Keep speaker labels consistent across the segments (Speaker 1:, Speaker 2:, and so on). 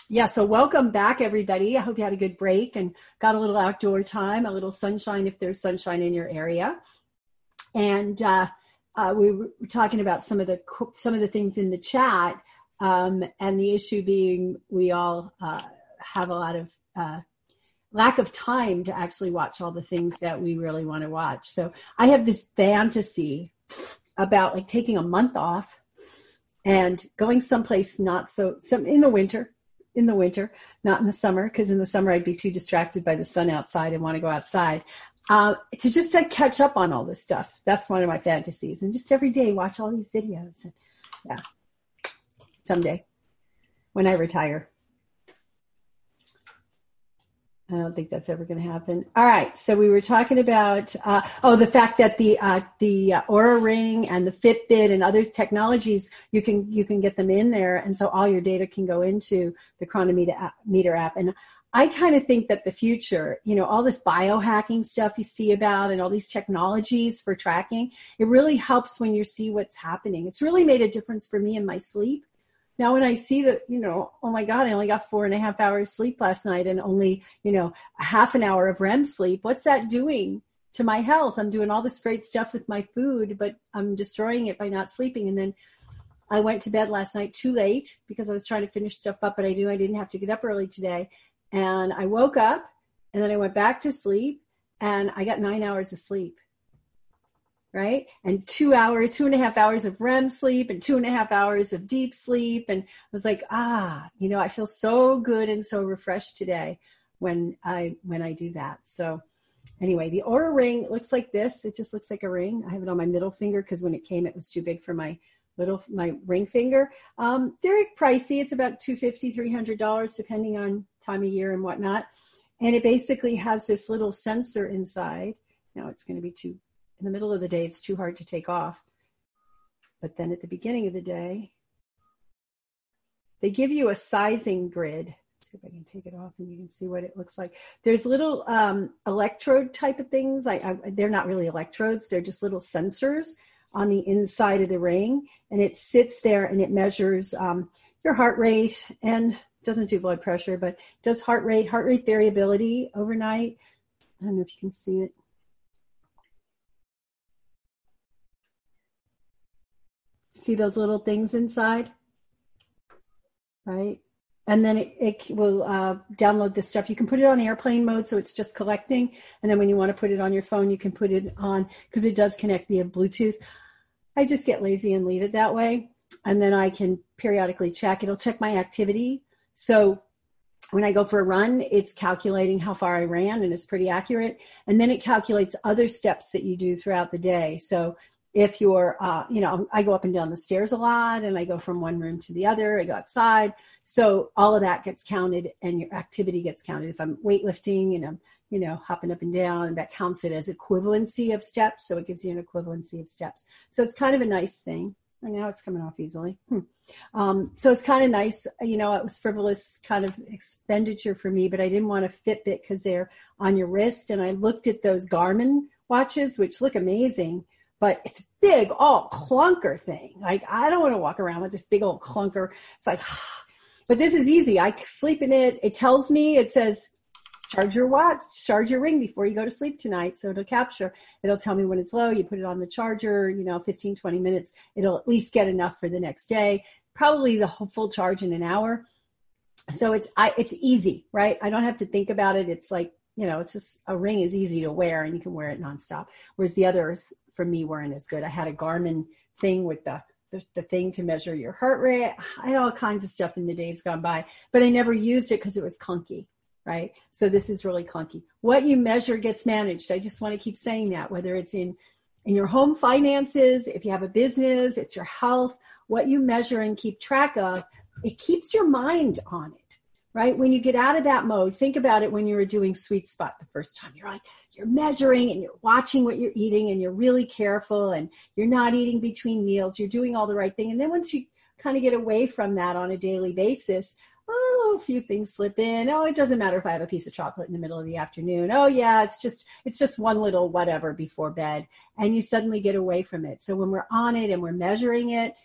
Speaker 1: Yeah, so welcome back, everybody. I hope you had a good break and got a little outdoor time, a little sunshine if there's sunshine in your area. And we were talking about some of the things in the chat, and the issue being we all have a lot of lack of time to actually watch all the things that we really want to watch. So I have this fantasy about like taking a month off and going someplace in the winter, not in the summer, because in the summer I'd be too distracted by the sun outside and want to go outside, to just like catch up on all this stuff. That's one of my fantasies. And just every day watch all these videos. And, yeah, someday when I retire. I don't think that's ever going to happen. All right. So we were talking about, the fact that the Oura Ring and the Fitbit and other technologies, you can get them in there. And so all your data can go into the Chronometer app. And I kind of think that the future, all this biohacking stuff you see about and all these technologies for tracking, it really helps when you see what's happening. It's really made a difference for me in my sleep. Now, when I see that, oh my God, I only got 4.5 hours sleep last night and only, a half an hour of REM sleep. What's that doing to my health? I'm doing all this great stuff with my food, but I'm destroying it by not sleeping. And then I went to bed last night too late because I was trying to finish stuff up, but I knew I didn't have to get up early today. And I woke up and then I went back to sleep and I got 9 hours of sleep. Right? And 2.5 hours of REM sleep and 2.5 hours of deep sleep. And I was like, I feel so good and so refreshed today when I do that. So anyway, the Oura Ring looks like this. It just looks like a ring. I have it on my middle finger because when it came, it was too big for my ring finger. They're pricey. It's about $250, $300, depending on time of year and whatnot. And it basically has this little sensor inside. Now it's going to be in the middle of the day, it's too hard to take off. But then at the beginning of the day, they give you a sizing grid. Let's see if I can take it off and you can see what it looks like. There's little electrode type of things. They're not really electrodes. They're just little sensors on the inside of the ring. And it sits there and it measures your heart rate and doesn't do blood pressure, but does heart rate variability overnight. I don't know if you can see it. See those little things inside, right? And then it will download this stuff. You can put it on airplane mode, so it's just collecting. And then when you want to put it on your phone, you can put it on, because it does connect via Bluetooth. I just get lazy and leave it that way. And then I can periodically check. It'll check my activity. So when I go for a run, it's calculating how far I ran, and it's pretty accurate. And then it calculates other steps that you do throughout the day. So if you're, I go up and down the stairs a lot and I go from one room to the other, I go outside. So all of that gets counted and your activity gets counted. If I'm weightlifting and I'm, hopping up and down, that counts it as equivalency of steps. So it gives you an equivalency of steps. So it's kind of a nice thing. And now it's coming off easily. So it's kind of nice. It was frivolous kind of expenditure for me, but I didn't want a Fitbit because they're on your wrist. And I looked at those Garmin watches, which look amazing. But it's a big, all clunker thing. Like, I don't want to walk around with this big old clunker. It's like, but this is easy. I sleep in it. It tells me, it says, charge your watch, charge your ring before you go to sleep tonight. So it'll tell me when it's low. You put it on the charger, 15, 20 minutes. It'll at least get enough for the next day. Probably the whole full charge in an hour. So it's easy, right? I don't have to think about it. It's like, it's just a ring is easy to wear and you can wear it nonstop. Whereas the others, for me, weren't as good. I had a Garmin thing with the thing to measure your heart rate. I had all kinds of stuff in the days gone by, but I never used it because it was clunky, right? So this is really clunky. What you measure gets managed. I just want to keep saying that, whether it's in your home finances, if you have a business, it's your health, what you measure and keep track of, it keeps your mind on it. Right? When you get out of that mode, think about it when you were doing Sweet Spot the first time. You're measuring and you're watching what you're eating and you're really careful and you're not eating between meals. You're doing all the right thing. And then once you kind of get away from that on a daily basis, a few things slip in. Oh, it doesn't matter if I have a piece of chocolate in the middle of the afternoon. Oh yeah, it's just one little whatever before bed. And you suddenly get away from it. So when we're on it and we're measuring it,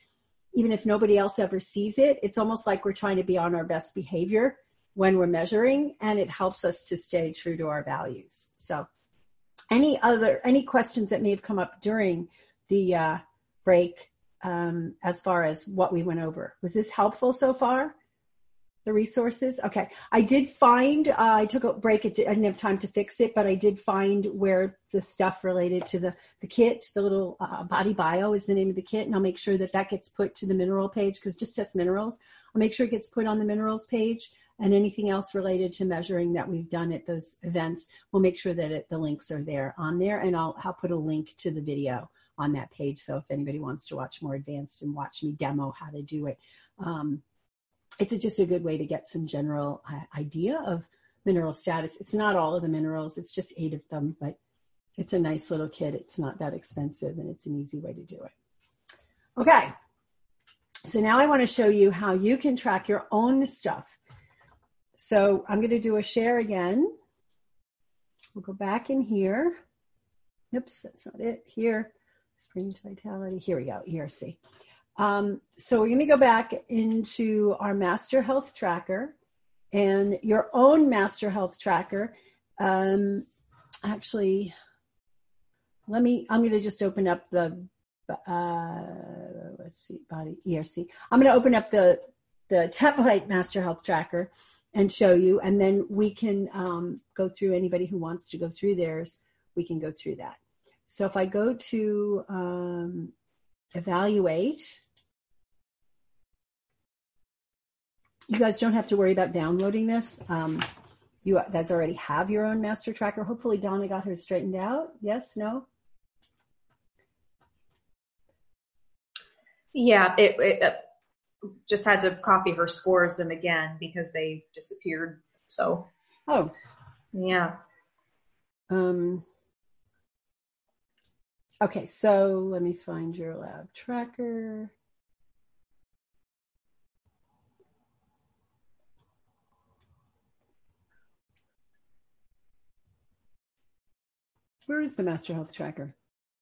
Speaker 1: even if nobody else ever sees it, it's almost like we're trying to be on our best behavior when we're measuring, and it helps us to stay true to our values. So any questions that may have come up during the break as far as what we went over? Was this helpful so far? The resources? Okay. I did find, I took a break. I didn't have time to fix it, but I did find where the stuff related to the kit, the little Body Bio is the name of the kit. And I'll make sure that gets put to the mineral page, because just as minerals, I'll make sure it gets put on the minerals page, and anything else related to measuring that we've done at those events, we'll make sure that the links are there on there. And I'll put a link to the video on that page. So if anybody wants to watch more advanced and watch me demo how to do it, it's just a good way to get some general idea of mineral status. It's not all of the minerals, it's just 8 of them, but it's a nice little kit. It's not that expensive, and it's an easy way to do it. Okay, so now I want to show you how you can track your own stuff. So I'm going to do a share again. We'll go back in here. Oops, that's not it. Here, Spring Vitality. Here we go, ERC. So we're going to go back into our Master Health Tracker, and your own Master Health Tracker. Actually, I'm going to just open up the, let's see, Body ERC. I'm going to open up the template Master Health Tracker and show you, and then we can go through, anybody who wants to go through theirs, we can go through that. So if I go to evaluate, you guys don't have to worry about downloading this. You guys already have your own master tracker. Hopefully Donna got hers straightened out. Yes, no?
Speaker 2: Yeah, it just had to copy her scores them again because they disappeared. So.
Speaker 1: Oh.
Speaker 2: Yeah.
Speaker 1: Okay, so let me find your lab tracker. Where is the Master Health Tracker?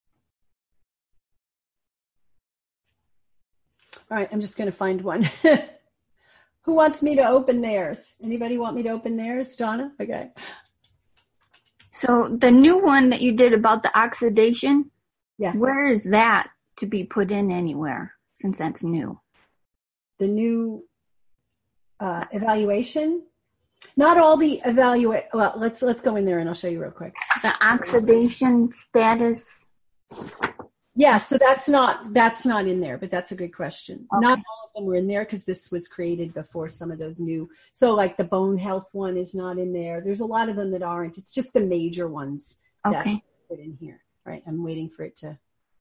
Speaker 1: All right, I'm just going to find one. Who wants me to open theirs? Anybody want me to open theirs? Donna? Okay.
Speaker 3: So the new one that you did about the oxidation,
Speaker 1: yeah.
Speaker 3: Where is that to be put in anywhere, since that's new?
Speaker 1: The new evaluation? Not all the well, let's go in there and I'll show you real quick.
Speaker 3: The oxidation status?
Speaker 1: Yeah, so that's not in there, but that's a good question. Okay. Not all of them were in there because this was created before some of those new. So like the bone health one is not in there. There's a lot of them that aren't. It's just the major ones that I put in here. All right, I'm waiting for it to.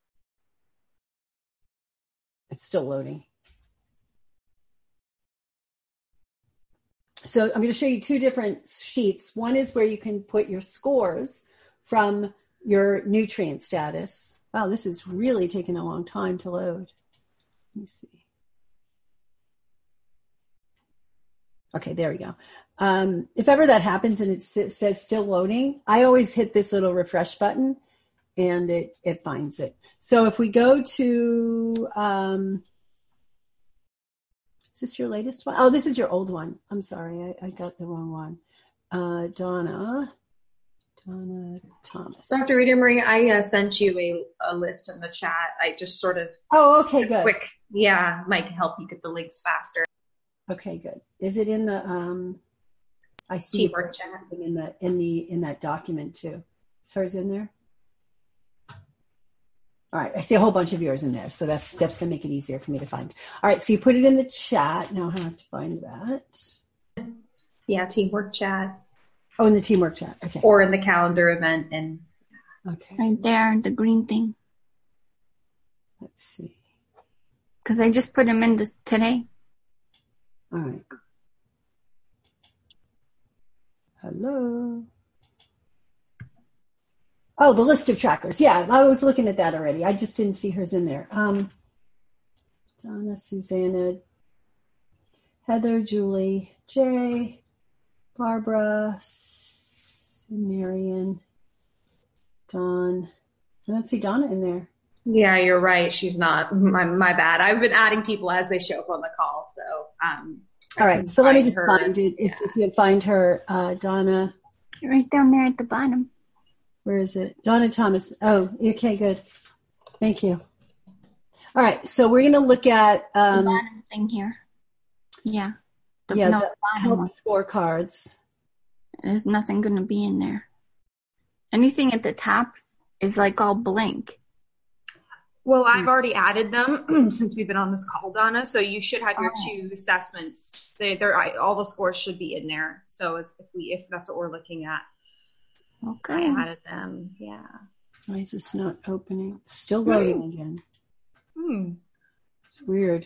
Speaker 1: It's still loading. So I'm going to show you 2 different sheets. One is where you can put your scores from your nutrient status. Wow, this is really taking a long time to load. Let me see. Okay, there we go. If ever that happens and it says still loading, I always hit this little refresh button and it finds it. So if we go to, is this your latest one? Oh, this is your old one. I'm sorry, I got the wrong one. Donna Thomas.
Speaker 2: Dr. Rita Marie, I sent you a list in the chat. I just sort of.
Speaker 1: Oh, okay, good.
Speaker 2: Quick, might help you get the links faster.
Speaker 1: Okay, good. Is it in the? I see
Speaker 2: Teamwork chat
Speaker 1: in that document too. So is in there. All right, I see a whole bunch of yours in there, so that's gonna make it easier for me to find. All right, so you put it in the chat. Now I have to find that.
Speaker 2: Yeah, teamwork chat.
Speaker 1: Oh, in the teamwork chat. Okay.
Speaker 2: Or in the calendar event and.
Speaker 1: Okay.
Speaker 3: Right there, the green thing.
Speaker 1: Let's see.
Speaker 3: Because I just put them in this today.
Speaker 1: All right. Hello. Oh, the list of trackers. Yeah, I was looking at that already. I just didn't see hers in there. Donna, Susanna, Heather, Julie, Jay, Barbara, Marion, Dawn. I don't see Donna in there.
Speaker 2: Yeah, you're right. She's not. My bad. I've been adding people as they show up on the call. So,
Speaker 1: all right. So let me just find it. If you find her, Donna.
Speaker 3: Right down there at the bottom.
Speaker 1: Where is it? Donna Thomas. Oh, okay, good. Thank you. All right. So we're going to look at,
Speaker 3: the bottom thing here. Yeah.
Speaker 1: The health scorecards.
Speaker 3: There's nothing going to be in there. Anything at the top is like all blank.
Speaker 2: Well, I've already added them since we've been on this call, Donna. So you should have your 2 assessments. All the scores should be in there. So if that's what we're looking at.
Speaker 3: Okay.
Speaker 2: I added them. Yeah.
Speaker 1: Why is this not opening? Still loading again. It's weird.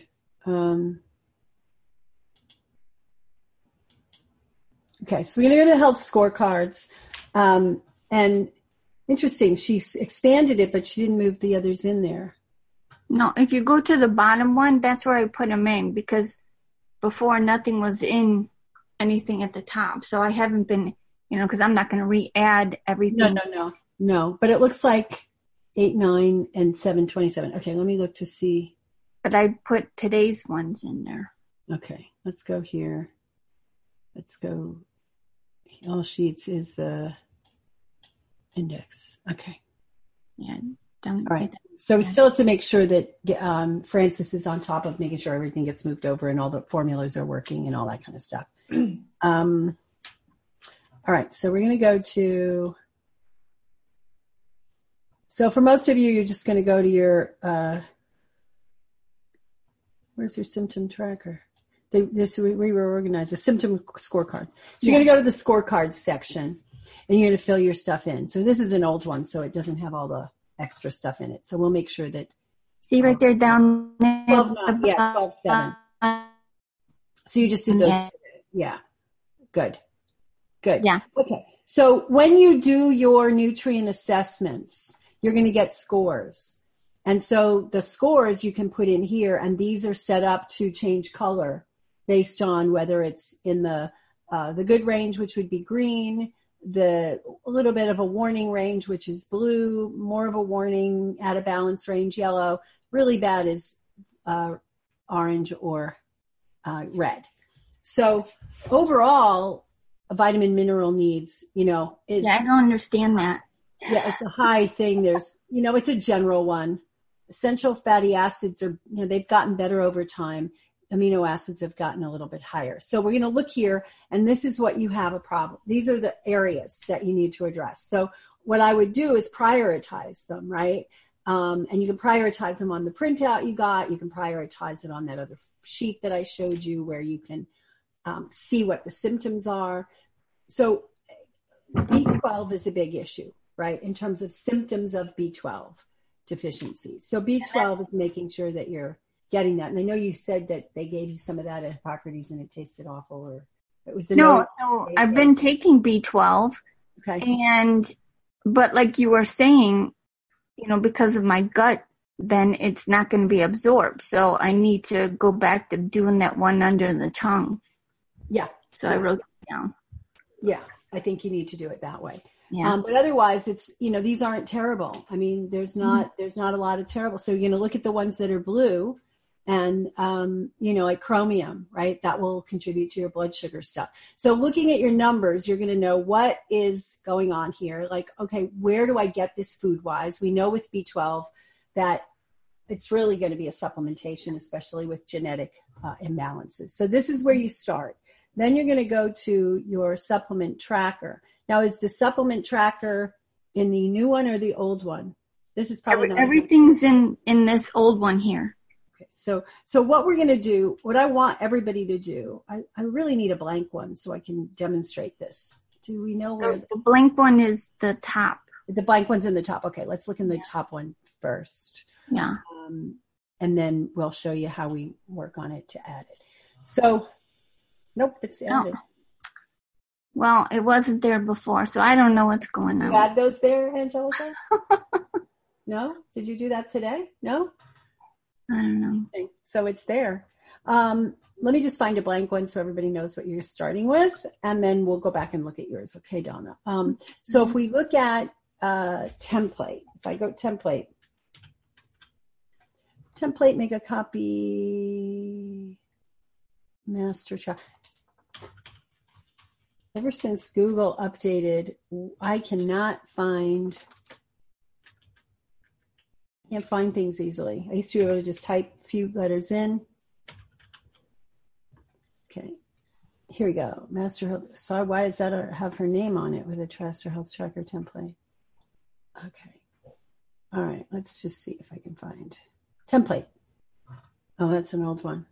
Speaker 1: Okay, so we're going to go to health scorecards. And interesting, she expanded it, but she didn't move the others in there.
Speaker 3: No, if you go to the bottom one, that's where I put them in, because before nothing was in anything at the top. So I haven't been, because I'm not going to re-add everything.
Speaker 1: No. But it looks like 8, 9, and 7, 27. Okay, let me look to see.
Speaker 3: But I put today's ones in there.
Speaker 1: Okay, let's go here. Let's go. All sheets is the index. Okay.
Speaker 3: Yeah.
Speaker 1: All right. So we still have to make sure that Francis is on top of making sure everything gets moved over and all the formulas are working and all that kind of stuff. All right. So we're going to go to. So for most of you, you're just going to go to your. Where's your symptom tracker? We reorganized the symptom scorecards. So you're going to go to the scorecards section and you're going to fill your stuff in. So this is an old one, so it doesn't have all the extra stuff in it. So we'll make sure that.
Speaker 3: See right there down there?
Speaker 1: 12-7. So you just did those. Yeah. Good.
Speaker 3: Yeah.
Speaker 1: Okay. So when you do your nutrient assessments, you're going to get scores. And so the scores you can put in here, and these are set up to change color based on whether it's in the good range, which would be green, a little bit of a warning range, which is blue, more of a warning, out of balance range, yellow, really bad is orange or red. So overall, vitamin mineral needs, is.
Speaker 3: Yeah, I don't understand that.
Speaker 1: Yeah, it's a high thing. There's, it's a general one. Essential fatty acids are, they've gotten better over time. Amino acids have gotten a little bit higher. So we're going to look here, and this is what you have a problem. These are the areas that you need to address. So what I would do is prioritize them, right? And you can prioritize them on the printout you got. You can prioritize it on that other sheet that I showed you where you can see what the symptoms are. So B12 is a big issue, right, in terms of symptoms of B12 deficiencies. So B12 is making sure that you're getting that. And I know you said that they gave you some of that at Hippocrates and it tasted awful, or it was the
Speaker 3: so I've been taking B12.
Speaker 1: Okay.
Speaker 3: But like you were saying, because of my gut, then it's not going to be absorbed. So I need to go back to doing that one under the tongue.
Speaker 1: Yeah.
Speaker 3: So I wrote it down.
Speaker 1: Yeah. I think you need to do it that way.
Speaker 3: Yeah.
Speaker 1: But otherwise it's, these aren't terrible. I mean, there's not a lot of terrible. So you're going to look at the ones that are blue and, like chromium, right? That will contribute to your blood sugar stuff. So looking at your numbers, you're going to know what is going on here. Like, okay, where do I get this food wise? We know with B12 that it's really going to be a supplementation, especially with genetic imbalances. So this is where you start. Then you're going to go to your supplement tracker. Now, is the supplement tracker in the new one or the old one? This is probably not.
Speaker 3: Everything's in this old one here.
Speaker 1: Okay, so what we're going to do, what I want everybody to do, I really need a blank one so I can demonstrate this. Do we know where?
Speaker 3: The blank one is the top.
Speaker 1: The blank one's in the top. Okay, let's look in the top one first.
Speaker 3: Yeah.
Speaker 1: And then we'll show you how we work on it to add it. So, nope, it's added.
Speaker 3: Well, it wasn't there before, so I don't know what's going on.
Speaker 1: You add those there, Angelica? No? Did you do that today? No?
Speaker 3: I don't know.
Speaker 1: Okay. So it's there. Let me just find a blank one so everybody knows what you're starting with, and then we'll go back and look at yours. Okay, Donna. So if we look at template, if I go template, template, make a copy, master chart. Ever since Google updated, I can't find things easily. I used to be able to just type a few letters in. Okay, here we go. Master Health. Sorry, why does that have her name on it with a Master Health Tracker template? Okay. All right, let's just see if I can find template. Oh, that's an old one.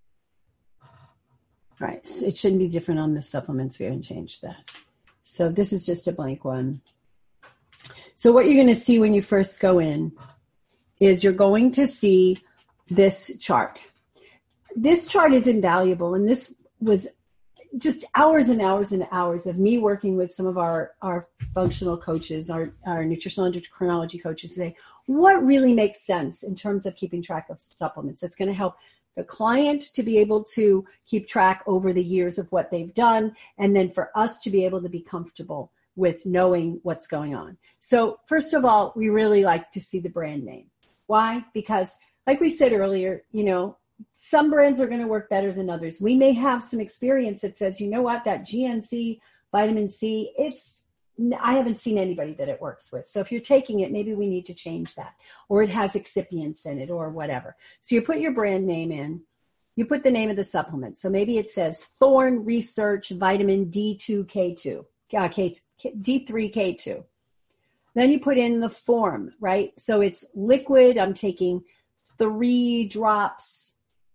Speaker 1: All right, so it shouldn't be different on the supplements. We haven't changed that. So this is just a blank one. So what you're going to see when you first go in is you're going to see this chart. This chart is invaluable, and this was just hours and hours and hours of me working with some of our functional coaches, our nutritional endocrinology coaches today. What really makes sense in terms of keeping track of supplements? It's going to help the client to be able to keep track over the years of what they've done, and then for us to be able to be comfortable with knowing what's going on. So first of all, we really like to see the brand name. Why? Because like we said earlier, some brands are going to work better than others. We may have some experience that says, you know what, that GNC vitamin C, I haven't seen anybody that it works with. So if you're taking it, maybe we need to change that. Or it has excipients in it or whatever. So you put your brand name in. You put the name of the supplement. So maybe it says Thorne Research Vitamin D2K2, D3K2. Then you put in the form, right? So it's liquid. I'm taking 3 drops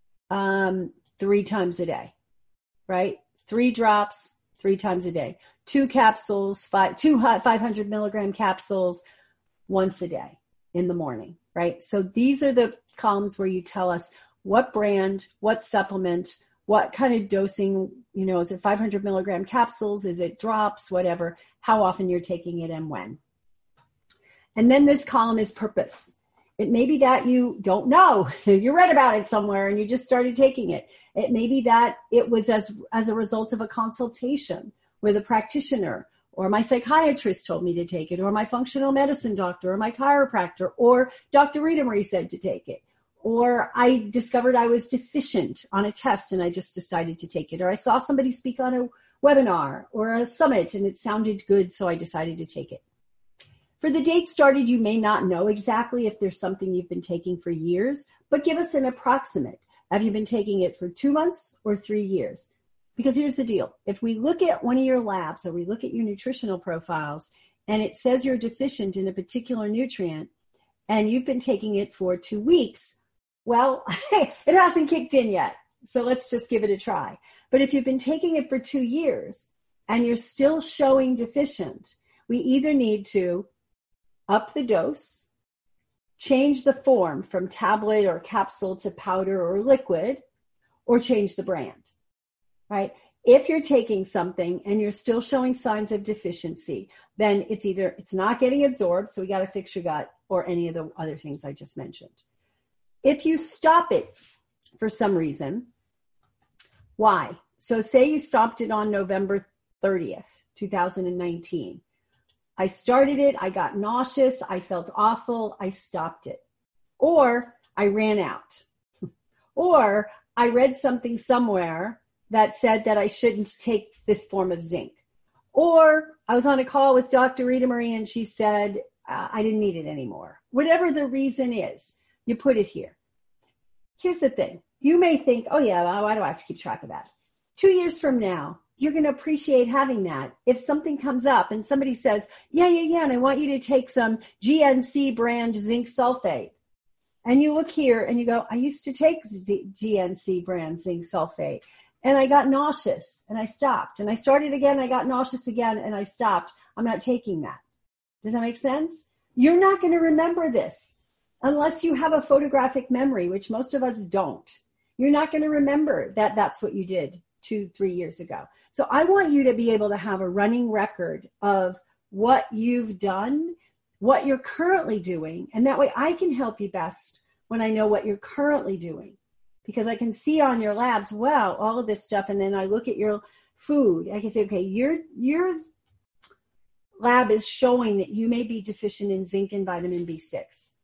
Speaker 1: 3 times a day, right? 3 drops 3 times a day. 2 capsules, 500 milligram capsules once a day in the morning, right? So these are the columns where you tell us what brand, what supplement, what kind of dosing, is it 500 milligram capsules? Is it drops, whatever, how often you're taking it and when. And then this column is purpose. It may be that you don't know. You read about it somewhere and you just started taking it. It may be that it was as a result of a consultation with a practitioner, or my psychiatrist told me to take it, or my functional medicine doctor, or my chiropractor, or Dr. Rita Marie said to take it. Or I discovered I was deficient on a test and I just decided to take it. Or I saw somebody speak on a webinar or a summit and it sounded good, so I decided to take it. For the date started, you may not know exactly if there's something you've been taking for years, but give us an approximate. Have you been taking it for 2 months or 3 years? Because here's the deal. If we look at one of your labs or we look at your nutritional profiles and it says you're deficient in a particular nutrient and you've been taking it for 2 weeks, well, it hasn't kicked in yet. So let's just give it a try. But if you've been taking it for 2 years and you're still showing deficient, we either need to up the dose, change the form from tablet or capsule to powder or liquid, or change the brand, right? If you're taking something and you're still showing signs of deficiency, then it's not getting absorbed, so we got to fix your gut, or any of the other things I just mentioned. If you stop it for some reason, why? So say you stopped it on November 30th, 2019. I started it, I got nauseous, I felt awful, I stopped it. Or I ran out. Or I read something somewhere that said that I shouldn't take this form of zinc. Or I was on a call with Dr. Rita Marie and she said, I didn't need it anymore. Whatever the reason is, you put it here. Here's the thing. You may think, oh yeah, why do I have to keep track of that? 2 years from now, you're going to appreciate having that. If something comes up and somebody says, yeah, and I want you to take some GNC brand zinc sulfate. And you look here and you go, I used to take GNC brand zinc sulfate and I got nauseous and I stopped. And I started again, I got nauseous again and I stopped. I'm not taking that. Does that make sense? You're not going to remember this unless you have a photographic memory, which most of us don't. You're not going to remember that that's what you did 2-3 years ago. So I want you to be able to have a running record of what you've done, what you're currently doing, and that way I can help you best when I know what you're currently doing. Because I can see on your labs, wow, all of this stuff, and then I look at your food. I can say, okay, your lab is showing that you may be deficient in zinc and vitamin B6.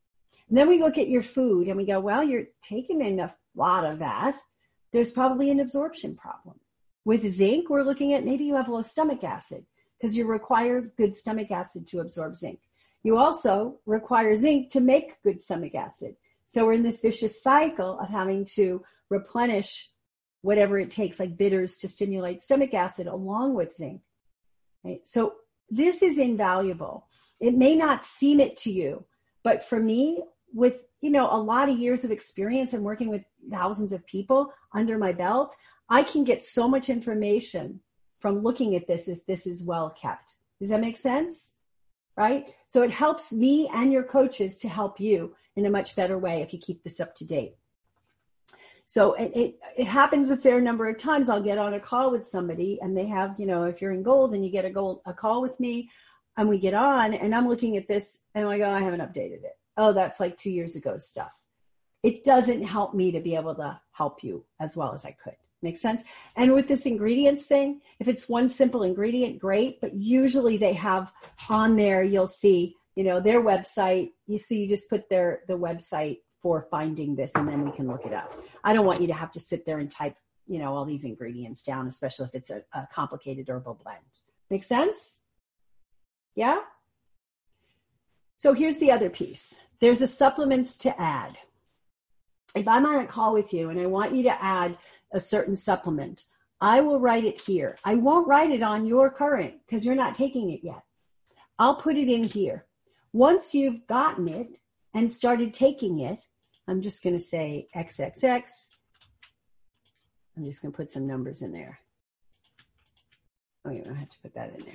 Speaker 1: And then we look at your food and we go, well, you're taking enough lot of that. There's probably an absorption problem. With zinc, we're looking at maybe you have low stomach acid because you require good stomach acid to absorb zinc. You also require zinc to make good stomach acid. So we're in this vicious cycle of having to replenish whatever it takes, like bitters, to stimulate stomach acid along with zinc. Right? So this is invaluable. It may not seem it to you, but for me, with a lot of years of experience and working with thousands of people under my belt, I can get so much information from looking at this if this is well kept. Does that make sense? Right? So it helps me and your coaches to help you in a much better way if you keep this up to date. So it happens a fair number of times. I'll get on a call with somebody and they have, if you're in gold and you get a call with me and we get on and I'm looking at this and I go, I haven't updated it. Oh, that's like 2 years ago stuff. It doesn't help me to be able to help you as well as I could. Make sense? And with this ingredients thing, if it's one simple ingredient, great. But usually they have on there, you'll see, their website. You just put the website for finding this and then we can look it up. I don't want you to have to sit there and type, all these ingredients down, especially if it's a complicated herbal blend. Make sense? Yeah? So here's the other piece. There's a supplements to add. If I'm on a call with you and I want you to add a certain supplement, I will write it here. I won't write it on your current because you're not taking it yet. I'll put it in here. Once you've gotten it and started taking it, I'm just going to say XXX. I'm just going to put some numbers in there. Oh, you don't have to put that in there.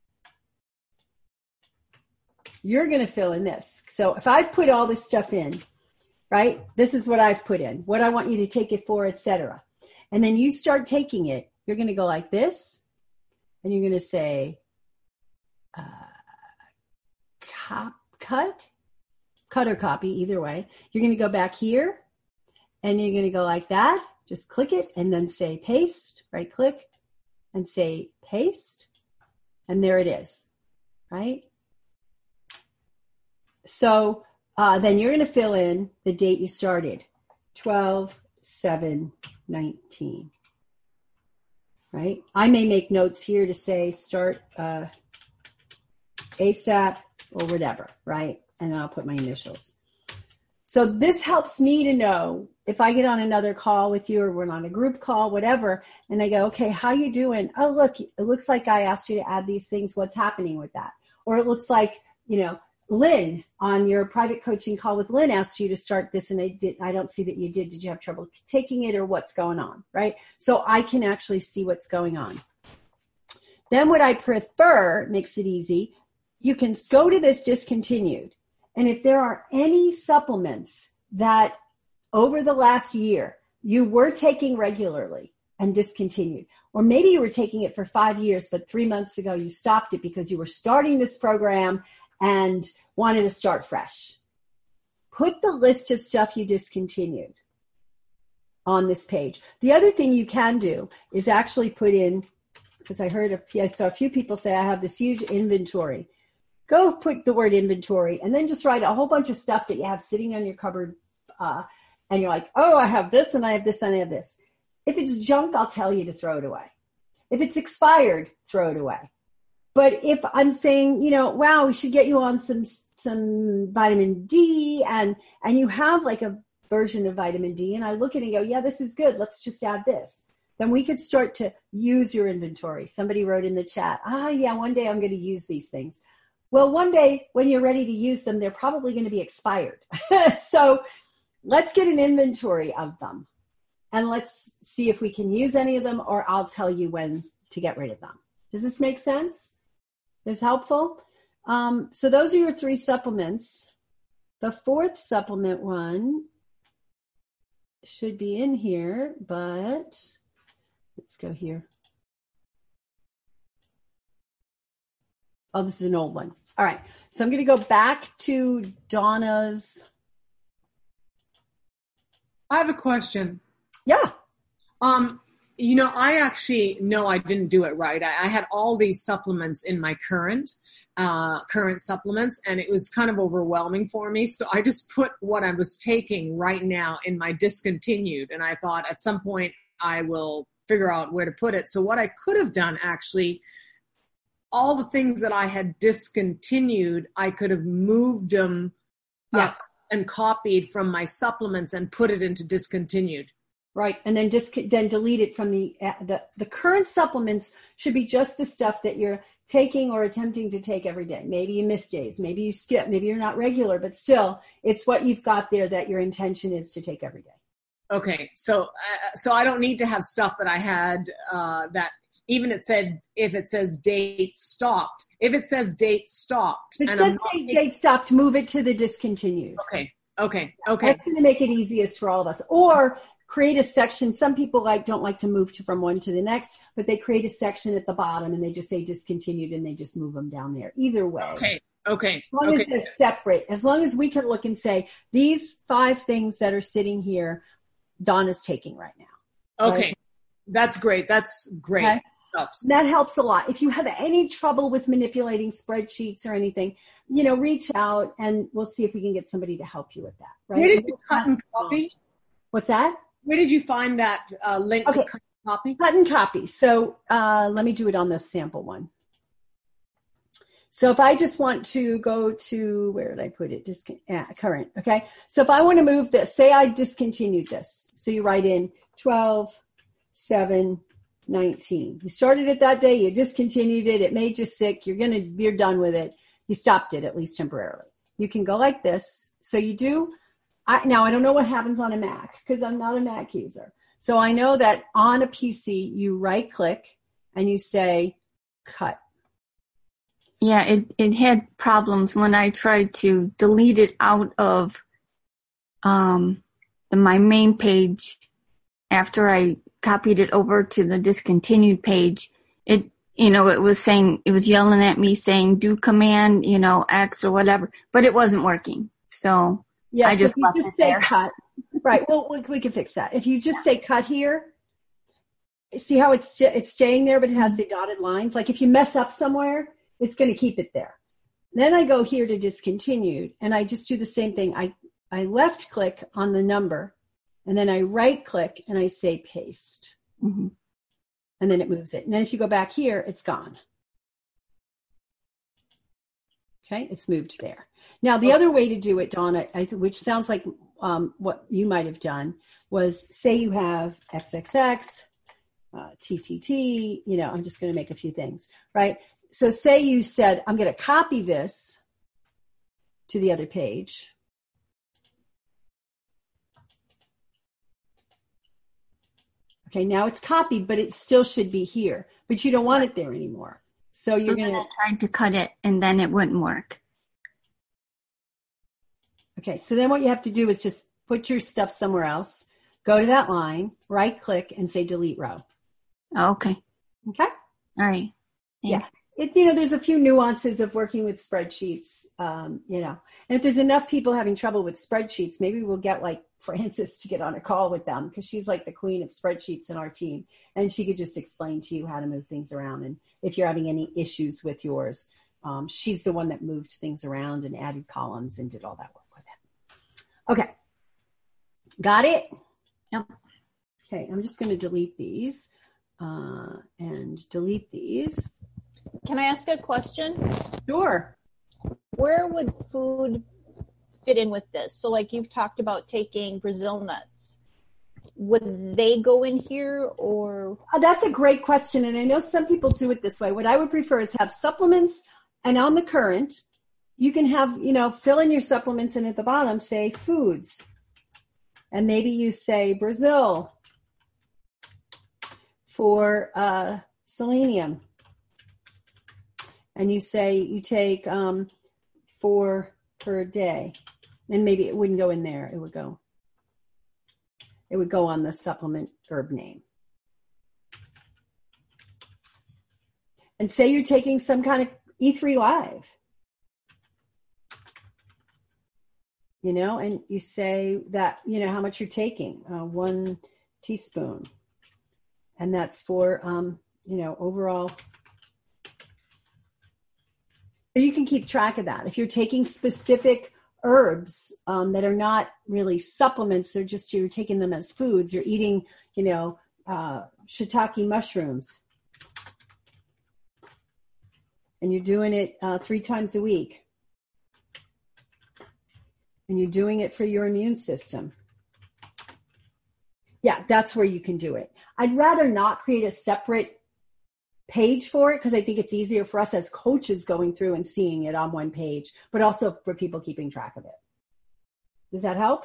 Speaker 1: You're going to fill in this. So if I put all this stuff in, right, this is what I've put in, what I want you to take it for, etc. And then you start taking it, you're going to go like this, and you're going to say, cut or copy, either way. You're going to go back here, and you're going to go like that. Just click it, and then say paste, right click, and say paste, and there it is, right? So then you're going to fill in the date you started, 12/7/19, right? I may make notes here to say start ASAP or whatever, right? And I'll put my initials. So this helps me to know if I get on another call with you or we're on a group call, whatever, and I go, okay, how you doing? Oh, look, it looks like I asked you to add these things. What's happening with that? Or it looks like, Lynn, on your private coaching call with Lynn, asked you to start this and I don't see that you did. Did you have trouble taking it or what's going on, right? So I can actually see what's going on. Then what I prefer, makes it easy, you can go to this discontinued. And if there are any supplements that over the last year you were taking regularly and discontinued, or maybe you were taking it for 5 years, but 3 months ago you stopped it because you were starting this program and wanted to start fresh. Put the list of stuff you discontinued on this page. The other thing you can do is actually put in, because I saw a few people say I have this huge inventory. Go put the word inventory and then just write a whole bunch of stuff that you have sitting on your cupboard. And you're like, oh, I have this and I have this and I have this. If it's junk, I'll tell you to throw it away. If it's expired, throw it away. But if I'm saying, wow, we should get you on some vitamin D and you have like a version of vitamin D and I look at it and go, yeah, this is good. Let's just add this. Then we could start to use your inventory. Somebody wrote in the chat, yeah, one day I'm going to use these things. Well, one day when you're ready to use them, they're probably going to be expired. So let's get an inventory of them and let's see if we can use any of them or I'll tell you when to get rid of them. Does this make sense? Is helpful? So those are your 3 supplements. The 4th supplement one should be in here, but let's go here. Oh, this is an old one. All right. So I'm going to go back to Donna's.
Speaker 4: I have a question.
Speaker 1: Yeah.
Speaker 4: I actually, no, I didn't do it right. I had all these supplements in my current supplements, and it was kind of overwhelming for me. So I just put what I was taking right now in my discontinued. And I thought at some point I will figure out where to put it. So what I could have done actually, all the things that I had discontinued, I could have moved them up and copied from my supplements and put it into discontinued.
Speaker 1: Right. And then then delete it from the current supplements should be just the stuff that you're taking or attempting to take every day. Maybe you miss days, maybe you skip, maybe you're not regular, but still it's what you've got there that your intention is to take every day.
Speaker 4: Okay. So I don't need to have stuff that I had, that even if it says date stopped, if it says date stopped.
Speaker 1: If it says date stopped, move it to the discontinued.
Speaker 4: Okay.
Speaker 1: That's going to make it easiest for all of us. Or create a section. Some people don't like to move from one to the next, but they create a section at the bottom and they just say discontinued and they just move them down there. Either way.
Speaker 4: Okay.
Speaker 1: As long as they're separate, as long as we can look and say, these 5 things that are sitting here, Donna's taking right now.
Speaker 4: Okay.
Speaker 1: Right?
Speaker 4: That's great. Okay.
Speaker 1: That helps a lot. If you have any trouble with manipulating spreadsheets or anything, reach out and we'll see if we can get somebody to help you with that. Right?
Speaker 4: Where did you cut and copy?
Speaker 1: What's that?
Speaker 4: Where did you find that link to cut and copy?
Speaker 1: Cut and copy. So let me do it on the sample one. So if I just want to go to, where did I put it? Current. Okay. So if I want to move this, say I discontinued this. So you write in 12/7/19. You started it that day. You discontinued it. It made you sick. You're done with it. You stopped it, at least temporarily. You can go like this. So you do. Now, I don't know what happens on a Mac because I'm not a Mac user. So I know that on a PC, you right click and you say cut.
Speaker 3: Yeah, it had problems when I tried to delete it out of my main page after I copied it over to the discontinued page. It was yelling at me saying do command, X or whatever, but it wasn't working. So
Speaker 1: yeah,
Speaker 3: I just
Speaker 1: left it there. Cut. Right. Well, we can fix that. If you just say cut here, see how it's staying there, but it has the dotted lines. Like if you mess up somewhere, it's going to keep it there. Then I go here to discontinued and I just do the same thing. I left click on the number and then I right click and I say paste. Mm-hmm. And then it moves it. And then if you go back here, it's gone. Okay. It's moved there. Now, the other way to do it, Donna, which sounds like what you might have done, was say you have XXX, TTT, I'm just going to make a few things, right? So say you said, I'm going to copy this to the other page. Okay, now it's copied, but it still should be here, but you don't want it there anymore. So you're going to...
Speaker 3: I tried to cut it and then it wouldn't work.
Speaker 1: Okay, so then what you have to do is just put your stuff somewhere else, go to that line, right click and say delete row.
Speaker 3: Okay.
Speaker 1: Okay?
Speaker 3: All right. Thanks.
Speaker 1: Yeah. There's a few nuances of working with spreadsheets, and if there's enough people having trouble with spreadsheets, maybe we'll get like Frances to get on a call with them because she's like the queen of spreadsheets in our team and she could just explain to you how to move things around. And if you're having any issues with yours, she's the one that moved things around and added columns and did all that work with it. Okay. Got it?
Speaker 3: Yep.
Speaker 1: Okay. I'm just going to delete these and delete these.
Speaker 5: Can I ask a question?
Speaker 1: Sure.
Speaker 5: Where would food fit in with this? So like you've talked about taking Brazil nuts. Would they go in here or?
Speaker 1: That's a great question. And I know some people do it this way. What I would prefer is have supplements and on the current, you can have, fill in your supplements and at the bottom say foods. And maybe you say Brazil for selenium. And you say you take 4 per day. And maybe it wouldn't go in there. It would go on the supplement herb name. And say you're taking some kind of E3 Live. And you say that, how much you're taking, 1 teaspoon. And that's for, overall. So you can keep track of that. If you're taking specific herbs that are not really supplements, or just you're taking them as foods, you're eating, shiitake mushrooms, and you're doing it 3 times a week, and you're doing it for your immune system. Yeah, that's where you can do it. I'd rather not create a separate page for it because I think it's easier for us as coaches going through and seeing it on one page, but also for people keeping track of it. Does that help?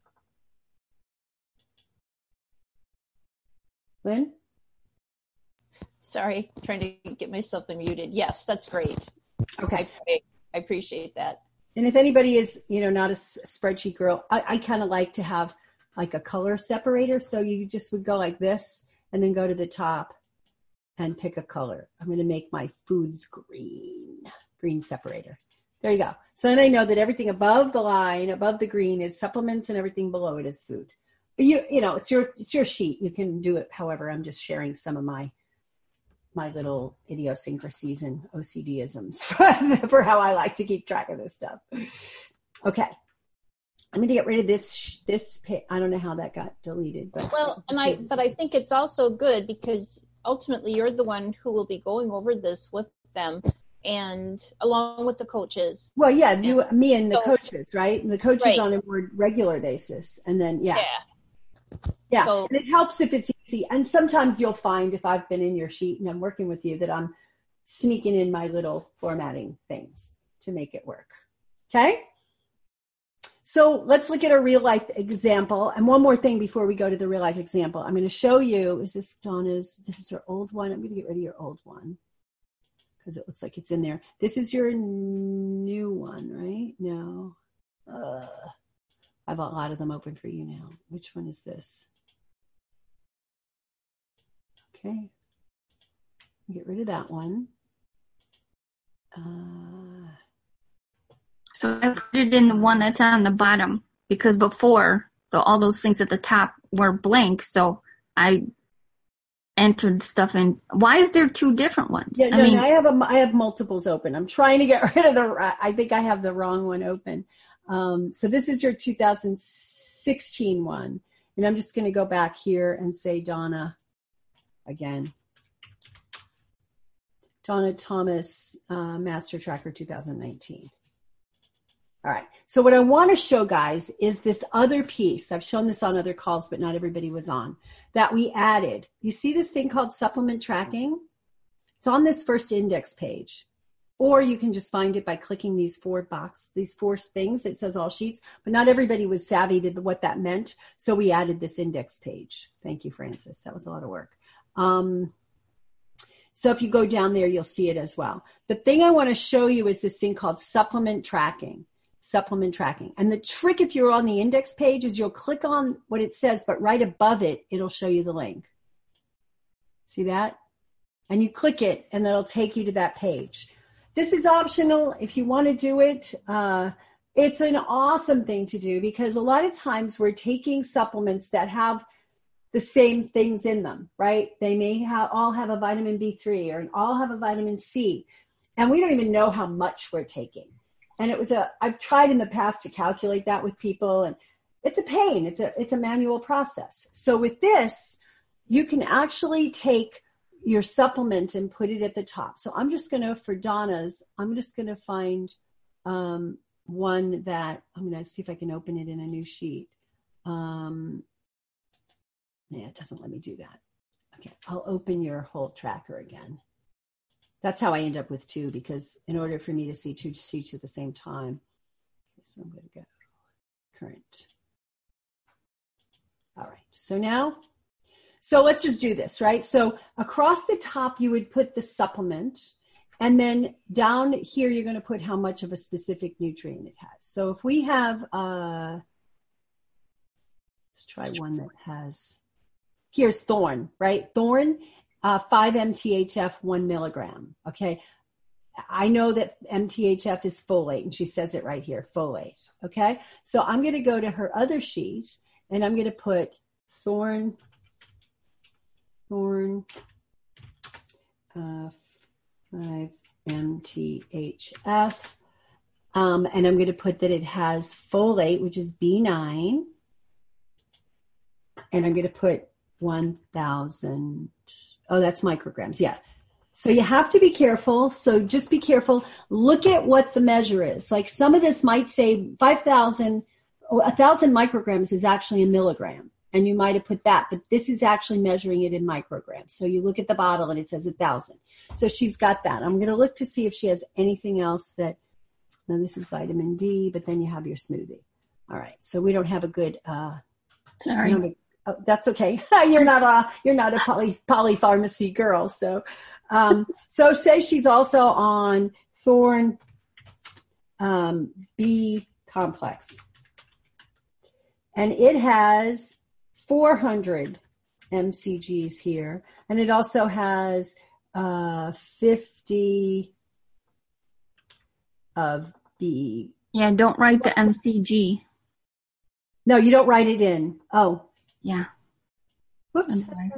Speaker 1: Lynn?
Speaker 5: Sorry, trying to get myself unmuted. Yes, that's great.
Speaker 1: Okay.
Speaker 5: I appreciate that.
Speaker 1: And if anybody is, not a spreadsheet girl, I kind of like to have like a color separator. So you just would go like this and then go to the top and pick a color. I'm going to make my foods green separator. There you go. So then I know that everything above the line, above the green, is supplements, and everything below it is food. But it's your sheet. You can do it however. I'm just sharing some of my little idiosyncrasies and OCD-isms for how I like to keep track of this stuff. Okay. I'm going to get rid of this page. I don't know how that got deleted, but
Speaker 5: I think it's also good because ultimately you're the one who will be going over this with them and along with the coaches.
Speaker 1: Well, yeah, me and the coaches, right? And the coaches right. On a more regular basis. And then, yeah. So, and it helps if it's easy. And sometimes you'll find if I've been in your sheet and I'm working with you that I'm sneaking in my little formatting things to make it work. Okay? So let's look at a real life example. And one more thing before we go to the real life example. I'm going to show you, this is her old one. I'm going to get rid of your old one because it looks like it's in there. This is your new one, right? No. I have a lot of them open for you now. Which one is this? Okay. Get rid of that one.
Speaker 3: So I put it in the one that's on the bottom because before all those things at the top were blank. So I entered stuff in. Why is there 2 different ones?
Speaker 1: Yeah, I have multiples open. I'm trying to get rid of I think I have the wrong one open. So this is your 2016 one. And I'm just going to go back here and say Donna again. Donna Thomas, Master Tracker 2019. All right. So what I want to show guys is this other piece. I've shown this on other calls, but not everybody was on, that we added. You see this thing called supplement tracking? It's on this first index page. Or you can just find it by clicking these 4 things. It says all sheets, but not everybody was savvy to what that meant. So we added this index page. Thank you, Francis. That was a lot of work. So if you go down there, you'll see it as well. The thing I want to show you is this thing called supplement tracking. And the trick if you're on the index page is you'll click on what it says, but right above it, it'll show you the link. See that? And you click it and that'll take you to that page. This is optional if you want to do it. It's an awesome thing to do because a lot of times we're taking supplements that have the same things in them, right? They may all have a vitamin B3 or all have a vitamin C, and we don't even know how much we're taking. And I've tried in the past to calculate that with people, and it's a pain. It's a manual process. So with this, you can actually take your supplement and put it at the top. So I'm just going to, for Donna's, I'm just going to find one that I'm going to see if I can open it in a new sheet. It doesn't let me do that. Okay, I'll open your whole tracker again. That's how I end up with 2 because in order for me to see 2 sheets at the same time. Okay, so I'm going to go current. All right, so let's just do this, right? So across the top, you would put the supplement, and then down here, you're going to put how much of a specific nutrient it has. So if we have, let's try one that has, here's Thorn, right? Thorn, 5 MTHF, 1 milligram, okay? I know that MTHF is folate, and she says it right here, folate, okay? So I'm going to go to her other sheet, and I'm going to put Thorn Thorne 5-MTHF. And I'm going to put that it has folate, which is B9. And I'm going to put 1,000. Oh, that's micrograms. Yeah. So you have to be careful. So just be careful. Look at what the measure is. Like some of this might say 5,000, 1,000 micrograms is actually a milligram. And you might have put that, but this is actually measuring it in micrograms. So you look at the bottle and it says 1,000. So she's got that. I'm going to look to see if she has anything else that, now this is vitamin D, but then you have your smoothie. All right. So we don't have a good,
Speaker 3: sorry.
Speaker 1: That's okay. You're not a polypharmacy girl. So, so say she's also on Thorne, B complex, and it has 400 mcgs here. And it also has, 50 of B.
Speaker 3: Yeah. Don't write the mcg.
Speaker 1: No, you don't write it in. Oh,
Speaker 3: yeah.
Speaker 1: Whoops.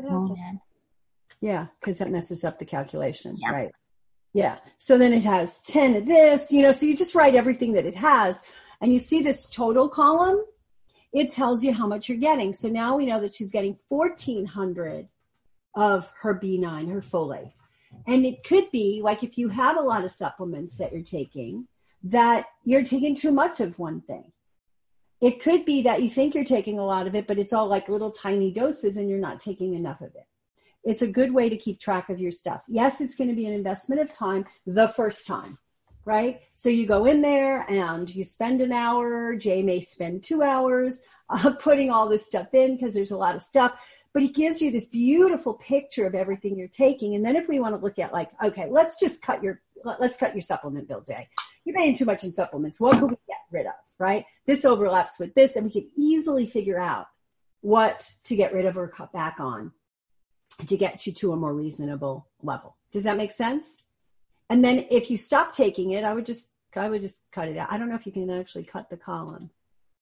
Speaker 1: Yeah, because that messes up the calculation,
Speaker 3: yeah.
Speaker 1: Right? Yeah. So then it has 10 of this, so you just write everything that it has. And you see this total column, it tells you how much you're getting. So now we know that she's getting 1,400 of her B9, her folate. And it could be, like if you have a lot of supplements that you're taking, that you're taking too much of one thing. It could be that you think you're taking a lot of it, but it's all like little tiny doses and you're not taking enough of it. It's a good way to keep track of your stuff. Yes, it's going to be an investment of time the first time, right? So you go in there and you spend an hour. Jay may spend 2 hours putting all this stuff in because there's a lot of stuff. But it gives you this beautiful picture of everything you're taking. And then if we want to look at like, okay, let's cut your supplement bill, Jay. You're paying too much in supplements. What could we get rid of, right? This overlaps with this, and we can easily figure out what to get rid of or cut back on to get you to a more reasonable level. Does that make sense? And then if you stop taking it, I would just cut it out. I don't know if you can actually cut the column.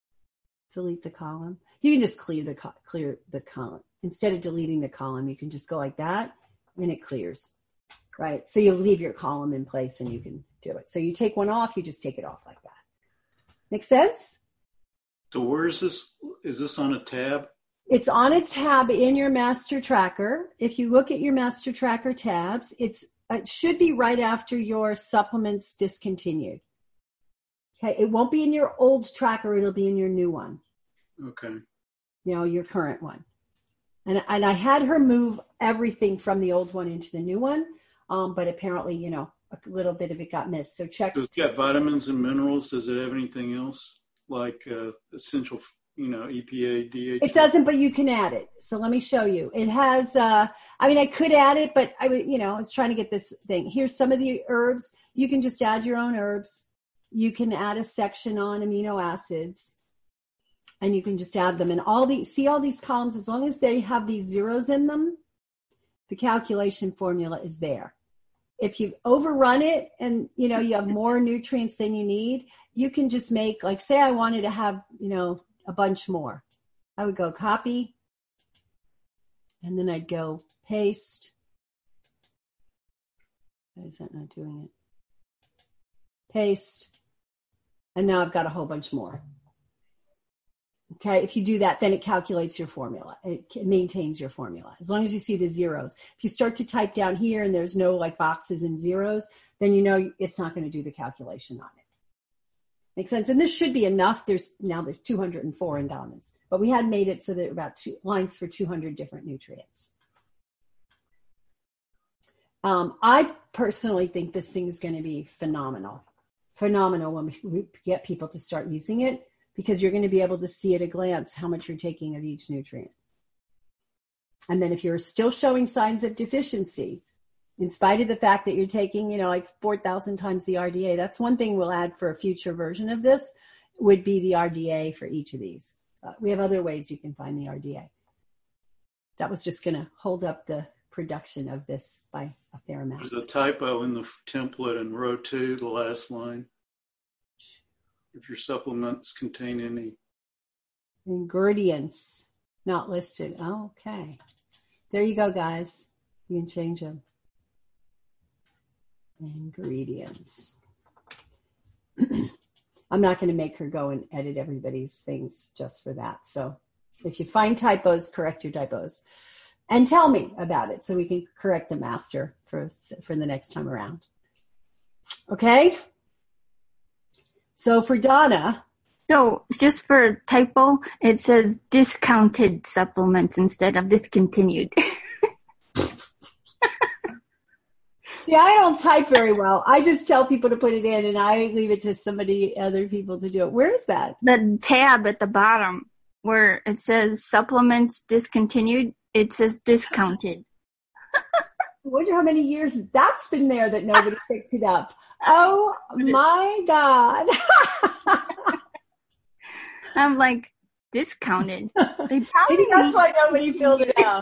Speaker 1: Delete the column. You can just clear the column. Instead of deleting the column, you can just go like that and it clears, right? So you leave your column in place and you can do it. So you take one off, you just take it off like that. Make sense?
Speaker 6: So where is this? Is this on a tab?
Speaker 1: It's on a tab in your master tracker. If you look at your master tracker tabs, it should be right after your supplements discontinued. Okay. It won't be in your old tracker. It'll be in your new one.
Speaker 6: Okay.
Speaker 1: Your current one. And I had her move everything from the old one into the new one. But apparently, a little bit of it got missed. So check.
Speaker 6: Does it got vitamins and minerals? Does it have anything else like essential, EPA, DHA?
Speaker 1: It doesn't, but you can add it. So let me show you. It has, I could add it, but I was trying to get this thing. Here's some of the herbs. You can just add your own herbs. You can add a section on amino acids. And you can just add them. And all these columns, as long as they have these zeros in them, the calculation formula is there. If you overrun it and, you have more nutrients than you need, you can just make, like, say I wanted to have, a bunch more. I would go copy, and then I'd go paste. Why is that not doing it? Paste. And now I've got a whole bunch more. Okay, if you do that, then it calculates your formula. It maintains your formula. As long as you see the zeros. If you start to type down here and there's no boxes and zeros, then it's not going to do the calculation on it. Makes sense? And this should be enough. There's 204 endowments. But we had made it so that there are about 2 lines for 200 different nutrients. I personally think this thing is going to be phenomenal. Phenomenal when we get people to start using it. Because you're going to be able to see at a glance how much you're taking of each nutrient. And then if you're still showing signs of deficiency, in spite of the fact that you're taking, 4,000 times the RDA, that's one thing we'll add for a future version of this, would be the RDA for each of these. We have other ways you can find the RDA. That was just going to hold up the production of this by a fair amount.
Speaker 6: There's a typo in the template in row 2, the last line. If your supplements contain any
Speaker 1: ingredients not listed. Oh, okay. There you go, guys. You can change them. Ingredients. I'm not going to make her go and edit everybody's things just for that. So if you find typos, correct your typos. And tell me about it so we can correct the master for the next time around. Okay? So for Donna.
Speaker 3: So just for typo, it says discounted supplements instead of discontinued.
Speaker 1: See, I don't type very well. I just tell people to put it in and I leave it to other people to do it. Where is that?
Speaker 3: The tab at the bottom where it says supplements discontinued, it says discounted.
Speaker 1: I wonder how many years that's been there that nobody picked it up. Oh my God.
Speaker 3: I'm like, discounted.
Speaker 1: Maybe that's why nobody filled it out.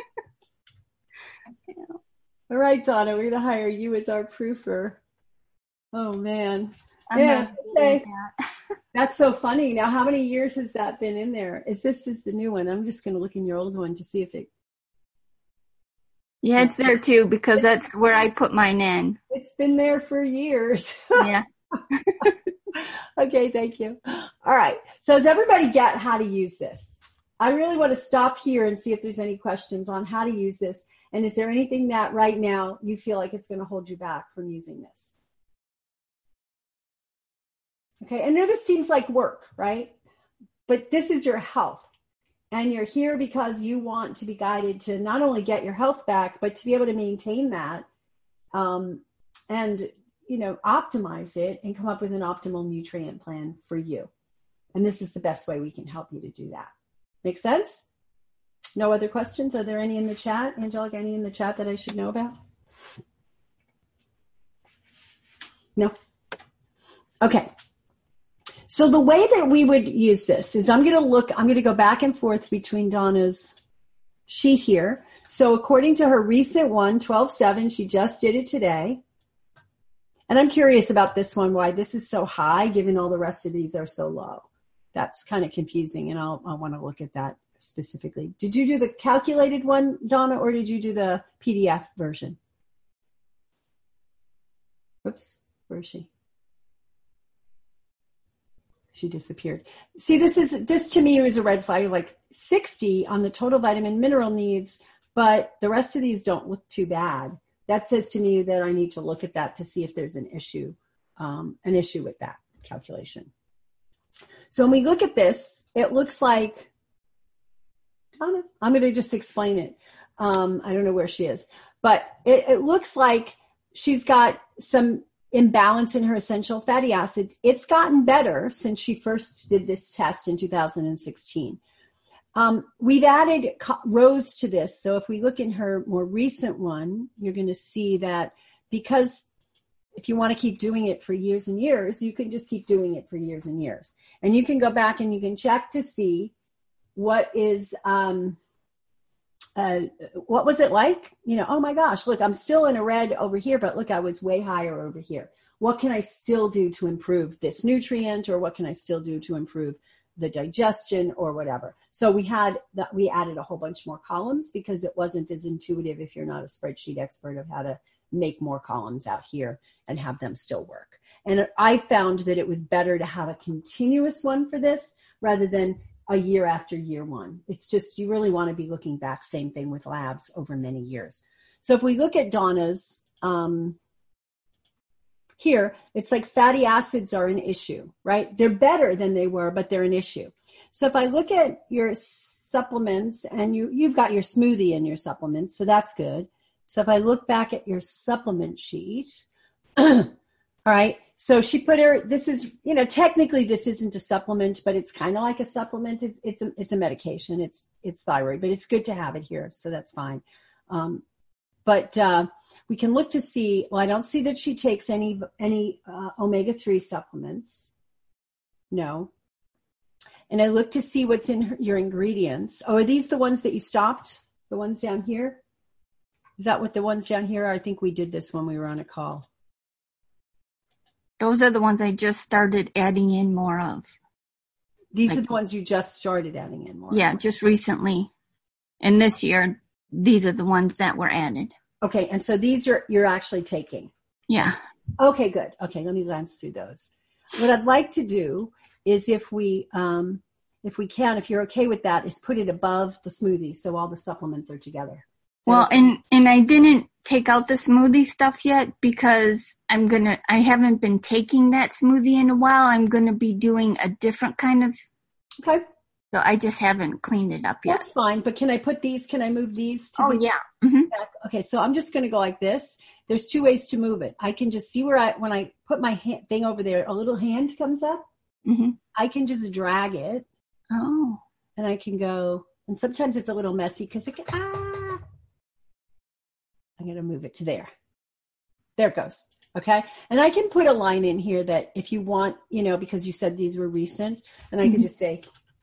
Speaker 1: All right, Donna, we're going to hire you as our proofer. Oh, man. Okay. That's so funny. Now, how many years has that been in there? Is the new one? I'm just going to look in your old one to see if it...
Speaker 3: Yeah, it's there too because that's where I put mine in.
Speaker 1: It's been there for years.
Speaker 3: Yeah.
Speaker 1: Okay, thank you. All right. So does everybody get how to use this? I really want to stop here and see if there's any questions on how to use this. And is there anything that right now you feel like it's going to hold you back from using this? Okay, I know this seems like work, right? But this is your health. And you're here because you want to be guided to not only get your health back, but to be able to maintain that and, optimize it and come up with an optimal nutrient plan for you. And this is the best way we can help you to do that. Make sense? No other questions? Are there any in the chat? Angelica, any in the chat that I should know about? No? Okay. So the way that we would use this is I'm going to go back and forth between Donna's sheet here. So according to her recent one, 12/7, she just did it today. And I'm curious about this one, why this is so high, given all the rest of these are so low. That's kind of confusing, and I'll want to look at that specifically. Did you do the calculated one, Donna, or did you do the PDF version? Oops, where is she? She disappeared. See, this to me is a red flag. It's like 60 on the total vitamin mineral needs, but the rest of these don't look too bad. That says to me that I need to look at that to see if there's an issue with that calculation. So when we look at this, it looks like, I'm going to just explain it. I don't know where she is, but it looks like she's got some imbalance in her essential fatty acids. It's gotten better since she first did this test in 2016. We've added rows to this. So if we look in her more recent one, you're going to see that because if you want to keep doing it for years and years, you can just keep doing it for years and years. And you can go back and you can check to see what is, what was it like? Oh my gosh, look, I'm still in a red over here, but look, I was way higher over here. What can I still do to improve this nutrient, or what can I still do to improve the digestion or whatever? So we added a whole bunch more columns because it wasn't as intuitive if you're not a spreadsheet expert of how to make more columns out here and have them still work. And I found that it was better to have a continuous one for this rather than a year after year one. It's just, you really want to be looking back, same thing with labs over many years. So if we look at Donna's, here, it's like fatty acids are an issue, right? They're better than they were, but they're an issue. So if I look at your supplements, and you've got your smoothie in your supplements, so that's good. So if I look back at your supplement sheet, all right, so she put this is, technically this isn't a supplement, but it's kind of like a supplement. It's a medication. It's thyroid, but it's good to have it here. So that's fine. But we can look to see, I don't see that she takes any omega-3 supplements. No. And I look to see what's in your ingredients. Oh, are these the ones that you stopped? The ones down here? Is that what the ones down here are? I think we did this when we were on a call.
Speaker 3: Those are the ones I just started adding in more of.
Speaker 1: These are the ones you just started adding in more of?
Speaker 3: Yeah, just recently. And this year, these are the ones that were added.
Speaker 1: Okay, and so you're actually taking.
Speaker 3: Yeah.
Speaker 1: Okay, good. Okay, let me glance through those. What I'd like to do is if we can, if you're okay with that, is put it above the smoothie so all the supplements are together.
Speaker 3: Well, and I didn't take out the smoothie stuff yet because I haven't been taking that smoothie in a while. I'm going to be doing a different kind of.
Speaker 1: Okay.
Speaker 3: So I just haven't cleaned it up yet.
Speaker 1: That's fine, but can I move these?
Speaker 3: Yeah. Mm-hmm.
Speaker 1: Okay, so I'm just going to go like this. There's two ways to move it. I can just see when I put my thing over there, a little hand comes up.
Speaker 3: Mm-hmm.
Speaker 1: I can just drag it.
Speaker 3: Oh.
Speaker 1: And I can go, and sometimes it's a little messy because I'm going to move it to there. There it goes. Okay. And I can put a line in here that if you want, because you said these were recent, and I could just say,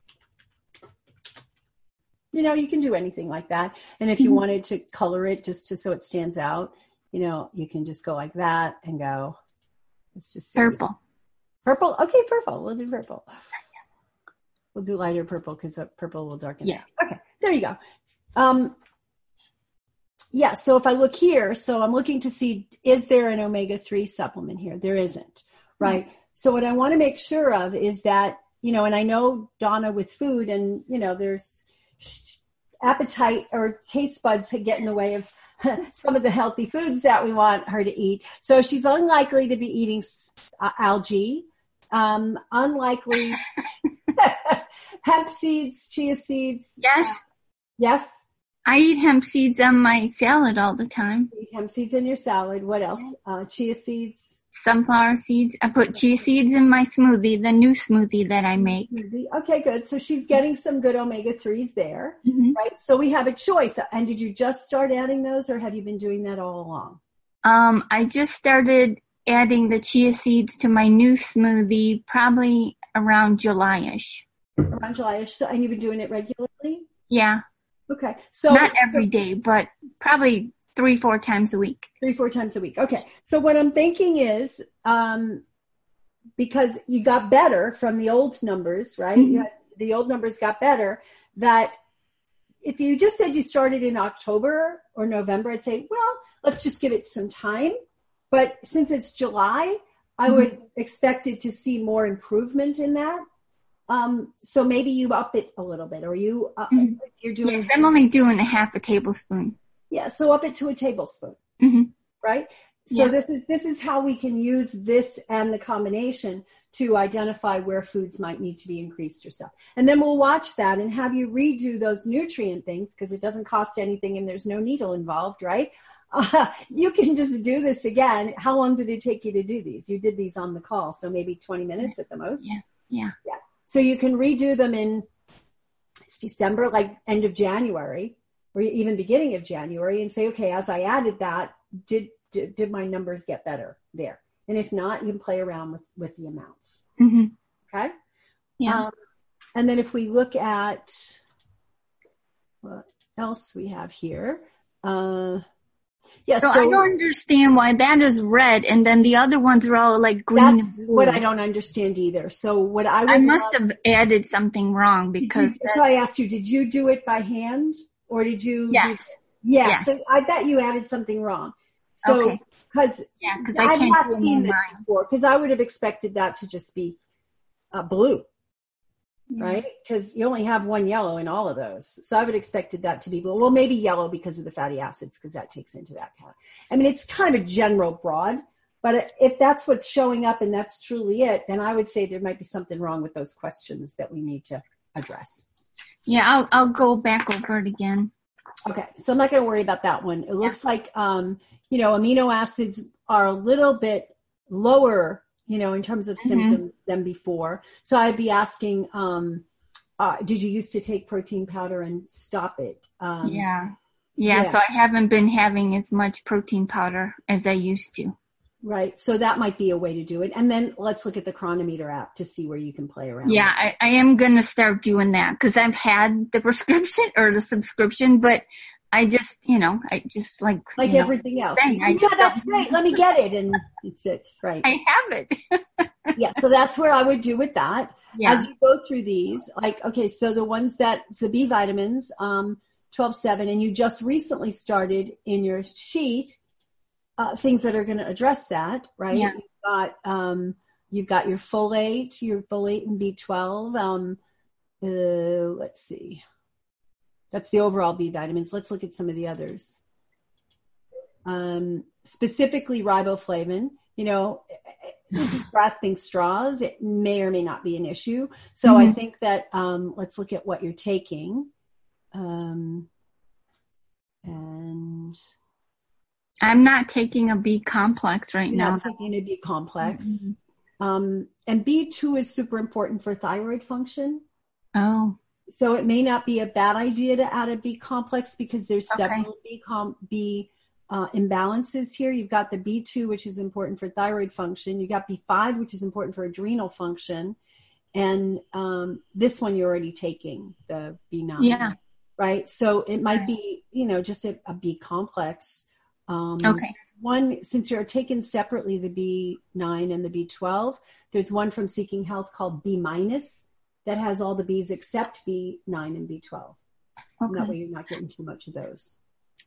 Speaker 1: you can do anything like that. And if you wanted to color it just so it stands out, you can just go like that and go, let's just say
Speaker 3: purple.
Speaker 1: Purple? Okay, purple. We'll do purple. We'll do lighter purple because purple will darken.
Speaker 3: Yeah.
Speaker 1: Okay, there you go. So if I look here, so I'm looking to see, is there an omega-3 supplement here? There isn't, right? Mm-hmm. So what I want to make sure of is that, and I know Donna with food and, there's appetite or taste buds get in the way of some of the healthy foods that we want her to eat. So she's unlikely to be eating algae, unlikely hemp seeds, chia seeds.
Speaker 3: Yes.
Speaker 1: Yes.
Speaker 3: I eat hemp seeds on my salad all the time.
Speaker 1: You eat hemp seeds in your salad. What else? Chia seeds.
Speaker 3: Sunflower seeds. I put chia seeds in my smoothie, the new smoothie that I make.
Speaker 1: Okay, good. So she's getting some good omega-3s there,
Speaker 3: right?
Speaker 1: So we have a choice. And did you just start adding those or have you been doing that all along?
Speaker 3: I just started adding the chia seeds to my new smoothie probably around July-ish.
Speaker 1: Around July-ish. So, and you've been doing it regularly?
Speaker 3: Yeah.
Speaker 1: Okay. So
Speaker 3: not every day, but probably 3-4 times a week.
Speaker 1: 3-4 times a week. Okay. So what I'm thinking is, because you got better from the old numbers, right? Mm-hmm. The old numbers got better, that if you just said you started in October or November, I'd say, well, let's just give it some time. But since it's July, I would expect it to see more improvement in that. So maybe you up it a little bit, or you're doing.
Speaker 3: Yes, I'm only doing a half a tablespoon.
Speaker 1: Yeah, so up it to a tablespoon, right? So yes. This is how we can use this and the combination to identify where foods might need to be increased or stuff. And then we'll watch that and have you redo those nutrient things because it doesn't cost anything and there's no needle involved, right? You can just do this again. How long did it take you to do these? You did these on the call, so maybe 20 minutes at the most.
Speaker 3: Yeah.
Speaker 1: So you can redo them in December, like end of January, or even beginning of January, and say, okay, as I added that, did my numbers get better there? And if not, you can play around with the amounts.
Speaker 3: Mm-hmm.
Speaker 1: Okay?
Speaker 3: Yeah.
Speaker 1: And then if we look at what else we have here. So
Speaker 3: I don't understand why that is red and then the other ones are all like green.
Speaker 1: That's what I don't understand either. So what
Speaker 3: I must have added something wrong because
Speaker 1: so I asked you, did you do it by hand or did you?
Speaker 3: Yes.
Speaker 1: Yes. So I bet you added something wrong. So,
Speaker 3: okay.
Speaker 1: Because
Speaker 3: I can't
Speaker 1: seen this before, because I would have expected that to just be blue, right? Because you only have one yellow in all of those. So I would have expected that to be blue. Well, maybe yellow because of the fatty acids, because that takes into that count. I mean, it's kind of a general broad, but if that's what's showing up and that's truly it, then I would say there might be something wrong with those questions that we need to address.
Speaker 3: Yeah, I'll go back over it again.
Speaker 1: Okay, so I'm not going to worry about that one. It looks like, amino acids are a little bit lower, in terms of symptoms than before. So I'd be asking, did you used to take protein powder and stop it?
Speaker 3: Yeah, so I haven't been having as much protein powder as I used to.
Speaker 1: Right. So that might be a way to do it. And then let's look at the Chronometer app to see where you can play around.
Speaker 3: Yeah, I am going to start doing that because I've had the prescription or the subscription, but I just, like
Speaker 1: everything else. That's great. Let me get it. And it's right.
Speaker 3: I have it.
Speaker 1: Yeah. So that's where I would do with that.
Speaker 3: Yeah.
Speaker 1: As you go through these, so the ones the B vitamins, 12-7, and you just recently started in your sheet things that are going to address that, right?
Speaker 3: Yeah.
Speaker 1: You've got your folate and B12. Let's see. That's the overall B vitamins. Let's look at some of the others. Specifically riboflavin, grasping straws, it may or may not be an issue. So I think that, let's look at what you're taking. And
Speaker 3: I'm not taking a B complex right now.
Speaker 1: Not taking a B complex. And B2 is super important for thyroid function.
Speaker 3: Oh.
Speaker 1: So it may not be a bad idea to add a B complex because there's several B imbalances here. You've got the B2, which is important for thyroid function. You got B5, which is important for adrenal function. And this one you're already taking, the B9.
Speaker 3: Yeah.
Speaker 1: Right? So it might be, just a B complex.
Speaker 3: Okay.
Speaker 1: One, since you're taken separately, the B9 and the B12, there's one from Seeking Health called B- that has all the Bs except B9 and B12. Okay. And that way you're not getting too much of those.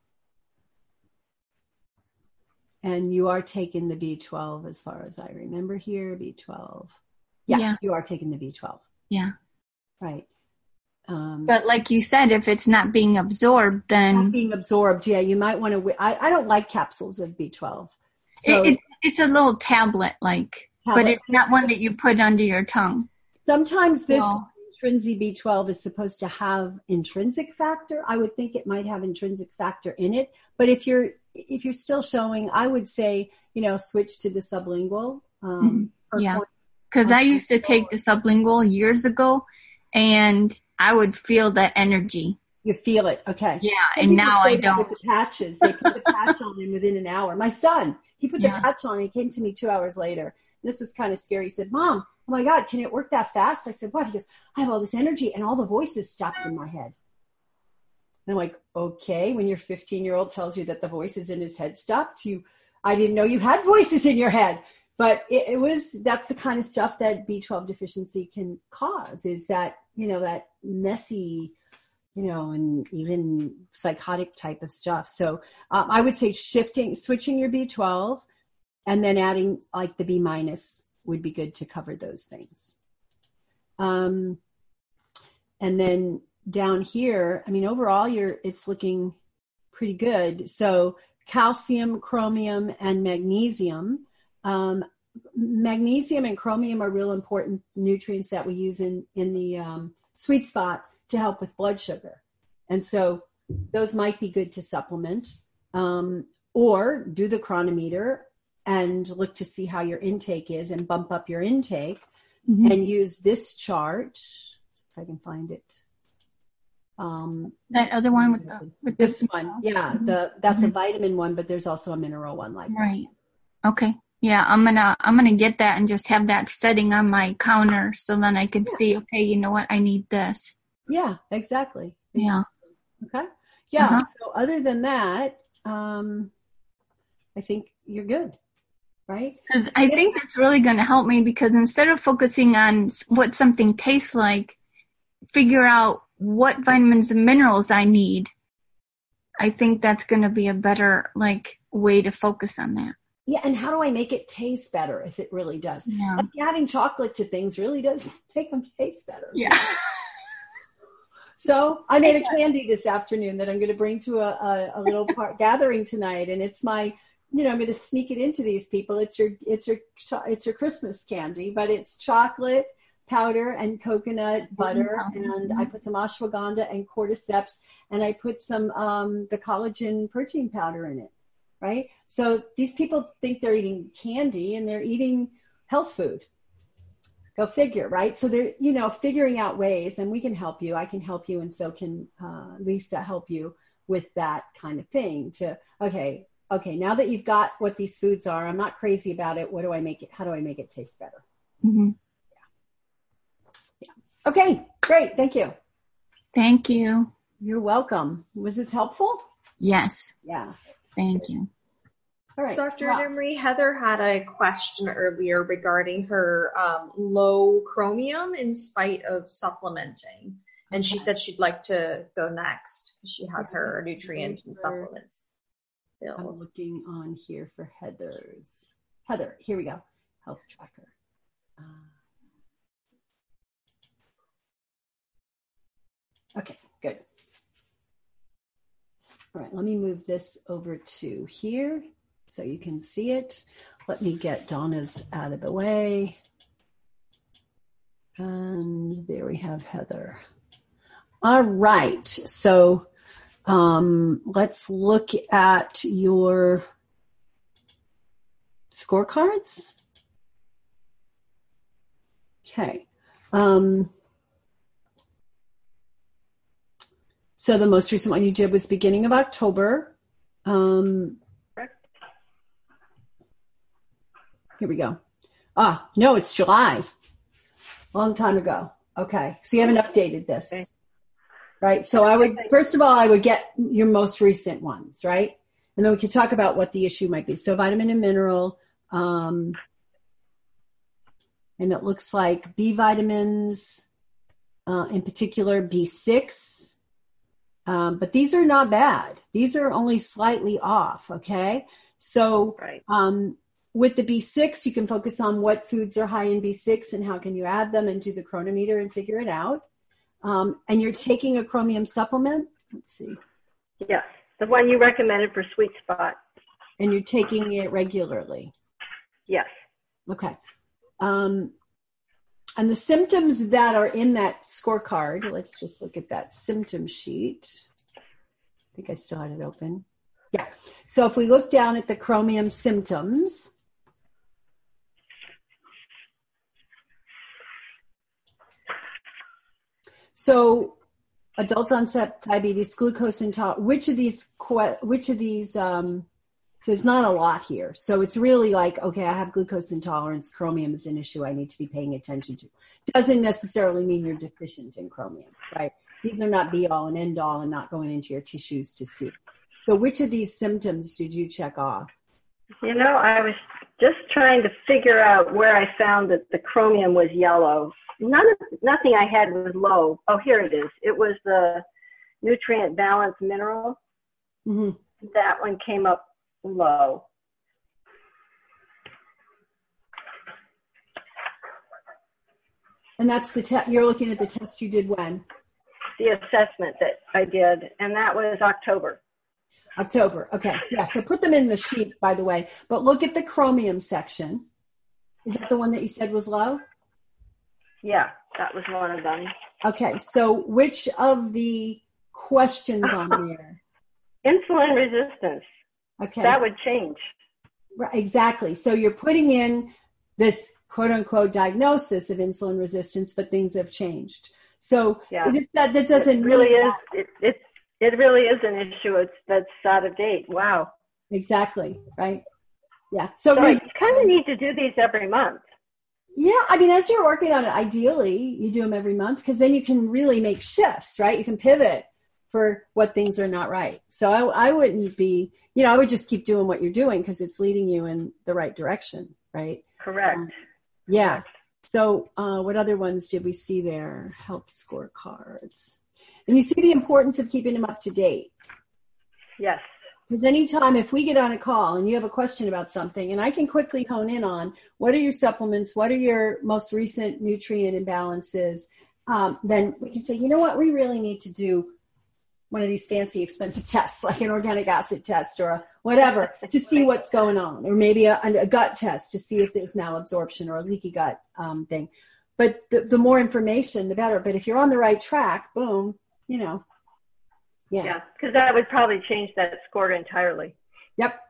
Speaker 1: And you are taking the B12 as far as I remember here, B12. Yeah. You are taking the B12.
Speaker 3: Yeah.
Speaker 1: Right.
Speaker 3: But like you said, if it's not being absorbed, then...
Speaker 1: Not being absorbed, yeah, you might want to... I don't like capsules of B12. So
Speaker 3: it's a little tablet, but it's not one that you put under your tongue.
Speaker 1: Sometimes this Trinzy B12 is supposed to have intrinsic factor. I would think it might have intrinsic factor in it. But if you're still showing, I would say, switch to the sublingual.
Speaker 3: Yeah, because I used to take the sublingual years ago, and I would feel that energy.
Speaker 1: You feel it, okay.
Speaker 3: Yeah, and now I don't.
Speaker 1: With the patches, they put the patch on him within an hour. My son, he put the patch on and he came to me 2 hours later. This was kind of scary. He said, Mom, oh my God, can it work that fast? I said, what? He goes, I have all this energy and all the voices stopped in my head. And I'm like, okay, when your 15-year-old tells you that the voices in his head stopped, I didn't know you had voices in your head. But that's the kind of stuff that B12 deficiency can cause, is that, that messy, and even psychotic type of stuff. So I would say switching your B12 and then adding like the B- would be good to cover those things. And then down here, overall it's looking pretty good. So calcium, chromium, and magnesium. Magnesium and chromium are real important nutrients that we use in the sweet spot to help with blood sugar. And so those might be good to supplement, or do the chronometer and look to see how your intake is and bump up your intake and use this chart. If I can find it.
Speaker 3: That other one with
Speaker 1: this one. Yeah. That's a vitamin one, but there's also a mineral one like that.
Speaker 3: Right. Okay. Yeah, I'm gonna get that and just have that setting on my counter so then I can see, okay, you know what, I need this.
Speaker 1: Yeah, exactly.
Speaker 3: Yeah.
Speaker 1: Okay. Yeah. So other than that, I think you're good, right?
Speaker 3: Because I think that's really going to help me, because instead of focusing on what something tastes like, figure out what vitamins and minerals I need. I think that's going to be a better way to focus on that.
Speaker 1: Yeah, and how do I make it taste better if it really does?
Speaker 3: Yeah.
Speaker 1: Adding chocolate to things really does make them taste better.
Speaker 3: Yeah.
Speaker 1: So I made a candy this afternoon that I'm going to bring to a little gathering tonight, and it's my, I'm going to sneak it into these people. It's your Christmas candy, but it's chocolate powder and coconut butter, and I put some ashwagandha and cordyceps, and I put some the collagen protein powder in it. Right? So these people think they're eating candy and they're eating health food. Go figure, right? So they're, figuring out ways, and we can help you. I can help you, and so can Lisa help you with that kind of thing. Okay, now that you've got what these foods are, I'm not crazy about it. What do I make it? How do I make it taste better?
Speaker 3: Mm-hmm.
Speaker 1: Yeah. Okay, great. Thank you.
Speaker 3: Thank you.
Speaker 1: You're welcome. Was this helpful?
Speaker 3: Yes.
Speaker 1: Yeah.
Speaker 3: Thank you.
Speaker 1: All right.
Speaker 2: Dr. Emery, Heather had a question earlier regarding her low chromium in spite of supplementing. And she said she'd like to go next. She has her nutrients and supplements.
Speaker 1: I'm looking on here for Heather's. Heather, here we go. Health tracker. Okay, good. All right, let me move this over to here so you can see it. Let me get Donna's out of the way. And there we have Heather. All right, so let's look at your scorecards. Okay. So the most recent one you did was beginning of October.
Speaker 7: Correct.
Speaker 1: Here we go. No, it's July. Long time ago. Okay. So you haven't updated this. Okay. Right. So first of all, I would get your most recent ones, right? And then we could talk about what the issue might be. So vitamin and mineral, and it looks like B vitamins, in particular B6. But these are not bad. These are only slightly off. Okay. So,
Speaker 7: right.
Speaker 1: With the B6, you can focus on what foods are high in B6 and how can you add them and do the chronometer and figure it out. And you're taking a chromium supplement. Let's see.
Speaker 7: Yes. The one you recommended for Sweet Spot.
Speaker 1: And you're taking it regularly.
Speaker 7: Yes.
Speaker 1: Okay. And the symptoms that are in that scorecard, let's just look at that symptom sheet. I think I still had it open. Yeah. So if we look down at the chromium symptoms, so adult onset diabetes, glucose intolerance, which of these, so there's not a lot here. So it's really like, okay, I have glucose intolerance. Chromium is an issue I need to be paying attention to. Doesn't necessarily mean you're deficient in chromium, right? These are not be all and end all and not going into your tissues to see. So which of these symptoms did you check off?
Speaker 7: You know, I was just trying to figure out where I found that the chromium was yellow. Nothing I had was low. Oh, here it is. It was the nutrient balance mineral.
Speaker 1: Mm-hmm.
Speaker 7: That one came up low.
Speaker 1: And that's the test. You're looking at the test you did when?
Speaker 7: The assessment that I did, and that was October.
Speaker 1: October. Okay. Yeah. So put them in the sheet, by the way. But look at the chromium section. Is that the one that you said was low?
Speaker 7: Yeah, that was one of them.
Speaker 1: Okay. So which of the questions on there?
Speaker 7: Insulin resistance.
Speaker 1: Okay.
Speaker 7: That would change.
Speaker 1: Right, exactly. So you're putting in this quote unquote diagnosis of insulin resistance, but things have changed. So
Speaker 7: yeah.
Speaker 1: that doesn't
Speaker 7: it really
Speaker 1: mean
Speaker 7: is. It really is an issue. That's out of date. Wow.
Speaker 1: Exactly. Right. Yeah.
Speaker 7: So you kind of need to do these every month.
Speaker 1: Yeah. I mean, as you're working on it, ideally you do them every month because then you can really make shifts, right? You can pivot for what things are not right. So I wouldn't be, I would just keep doing what you're doing because it's leading you in the right direction. Right.
Speaker 7: Correct.
Speaker 1: Yeah. So what other ones did we see there? Health scorecards. And you see the importance of keeping them up to date.
Speaker 7: Yes.
Speaker 1: Because anytime if we get on a call and you have a question about something and I can quickly hone in on what are your supplements, what are your most recent nutrient imbalances, then we can say, you know what, we really need to do one of these fancy expensive tests like an organic acid test or a whatever to see what's going on, or maybe a gut test to see if there's malabsorption or a leaky gut thing. But the more information, the better. But if you're on the right track, boom, Yeah,
Speaker 7: because that would probably change that score entirely.
Speaker 1: Yep,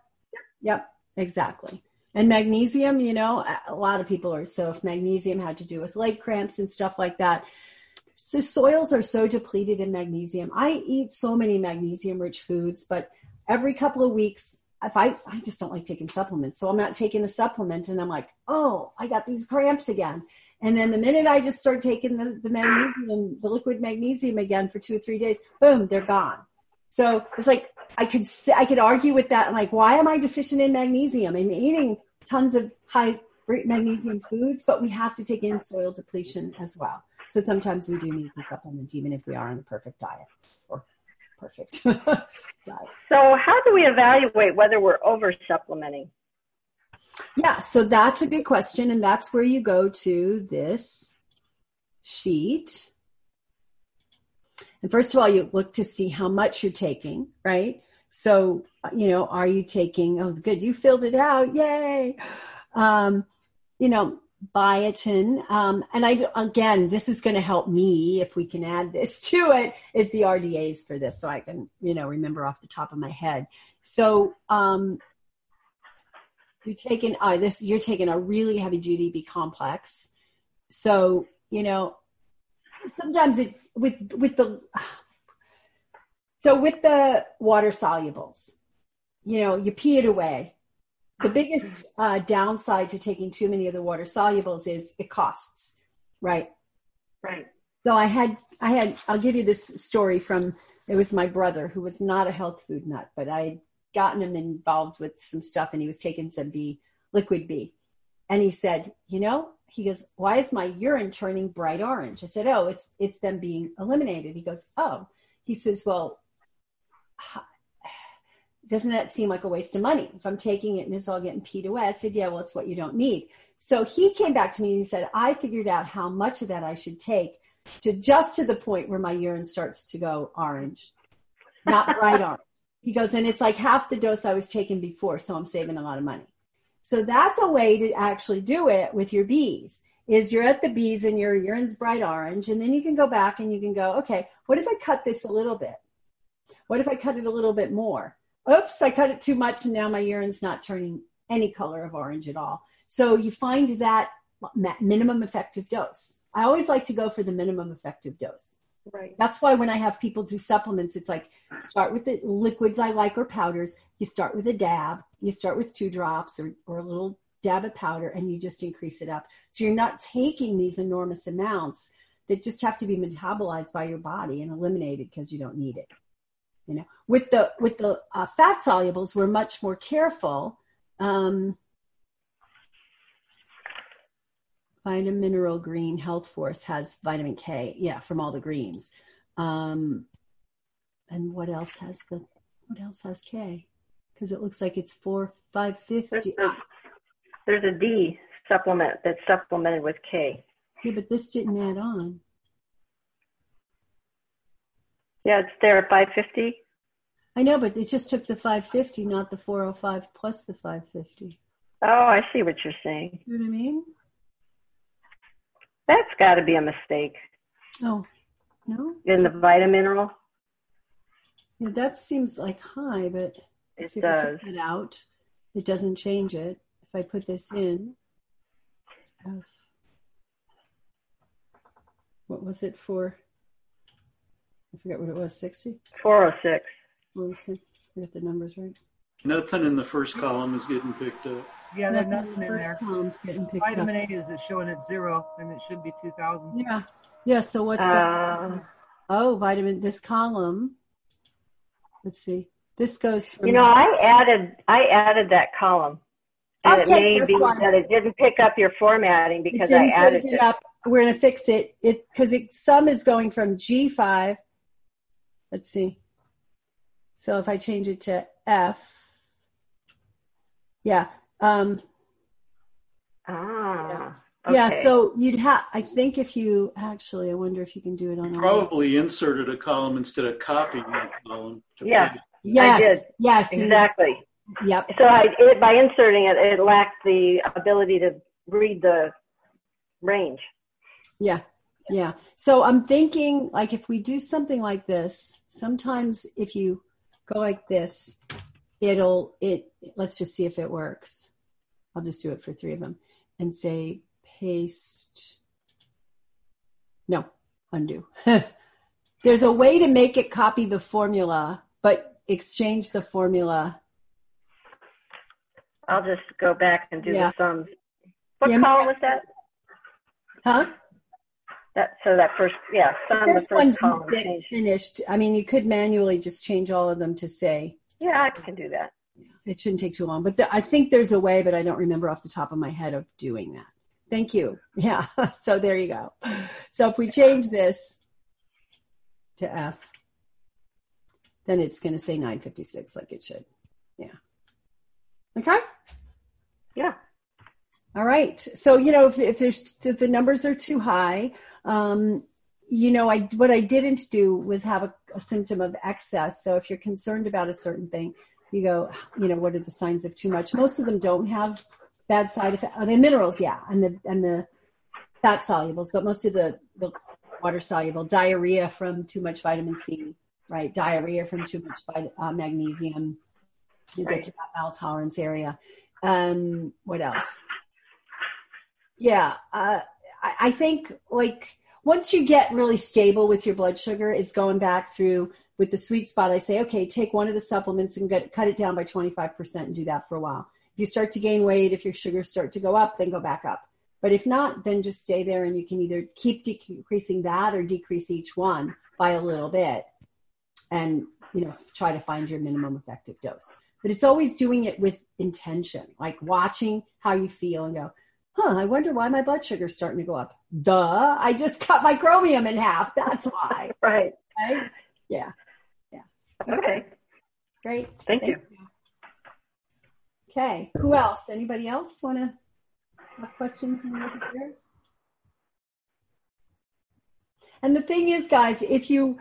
Speaker 1: exactly. And magnesium, a lot of people are, so if magnesium had to do with leg cramps and stuff like that, so soils are so depleted in magnesium. I eat so many magnesium-rich foods, but every couple of weeks, if I just don't like taking supplements, so I'm not taking a supplement, and I'm like, oh, I got these cramps again. And then the minute I just start taking the magnesium, the liquid magnesium again for 2 or 3 days, boom, they're gone. So it's like I could argue with that. I'm like, why am I deficient in magnesium? I'm eating tons of high magnesium foods, but we have to take in soil depletion as well. So sometimes we do need to supplement even if we are on a perfect diet or perfect diet.
Speaker 7: So how do we evaluate whether we're over supplementing?
Speaker 1: Yeah, so that's a good question. And that's where you go to this sheet. And first of all, you look to see how much you're taking, right? So, are you taking, oh, good, you filled it out. Yay. Biotin. And this is going to help me if we can add this to it, is the RDAs for this. So I can, remember off the top of my head. So, you're taking a really heavy duty B complex. So, sometimes with the water solubles, you pee it away. The biggest downside to taking too many of the water solubles is it costs, right?
Speaker 7: Right.
Speaker 1: So I'll give you this story it was my brother who was not a health food nut, but I had gotten him involved with some stuff and he was taking some liquid B. And he said, he goes, why is my urine turning bright orange? I said, oh, it's them being eliminated. He goes, oh. He says, well, doesn't that seem like a waste of money? If I'm taking it and it's all getting peed away. I said, yeah, well, it's what you don't need. So he came back to me and he said, I figured out how much of that I should take to the point where my urine starts to go orange, not bright orange. He goes, and it's like half the dose I was taking before, so I'm saving a lot of money. So that's a way to actually do it with your Bs, is you're at the Bs and your urine's bright orange, and then you can go back and you can go, okay, what if I cut this a little bit? What if I cut it a little bit more? Oops, I cut it too much and now my urine's not turning any color of orange at all. So you find that minimum effective dose. I always like to go for the minimum effective dose.
Speaker 7: Right.
Speaker 1: That's why when I have people do supplements, it's like start with the liquids I like or powders. You start with a dab. You start with 2 drops or a little dab of powder, and you just increase it up. So you're not taking these enormous amounts that just have to be metabolized by your body and eliminated because you don't need it. With the fat solubles, we're much more careful. Vitamin Mineral Green Health Force has vitamin K, from all the greens. And what else has K? Because it looks like it's 550.
Speaker 7: There's a D supplement that's supplemented with K.
Speaker 1: Yeah, but this didn't add on.
Speaker 7: Yeah, it's there at 550.
Speaker 1: I know, but it just took the 550, not the 405 plus the 550.
Speaker 7: Oh, I see what you're saying.
Speaker 1: You know what I mean?
Speaker 7: That's got to be a mistake.
Speaker 1: Oh, no?
Speaker 7: In the vitamin mineral?
Speaker 1: Yeah, that seems like high, but
Speaker 7: it
Speaker 1: does. If I take it out, it doesn't change it. If I put this in, what was it for? I forget what it was, 60?
Speaker 7: 406.
Speaker 1: 406. I got the numbers right.
Speaker 6: Nothing in the first column is getting picked up.
Speaker 8: Yeah, there's nothing in
Speaker 1: first
Speaker 8: there.
Speaker 1: column's getting picked
Speaker 8: Vitamin
Speaker 1: up.
Speaker 8: A is showing at 0, and it should be 2,000.
Speaker 1: Yeah, so what's this column, let's see. This goes from...
Speaker 7: I added that column. And
Speaker 1: okay,
Speaker 7: it may be that it didn't pick up your formatting because I added it.
Speaker 1: Up. We're going to fix it because some is going from G5. Let's see. So if I change it to F,
Speaker 7: Okay.
Speaker 1: Yeah, so you'd have, I think if you, I wonder if you can do it on
Speaker 6: probably inserted a column instead of copying a column.
Speaker 7: Yes,
Speaker 1: I did. Yes,
Speaker 7: exactly.
Speaker 1: Yep.
Speaker 7: So by inserting it, it lacked the ability to read the range. Yeah.
Speaker 1: So I'm thinking, like, if we do something like this, sometimes if you go like this, let's just see if it works. I'll just do it for 3 of them and say paste. No, undo. There's a way to make it copy the formula, but exchange the formula.
Speaker 7: I'll just go back and do the sums. What column was that?
Speaker 1: Huh?
Speaker 7: That first, sum, the first column
Speaker 1: finished. I mean, you could manually just change all of them to say.
Speaker 7: Yeah, I can do that.
Speaker 1: It shouldn't take too long. But I think there's a way, but I don't remember off the top of my head of doing that. Thank you. Yeah. So there you go. So if we change this to F, then it's going to say 956 like it should. Yeah. Okay.
Speaker 7: Yeah.
Speaker 1: All right. So, if the numbers are too high, what I didn't do was have a symptom of excess. So if you're concerned about a certain thing, you go, what are the signs of too much? Most of them don't have bad side effects. The minerals, yeah, and the fat solubles, but most of the water soluble. Diarrhea from too much vitamin C, right? Diarrhea from too much magnesium. You get to that bowel tolerance area. What else? Yeah, I think once you get really stable with your blood sugar, is going back through with the sweet spot. I say, okay, take one of the supplements and cut it down by 25% and do that for a while. If you start to gain weight, if your sugars start to go up, then go back up. But if not, then just stay there, and you can either keep decreasing that or decrease each one by a little bit and, try to find your minimum effective dose. But it's always doing it with intention, like watching how you feel and go, I wonder why my blood sugar's starting to go up. Duh, I just cut my chromium in half. That's why.
Speaker 7: Right.
Speaker 1: Yeah.
Speaker 7: Okay.
Speaker 1: Great.
Speaker 7: Thank you.
Speaker 1: Okay. Who else? Anybody else want to have questions and look at theirs? And the thing is, guys, if you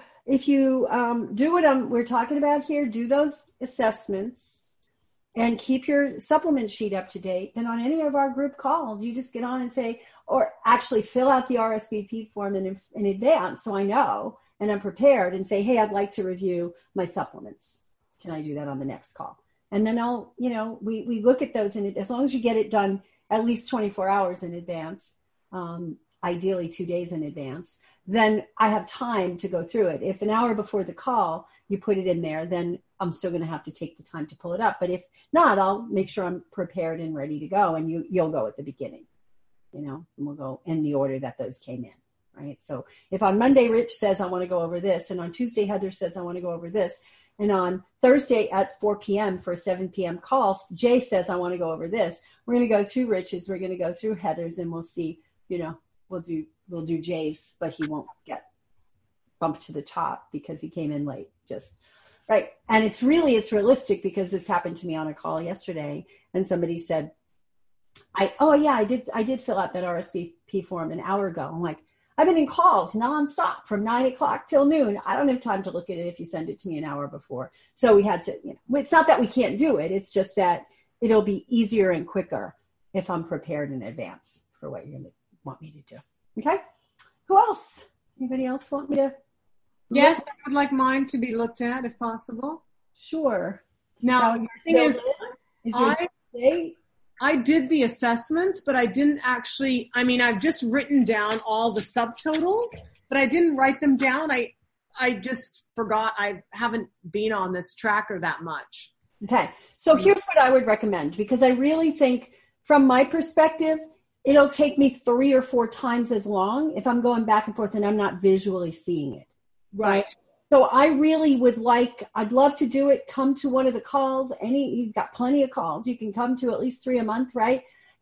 Speaker 1: do what we're talking about here, do those assessments and keep your supplement sheet up to date. And on any of our group calls, you just get on and say, or actually fill out the RSVP form in advance so I know and I'm prepared, and say, hey, I'd like to review my supplements. Can I do that on the next call? And then we look at those, and as long as you get it done at least 24 hours in advance, ideally 2 days in advance, then I have time to go through it. If an hour before the call you put it in there, then I'm still going to have to take the time to pull it up. But if not, I'll make sure I'm prepared and ready to go, and you'll go at the beginning, and we'll go in the order that those came in, right? So if on Monday Rich says I want to go over this, and on Tuesday Heather says I want to go over this, and on Thursday at 4 p.m. for a 7 p.m. call, Jay says I want to go over this, we're going to go through Rich's, we're going to go through Heather's, and we'll see, we'll do Jay's, but he won't get bumped to the top because he came in late. Just right. And it's realistic, because this happened to me on a call yesterday, and somebody said, I did fill out that RSVP form an hour ago. I'm like, I've been in calls nonstop from 9 o'clock till noon. I don't have time to look at it if you send it to me an hour before. So we had to, it's not that we can't do it. It's just that it'll be easier and quicker if I'm prepared in advance for what you're going to want me to do. Okay. Who else? Anybody else want me to?
Speaker 4: Yes, I would like mine to be looked at if possible.
Speaker 1: Sure.
Speaker 4: Now, the thing is, I did the assessments, but I didn't actually, I've just written down all the subtotals, but I didn't write them down. I just forgot. I haven't been on this tracker that much.
Speaker 1: Okay. So here's what I would recommend, because I really think from my perspective, it'll take me 3 or 4 times as long if I'm going back and forth and I'm not visually seeing it. Right. So I really I'd love to do it. Come to one of the calls. You've got plenty of calls. You can come to at least 3 a month, right?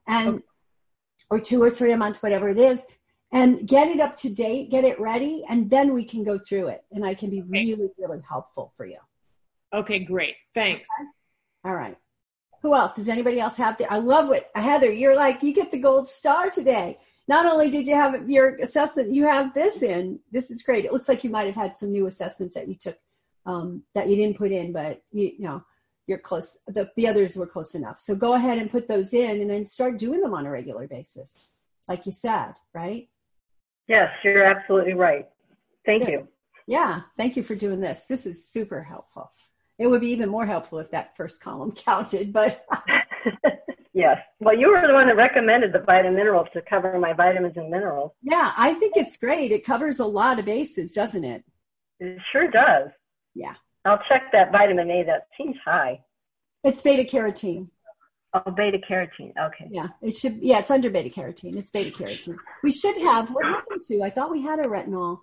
Speaker 1: Or 2 or 3 a month, whatever it is, and get it up to date, get it ready, and then we can go through it. And I can be really, really helpful for you.
Speaker 4: Okay, great. Thanks.
Speaker 1: Okay? All right. Who else? Does anybody else have I love what, Heather, you're like, you get the gold star today. Not only did you have your assessment, you have this in. This is great. It looks like you might have had some new assessments that you took that you didn't put in, but you're close. The others were close enough. So go ahead and put those in, and then start doing them on a regular basis, like you said, right?
Speaker 7: Yes, you're absolutely right. Thank you.
Speaker 1: Yeah, thank you for doing this. This is super helpful. It would be even more helpful if that first column counted, but...
Speaker 7: Yes. Well, you were the one that recommended the vitamin minerals to cover my vitamins and minerals.
Speaker 1: Yeah, I think it's great. It covers a lot of bases, doesn't it?
Speaker 7: It sure does.
Speaker 1: Yeah.
Speaker 7: I'll check that vitamin A. That seems high.
Speaker 1: It's beta carotene.
Speaker 7: Oh, beta carotene. Okay.
Speaker 1: Yeah, it's under beta carotene. It's beta carotene. We should have, what happened to? I thought we had a retinol.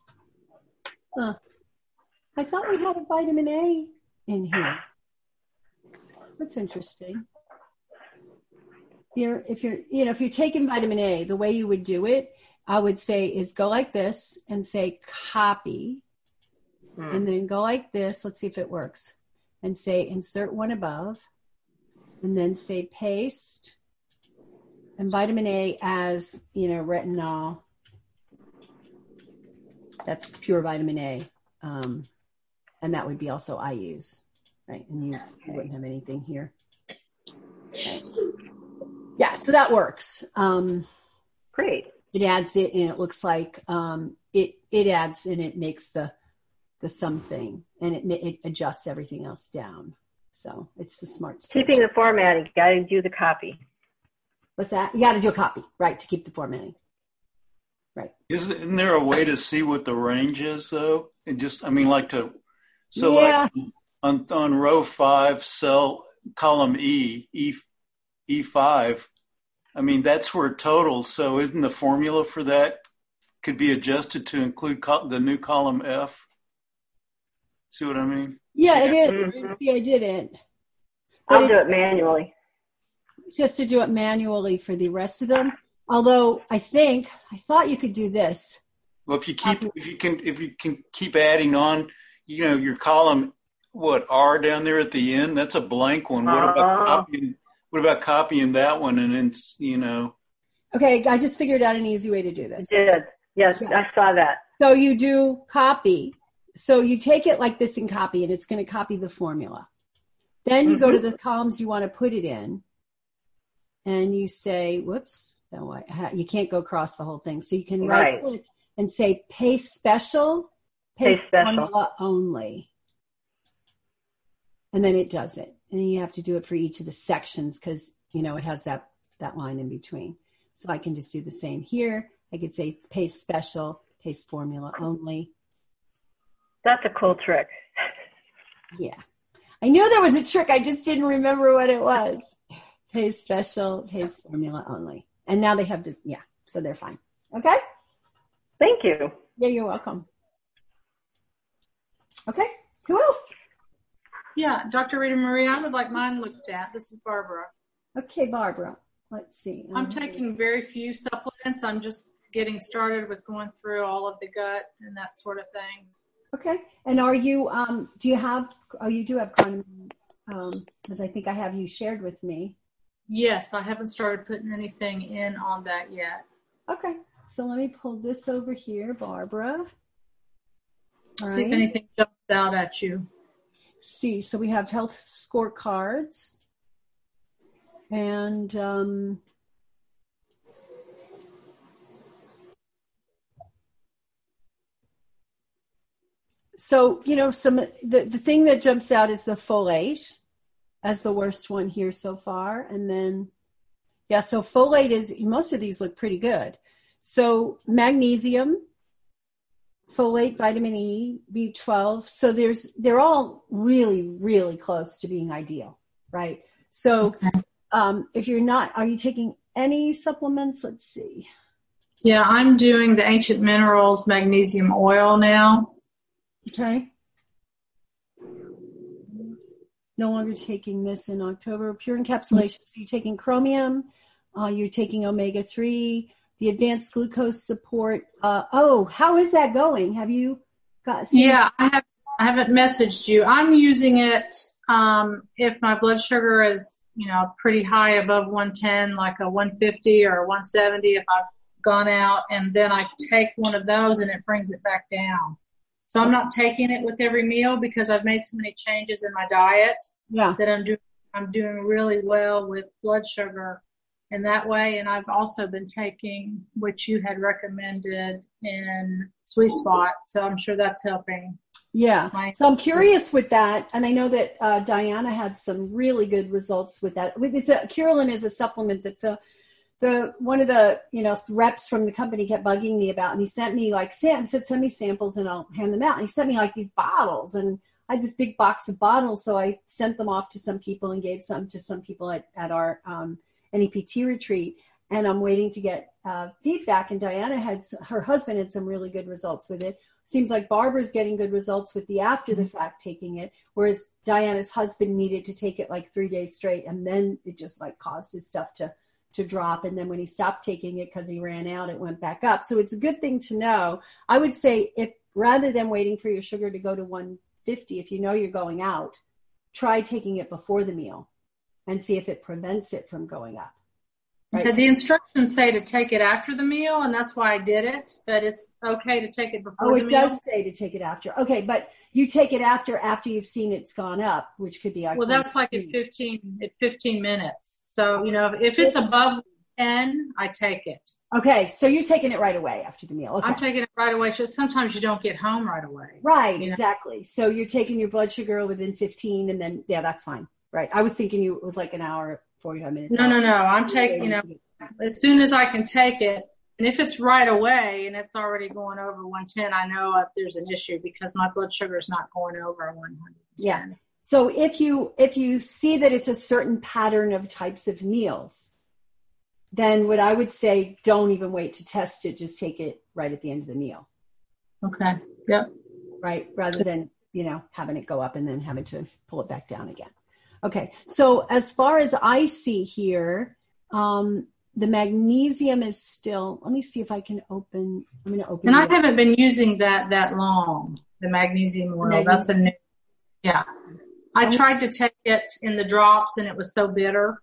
Speaker 1: I thought we had a vitamin A in here. That's interesting. if you're taking vitamin A, the way you would do it, I would say is go like this and say copy, and then go like this. Let's see if it works, and say insert one above, and then say paste, and vitamin A as retinol. That's pure vitamin A, and that would be also I use, right? And you wouldn't have anything here. Okay. Yeah, so that works.
Speaker 7: Great.
Speaker 1: It adds it, and it looks like it adds, and it makes the something, and it adjusts everything else down. So it's the smart switch.
Speaker 7: Keeping the formatting, got to do the copy.
Speaker 1: What's that? You got to do a copy, right, to keep the formatting. Right.
Speaker 6: Isn't there a way to see what the range is, though? Like on row 5, cell column E5. That's where total. So isn't the formula for that could be adjusted to include the new column F? See what I mean?
Speaker 1: Yeah, it is. Mm-hmm. See, I didn't.
Speaker 7: I'll do it manually.
Speaker 1: Just to do it manually for the rest of them. Although I thought you could do this.
Speaker 6: Well, if you can keep adding on, your column, R down there at the end, that's a blank one. What about copying that one and then,
Speaker 1: Okay, I just figured out an easy way to do this.
Speaker 7: You did. Yes, I saw that.
Speaker 1: So you do copy. So you take it like this and copy, and it's going to copy the formula. Then you go to the columns you want to put it in, and you say, whoops. No, you can't go across the whole thing. So you can right click and say paste special, paste formula only. And then it does it. And then you have to do it for each of the sections because, it has that line in between. So I can just do the same here. I could say paste special, paste formula only.
Speaker 7: That's a cool trick.
Speaker 1: Yeah. I knew there was a trick. I just didn't remember what it was. Paste special, paste formula only. And now they have so they're fine. Okay?
Speaker 7: Thank you.
Speaker 1: Yeah, you're welcome. Okay, who else?
Speaker 9: Yeah, Dr. Rita Marie, I would like mine looked at. This is Barbara.
Speaker 1: Okay, Barbara. Let's see.
Speaker 9: I'm taking very few supplements. I'm just getting started with going through all of the gut and that sort of thing.
Speaker 1: Okay. And are you, you do have Chronomen, because I think I have you shared with me.
Speaker 9: Yes, I haven't started putting anything in on that yet.
Speaker 1: Okay. So let me pull this over here, Barbara. All
Speaker 9: See if anything jumps out at you.
Speaker 1: See, so we have health scorecards. And so, the thing that jumps out is the folate as the worst one here so far. And then, so folate is, most of these look pretty good. So magnesium, folate, vitamin E, B12. So they're all really, really close to being ideal, right? So if you're not, are you taking any supplements? Let's see.
Speaker 9: Yeah, I'm doing the Ancient Minerals magnesium oil now.
Speaker 1: Okay. No longer taking this in October. Pure encapsulation. So you're taking chromium, you're taking omega-3, the advanced glucose support. How is that going? Have you got?
Speaker 9: Yeah, I haven't messaged you. I'm using it if my blood sugar is, pretty high above 110, like a 150 or 170 if I've gone out, and then I take one of those and it brings it back down. So I'm not taking it with every meal because I've made so many changes in my diet that I'm doing really well with blood sugar in that way. And I've also been taking what you had recommended in Sweet Spot. So I'm sure that's helping.
Speaker 1: Yeah. So I'm curious with that. And I know that Diana had some really good results with that. Curulin is a supplement that's one of the, reps from the company kept bugging me about, and he sent me send me samples and I'll hand them out. And he sent me these bottles, and I had this big box of bottles. So I sent them off to some people and gave some to some people at our, NEPT retreat. And I'm waiting to get, feedback. And Diana her husband had some really good results with it. Seems like Barbara's getting good results with the after the fact taking it, whereas Diana's husband needed to take it 3 days straight. And then it just caused his stuff to to drop. And then when he stopped taking it because he ran out, it went back up. So it's a good thing to know. I would say if rather than waiting for your sugar to go to 150, if you know you're going out, try taking it before the meal and see if it prevents it from going up. Right?
Speaker 9: The instructions say to take it after the meal, and that's why I did it, but it's okay to take it before the meal.
Speaker 1: Oh, it does say to take it after. Okay, but you take it after you've seen it's gone up, which could be.
Speaker 9: Well, that's like at 15 minutes. So, if it's above 10, I take it.
Speaker 1: Okay, so you're taking it right away after the meal. Okay.
Speaker 9: I'm taking it right away. Just sometimes you don't get home right away.
Speaker 1: Right, exactly. So you're taking your blood sugar within 15, and then, that's fine. Right. I was thinking it was like an hour, 45 minutes.
Speaker 9: No. I'm taking, as soon as I can take it. And if it's right away and it's already going over 110, I know there's an issue because my blood sugar is not going over 100.
Speaker 1: Yeah. So if you see that it's a certain pattern of types of meals, then what I would say, don't even wait to test it. Just take it right at the end of the meal.
Speaker 9: Okay. Yep. Right.
Speaker 1: Rather than, having it go up and then having to pull it back down again. Okay. So as far as I see here, the magnesium is still, let me see if I can I'm going to open.
Speaker 9: And I haven't been using that long, the magnesium oil. That's a new, yeah. I tried to take it in the drops and it was so bitter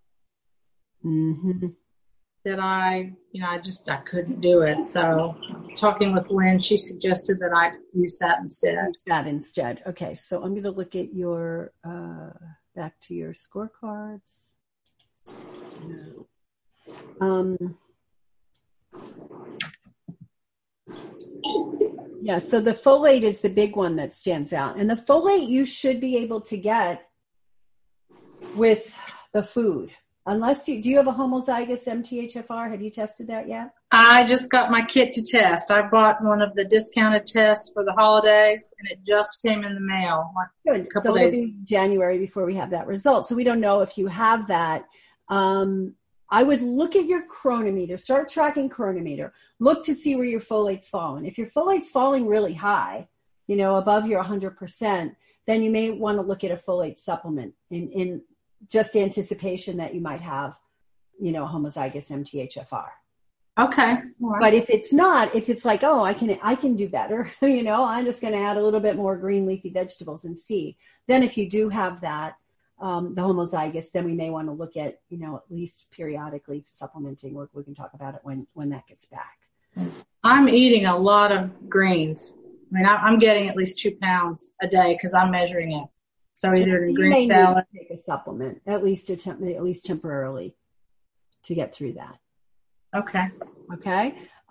Speaker 9: that I couldn't do it. So talking with Lynn, she suggested that I use that instead.
Speaker 1: Okay. So I'm going to look at your, back to your scorecards. So the folate is the big one that stands out. And the folate you should be able to get with the food. Unless do you have a homozygous MTHFR? Have you tested that yet?
Speaker 9: I just got my kit to test. I bought one of the discounted tests for the holidays, and it just came in the mail.
Speaker 1: Good. So it'll be January before we have that result. So we don't know if you have that. I would look at your chronometer. Start tracking chronometer. Look to see where your folate's falling. If your folate's falling really high, above your 100%, then you may want to look at a folate supplement in just anticipation that you might have, a homozygous MTHFR.
Speaker 9: Okay.
Speaker 1: Right. But if it's not, if it's like, I can do better, I'm just going to add a little bit more green leafy vegetables and see. Then if you do have that, the homozygous, then we may want to look at, at least periodically supplementing. We can talk about it when that gets back.
Speaker 9: I'm eating a lot of greens. I mean, I'm getting at least 2 pounds a day because I'm measuring it. So either the green salad,
Speaker 1: take a supplement at least temporarily to get through that. Okay.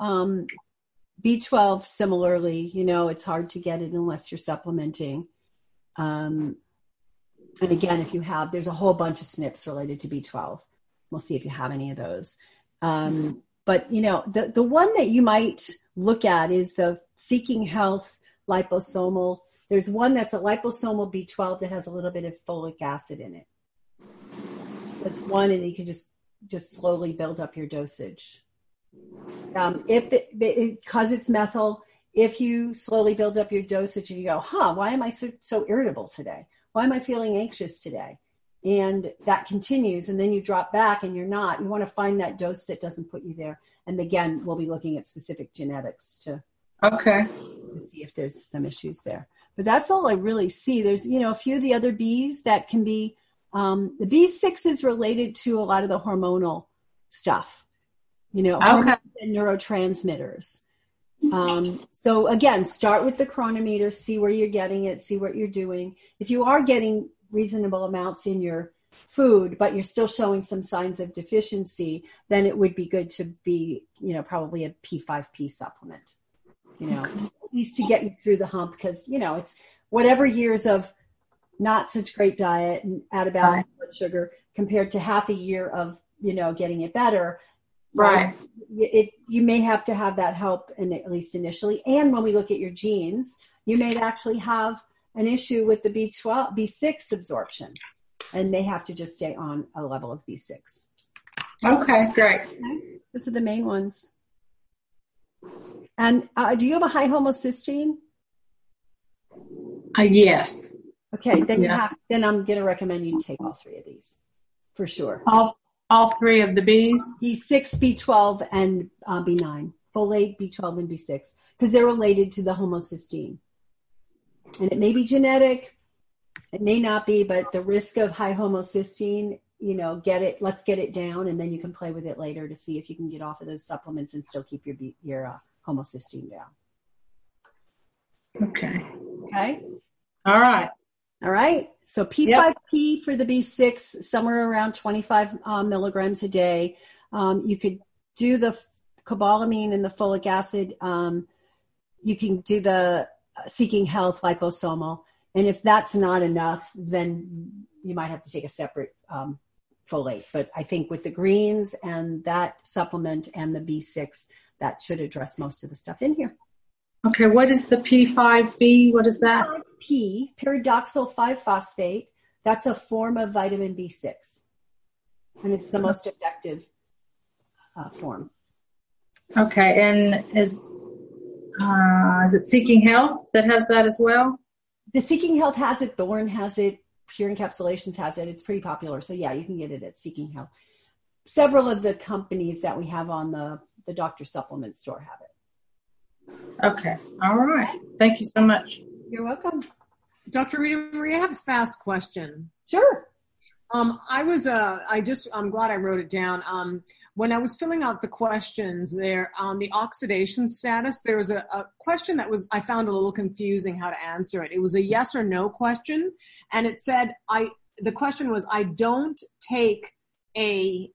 Speaker 1: B12 similarly, it's hard to get it unless you're supplementing. And again, there's a whole bunch of SNPs related to B12. We'll see if you have any of those. But the one that you might look at is the Seeking Health liposomal. There's one that's a liposomal B12 that has a little bit of folic acid in it. That's one, and you can just slowly build up your dosage. Because it's methyl, if you slowly build up your dosage and you go, why am I so irritable today? Why am I feeling anxious today? And that continues, and then you drop back and you're not. You want to find that dose that doesn't put you there. And again, we'll be looking at specific genetics to see if there's some issues there. But that's all I really see. There's, a few of the other Bs that can be, the B6 is related to a lot of the hormonal stuff, hormones and neurotransmitters. So again, start with the chronometer, see where you're getting it, see what you're doing. If you are getting reasonable amounts in your food, but you're still showing some signs of deficiency, then it would be good to be, probably a P5P supplement, at least to get you through the hump, because, it's whatever years of not such great diet and out of balance blood sugar compared to half a year of, getting it better.
Speaker 9: Right.
Speaker 1: You may have to have that help, at least initially. And when we look at your genes, you may actually have an issue with the B6 absorption, and may have to just stay on a level of B6.
Speaker 9: Okay, great.
Speaker 1: Okay. Those are the main ones. And do you have a high homocysteine?
Speaker 9: Yes.
Speaker 1: Okay, then then I'm going to recommend you take all 3 of these for sure.
Speaker 9: All three of the Bs?
Speaker 1: B6, B12, and B9. Folate, B12, and B6. Because they're related to the homocysteine. And it may be genetic. It may not be, but the risk of high homocysteine, let's get it down, and then you can play with it later to see if you can get off of those supplements and still keep your homocysteine down.
Speaker 9: Okay.
Speaker 1: Okay?
Speaker 9: All right.
Speaker 1: So P5P for the B6, somewhere around 25 milligrams a day. You could do the cobalamin and the folic acid. You can do the Seeking Health liposomal. And if that's not enough, then you might have to take a separate folate. But I think with the greens and that supplement and the B6, that should address most of the stuff in here.
Speaker 9: Okay, what is the P5B? What is that?
Speaker 1: P, pyridoxal 5-phosphate. That's a form of vitamin B6. And it's the most effective form.
Speaker 9: Okay, and is it Seeking Health that has that as well?
Speaker 1: The Seeking Health has it. Thorne has it. Pure Encapsulations has it. It's pretty popular. So, yeah, you can get it at Seeking Health. Several of the companies that we have on the doctor supplement store have it.
Speaker 9: Okay. All right. Thank you so much.
Speaker 1: You're welcome.
Speaker 4: Dr. Rita Marie, I have a fast question.
Speaker 1: Sure.
Speaker 4: I'm glad I wrote it down. When I was filling out the questions there on the oxidation status, there was a question that I found a little confusing how to answer it. It was a yes or no question. And it said, the question was, I don't take an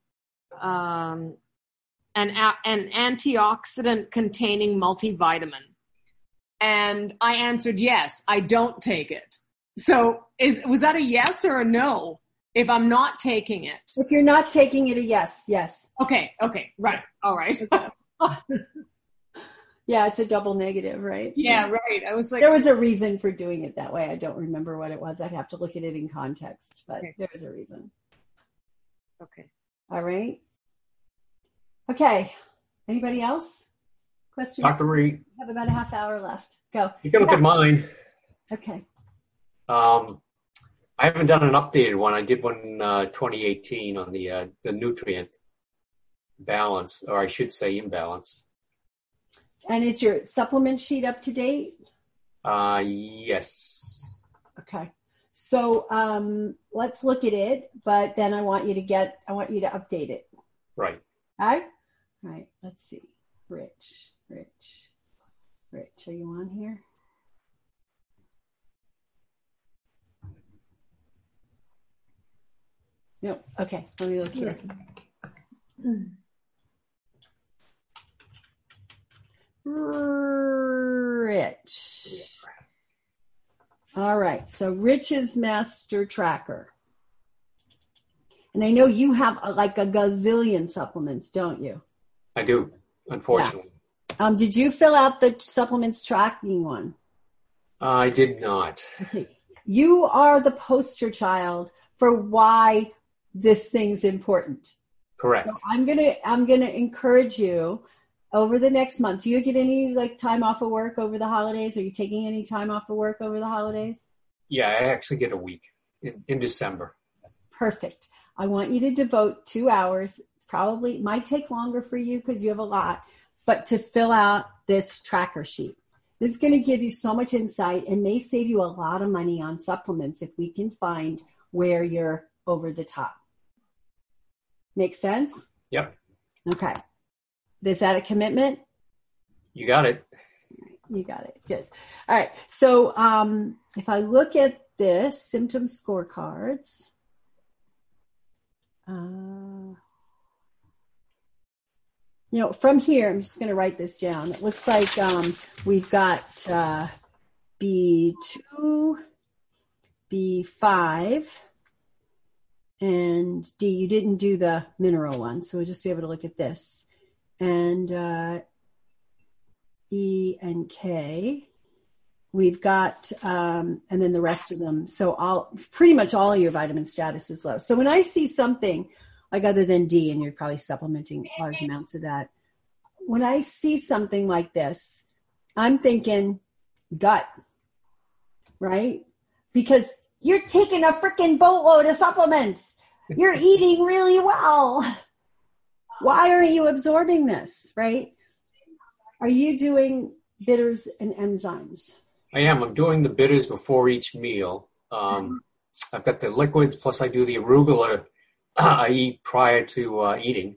Speaker 4: antioxidant containing multivitamin. And I answered yes, I don't take it. So was that a yes or a no? If I'm not taking it.
Speaker 1: If you're not taking it, a yes.
Speaker 4: Okay, right, all right.
Speaker 1: Yeah, it's a double negative, right?
Speaker 4: Yeah, right. I was like,
Speaker 1: there was a reason for doing it that way. I don't remember what it was. I'd have to look at it in context, but there was a reason.
Speaker 4: Okay.
Speaker 1: All right. Okay. Anybody else? Questions?
Speaker 10: Dr. Reed.
Speaker 1: We have about a half hour left. Go.
Speaker 10: You can look at mine.
Speaker 1: Okay.
Speaker 10: I haven't done an updated one. I did one 2018 on the nutrient balance, or I should say imbalance.
Speaker 1: And is your supplement sheet up to date?
Speaker 10: Yes.
Speaker 1: Okay. So let's look at it, but then I want you to update it.
Speaker 10: Right.
Speaker 1: All right. Let's see. Rich. Are you on here? No. Okay. Let me look here. Rich. All right. So Rich's Master Tracker. And I know you have like a gazillion supplements, don't you?
Speaker 10: I do, unfortunately.
Speaker 1: Yeah. Did you fill out the supplements tracking one?
Speaker 10: I did not.
Speaker 1: Okay. You are the poster child for why this thing's important.
Speaker 10: Correct.
Speaker 1: So I'm gonna encourage you over the next month. Do you get any time off of work over the holidays? Are you taking any time off of work over the holidays?
Speaker 10: Yeah, I actually get a week in December.
Speaker 1: Perfect. I want you to devote 2 hours. It might take longer for you because you have a lot, but to fill out this tracker sheet. This is going to give you so much insight and may save you a lot of money on supplements if we can find where you're over the top. Make sense?
Speaker 10: Yep.
Speaker 1: Okay. Is that a commitment?
Speaker 10: You got it.
Speaker 1: You got it. Good. All right. So if I look at this, symptom scorecards, from here, I'm just going to write this down. It looks like we've got B2, B5, and D. You didn't do the mineral one, so we'll just be able to look at this. And E and K. We've got, and then the rest of them. So pretty much all of your vitamin status is low. So when I see something, like other than D, and you're probably supplementing large amounts of that, when I see something like this, I'm thinking gut, right? Because you're taking a freaking boatload of supplements. You're eating really well. Why aren't you absorbing this, right? Are you doing bitters and enzymes?
Speaker 10: I am. I'm doing the bitters before each meal. I've got the liquids, plus I do the arugula I eat prior to eating.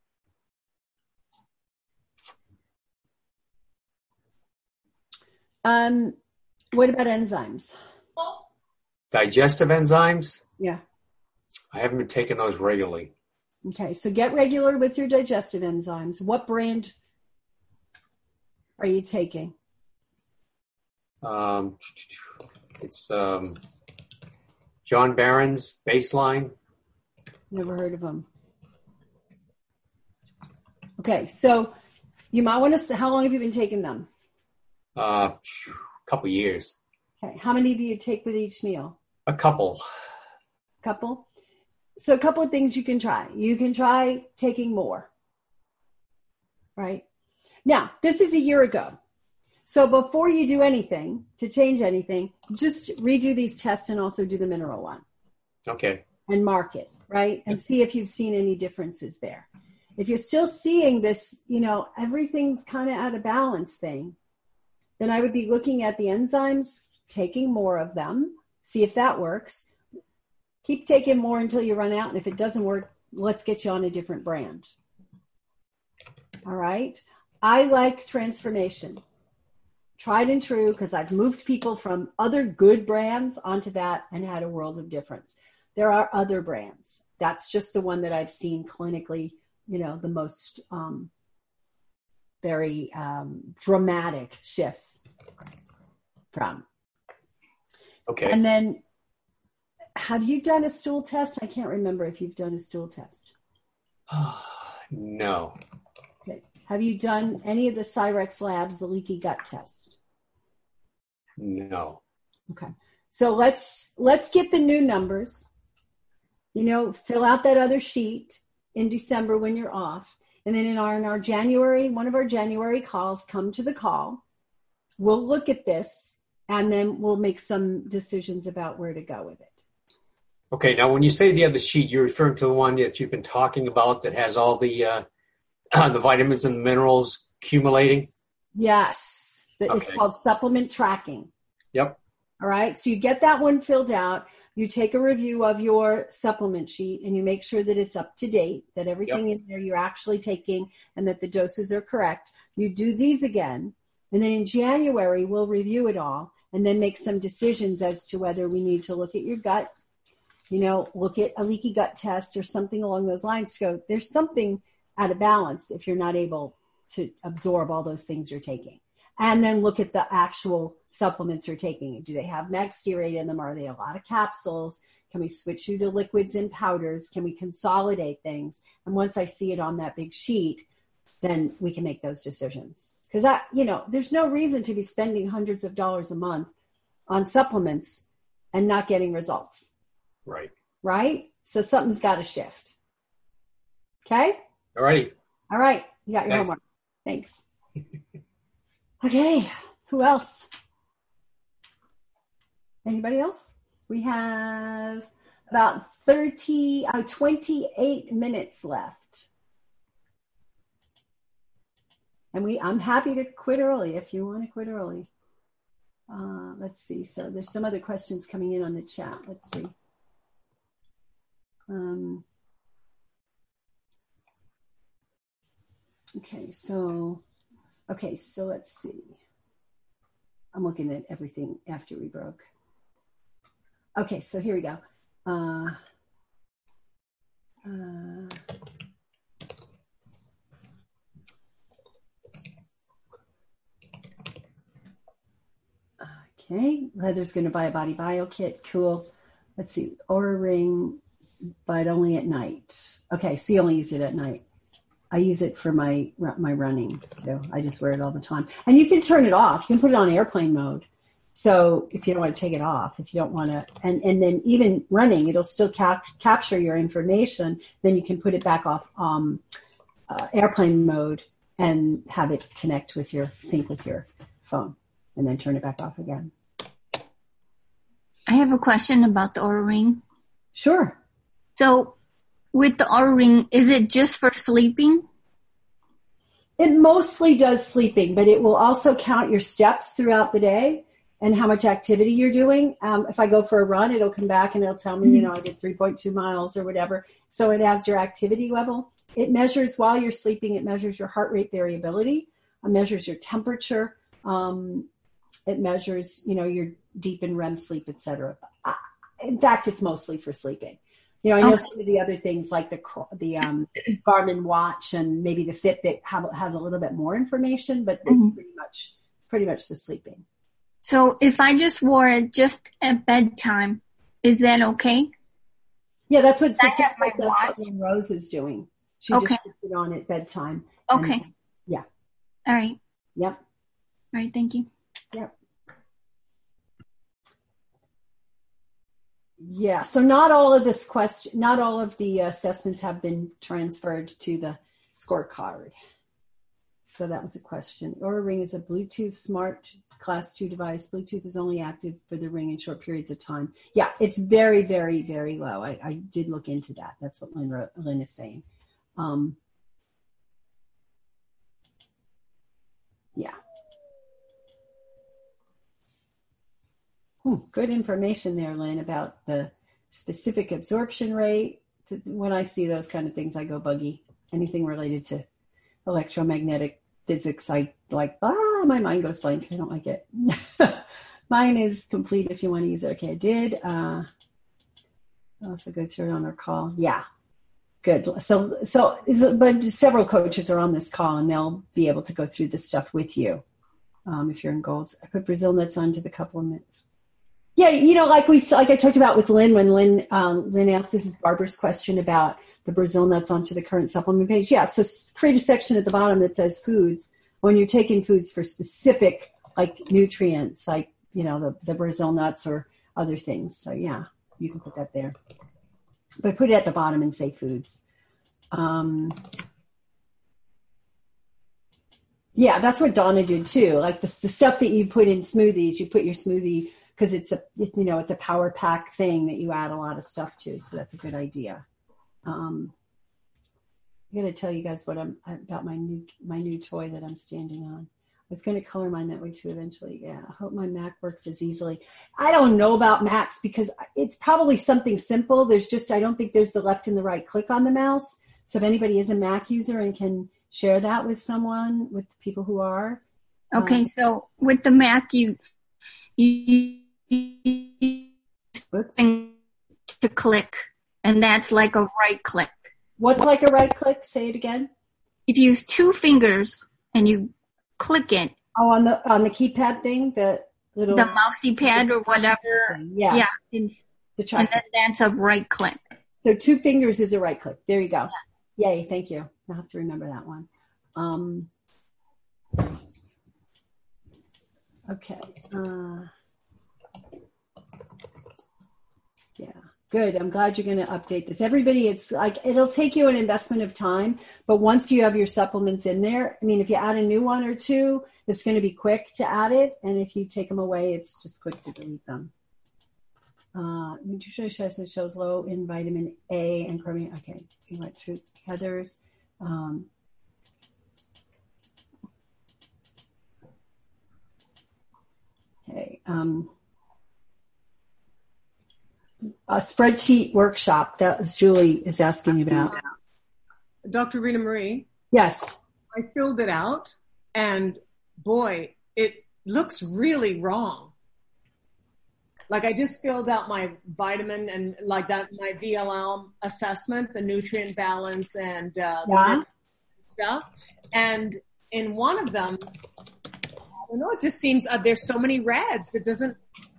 Speaker 1: What about enzymes?
Speaker 10: Digestive enzymes?
Speaker 1: Yeah.
Speaker 10: I haven't been taking those regularly.
Speaker 1: Okay, so get regular with your digestive enzymes. What brand are you taking?
Speaker 10: It's John Barron's Baseline.
Speaker 1: Never heard of them. Okay, so you might want to. How long have you been taking them?
Speaker 10: A couple years.
Speaker 1: Okay, how many do you take with each meal?
Speaker 10: A couple.
Speaker 1: Couple. So a couple of things you can try. You can try taking more. Right? Now, this is a year ago. So before you do anything to change anything, just redo these tests and also do the mineral one.
Speaker 10: Okay.
Speaker 1: And mark it, right? And see if you've seen any differences there. If you're still seeing this, everything's kind of out of balance thing, then I would be looking at the enzymes, taking more of them, see if that works. Keep taking more until you run out. And if it doesn't work, let's get you on a different brand. All right. I like transformation. Tried and true, because I've moved people from other good brands onto that and had a world of difference. There are other brands. That's just the one that I've seen clinically, the most very dramatic shifts from.
Speaker 10: Okay.
Speaker 1: And then, have you done a stool test? I can't remember if you've done a stool test.
Speaker 10: No.
Speaker 1: Okay. Have you done any of the Cyrex Labs, the leaky gut test?
Speaker 10: No.
Speaker 1: Okay. So let's get the new numbers. Fill out that other sheet in December when you're off. And then in our January, one of our January calls, come to the call. We'll look at this and then we'll make some decisions about where to go with it.
Speaker 10: Okay. Now, when you say the other sheet, you're referring to the one that you've been talking about that has all the vitamins and minerals accumulating?
Speaker 1: Yes.
Speaker 10: Okay.
Speaker 1: It's called supplement tracking.
Speaker 10: Yep.
Speaker 1: All right. So you get that one filled out. You take a review of your supplement sheet and you make sure that it's up to date, that everything in there you're actually taking and that the doses are correct. You do these again. And then in January, we'll review it all and then make some decisions as to whether we need to look at your gut, look at a leaky gut test or something along those lines to go, there's something out of balance if you're not able to absorb all those things you're taking. And then look at the actual supplements you're taking. Do they have Magsteroid in them? Are they a lot of capsules? Can we switch you to liquids and powders? Can we consolidate things? And once I see it on that big sheet, then we can make those decisions. Because there's no reason to be spending hundreds of dollars a month on supplements and not getting results.
Speaker 10: Right.
Speaker 1: Right? So something's got to shift. Okay?
Speaker 10: All righty.
Speaker 1: All right. You got your homework. Thanks. Okay. Who else? Anybody else? We have about 28 minutes left. And I'm happy to quit early if you want to quit early. Let's see. So there's some other questions coming in on the chat. Let's see. Okay, so let's see. I'm looking at everything after we broke. Okay, so here we go. Okay, Heather's going to buy a Body Bio kit. Cool. Let's see. Oura Ring, but only at night. Okay, so you only use it at night. I use it for my running too. I just wear it all the time. And you can turn it off. You can put it on airplane mode. So if you don't want to take it off, if you don't want to, and then even running, it'll still capture your information. Then you can put it back off airplane mode and have it sync with your phone, and then turn it back off again.
Speaker 3: I have a question about the Oura Ring.
Speaker 1: Sure.
Speaker 3: So with the Oura Ring, is it just for sleeping?
Speaker 1: It mostly does sleeping, but it will also count your steps throughout the day and how much activity you're doing. If I go for a run, it'll come back and it'll tell me, I did 3.2 miles or whatever. So it adds your activity level. It measures while you're sleeping. It measures your heart rate variability. It measures your temperature. It measures, your deep and REM sleep, et cetera. In fact, it's mostly for sleeping. I know some of the other things like the Garmin watch and maybe the Fitbit has a little bit more information, but it's pretty much the sleeping.
Speaker 3: So if I just wore it just at bedtime, is that okay?
Speaker 1: Yeah, that's what
Speaker 3: watch.
Speaker 1: Rose is doing. She just puts it on at bedtime.
Speaker 3: Okay.
Speaker 1: Yeah.
Speaker 3: All right.
Speaker 1: Yep.
Speaker 3: All right. Thank you.
Speaker 1: Yep. Yeah. So not all of the assessments have been transferred to the scorecard. So that was a question. Oura Ring is a Bluetooth smart Class 2 device. Bluetooth is only active for the ring in short periods of time. Yeah, it's very, very, very low. I did look into that. That's what Lynn is saying. Yeah. Good information there, Lynn, about the specific absorption rate. When I see those kind of things, I go buggy. Anything related to electromagnetic physics, I like, my mind goes blank. I don't like it. Mine is complete if you want to use it. Okay, I did. I'll also go through it on our call. Yeah, good. So, but several coaches are on this call and they'll be able to go through this stuff with you if you're in Golds. I put Brazil nuts on to the couple of minutes. Yeah, like I talked about with Lynn when Lynn asked, this is Barbara's question about the Brazil nuts onto the current supplement page. Yeah, so create a section at the bottom that says foods when you're taking foods for specific like nutrients, like, the Brazil nuts or other things. So yeah, you can put that there. But put it at the bottom and say foods. Yeah, that's what Donna did too. Like the stuff that you put in smoothies, you put your smoothie because it's a power pack thing that you add a lot of stuff to. So that's a good idea. I'm going to tell you guys about my new toy that I'm standing on. I was going to color mine that way too eventually. Yeah, I hope my Mac works as easily. I don't know about Macs because it's probably something simple. I don't think there's the left and the right click on the mouse. So if anybody is a Mac user and can share that with someone, with people who are.
Speaker 3: Okay, so with the Mac, you to click, and that's like a right click.
Speaker 1: What's like a right click? Say it again.
Speaker 3: If you use two fingers and you click it.
Speaker 1: Oh, on the keypad thing, the
Speaker 3: mousey pad or whatever.
Speaker 1: Yes.
Speaker 3: Yeah. And then that's a right click.
Speaker 1: So 2 fingers is a right click. There you go. Yeah. Yay. Thank you. I'll have to remember that one. Okay. Yeah. Good. I'm glad you're going to update this. Everybody, it's like, it'll take you an investment of time, but once you have your supplements in there, I mean, if you add a new one or two, it's going to be quick to add it. And if you take them away, it's just quick to delete them. Nutrition shows low in vitamin A and chromium. Okay. You went through Heather's. Okay. A spreadsheet workshop that was Julie is asking about.
Speaker 4: Dr. Rita Marie.
Speaker 1: Yes.
Speaker 4: I filled it out and boy, it looks really wrong. Like I just filled out my vitamin and like that, my VLM assessment, the nutrient balance and stuff. And in one of them, I don't know, it just seems there's so many reds. It doesn't.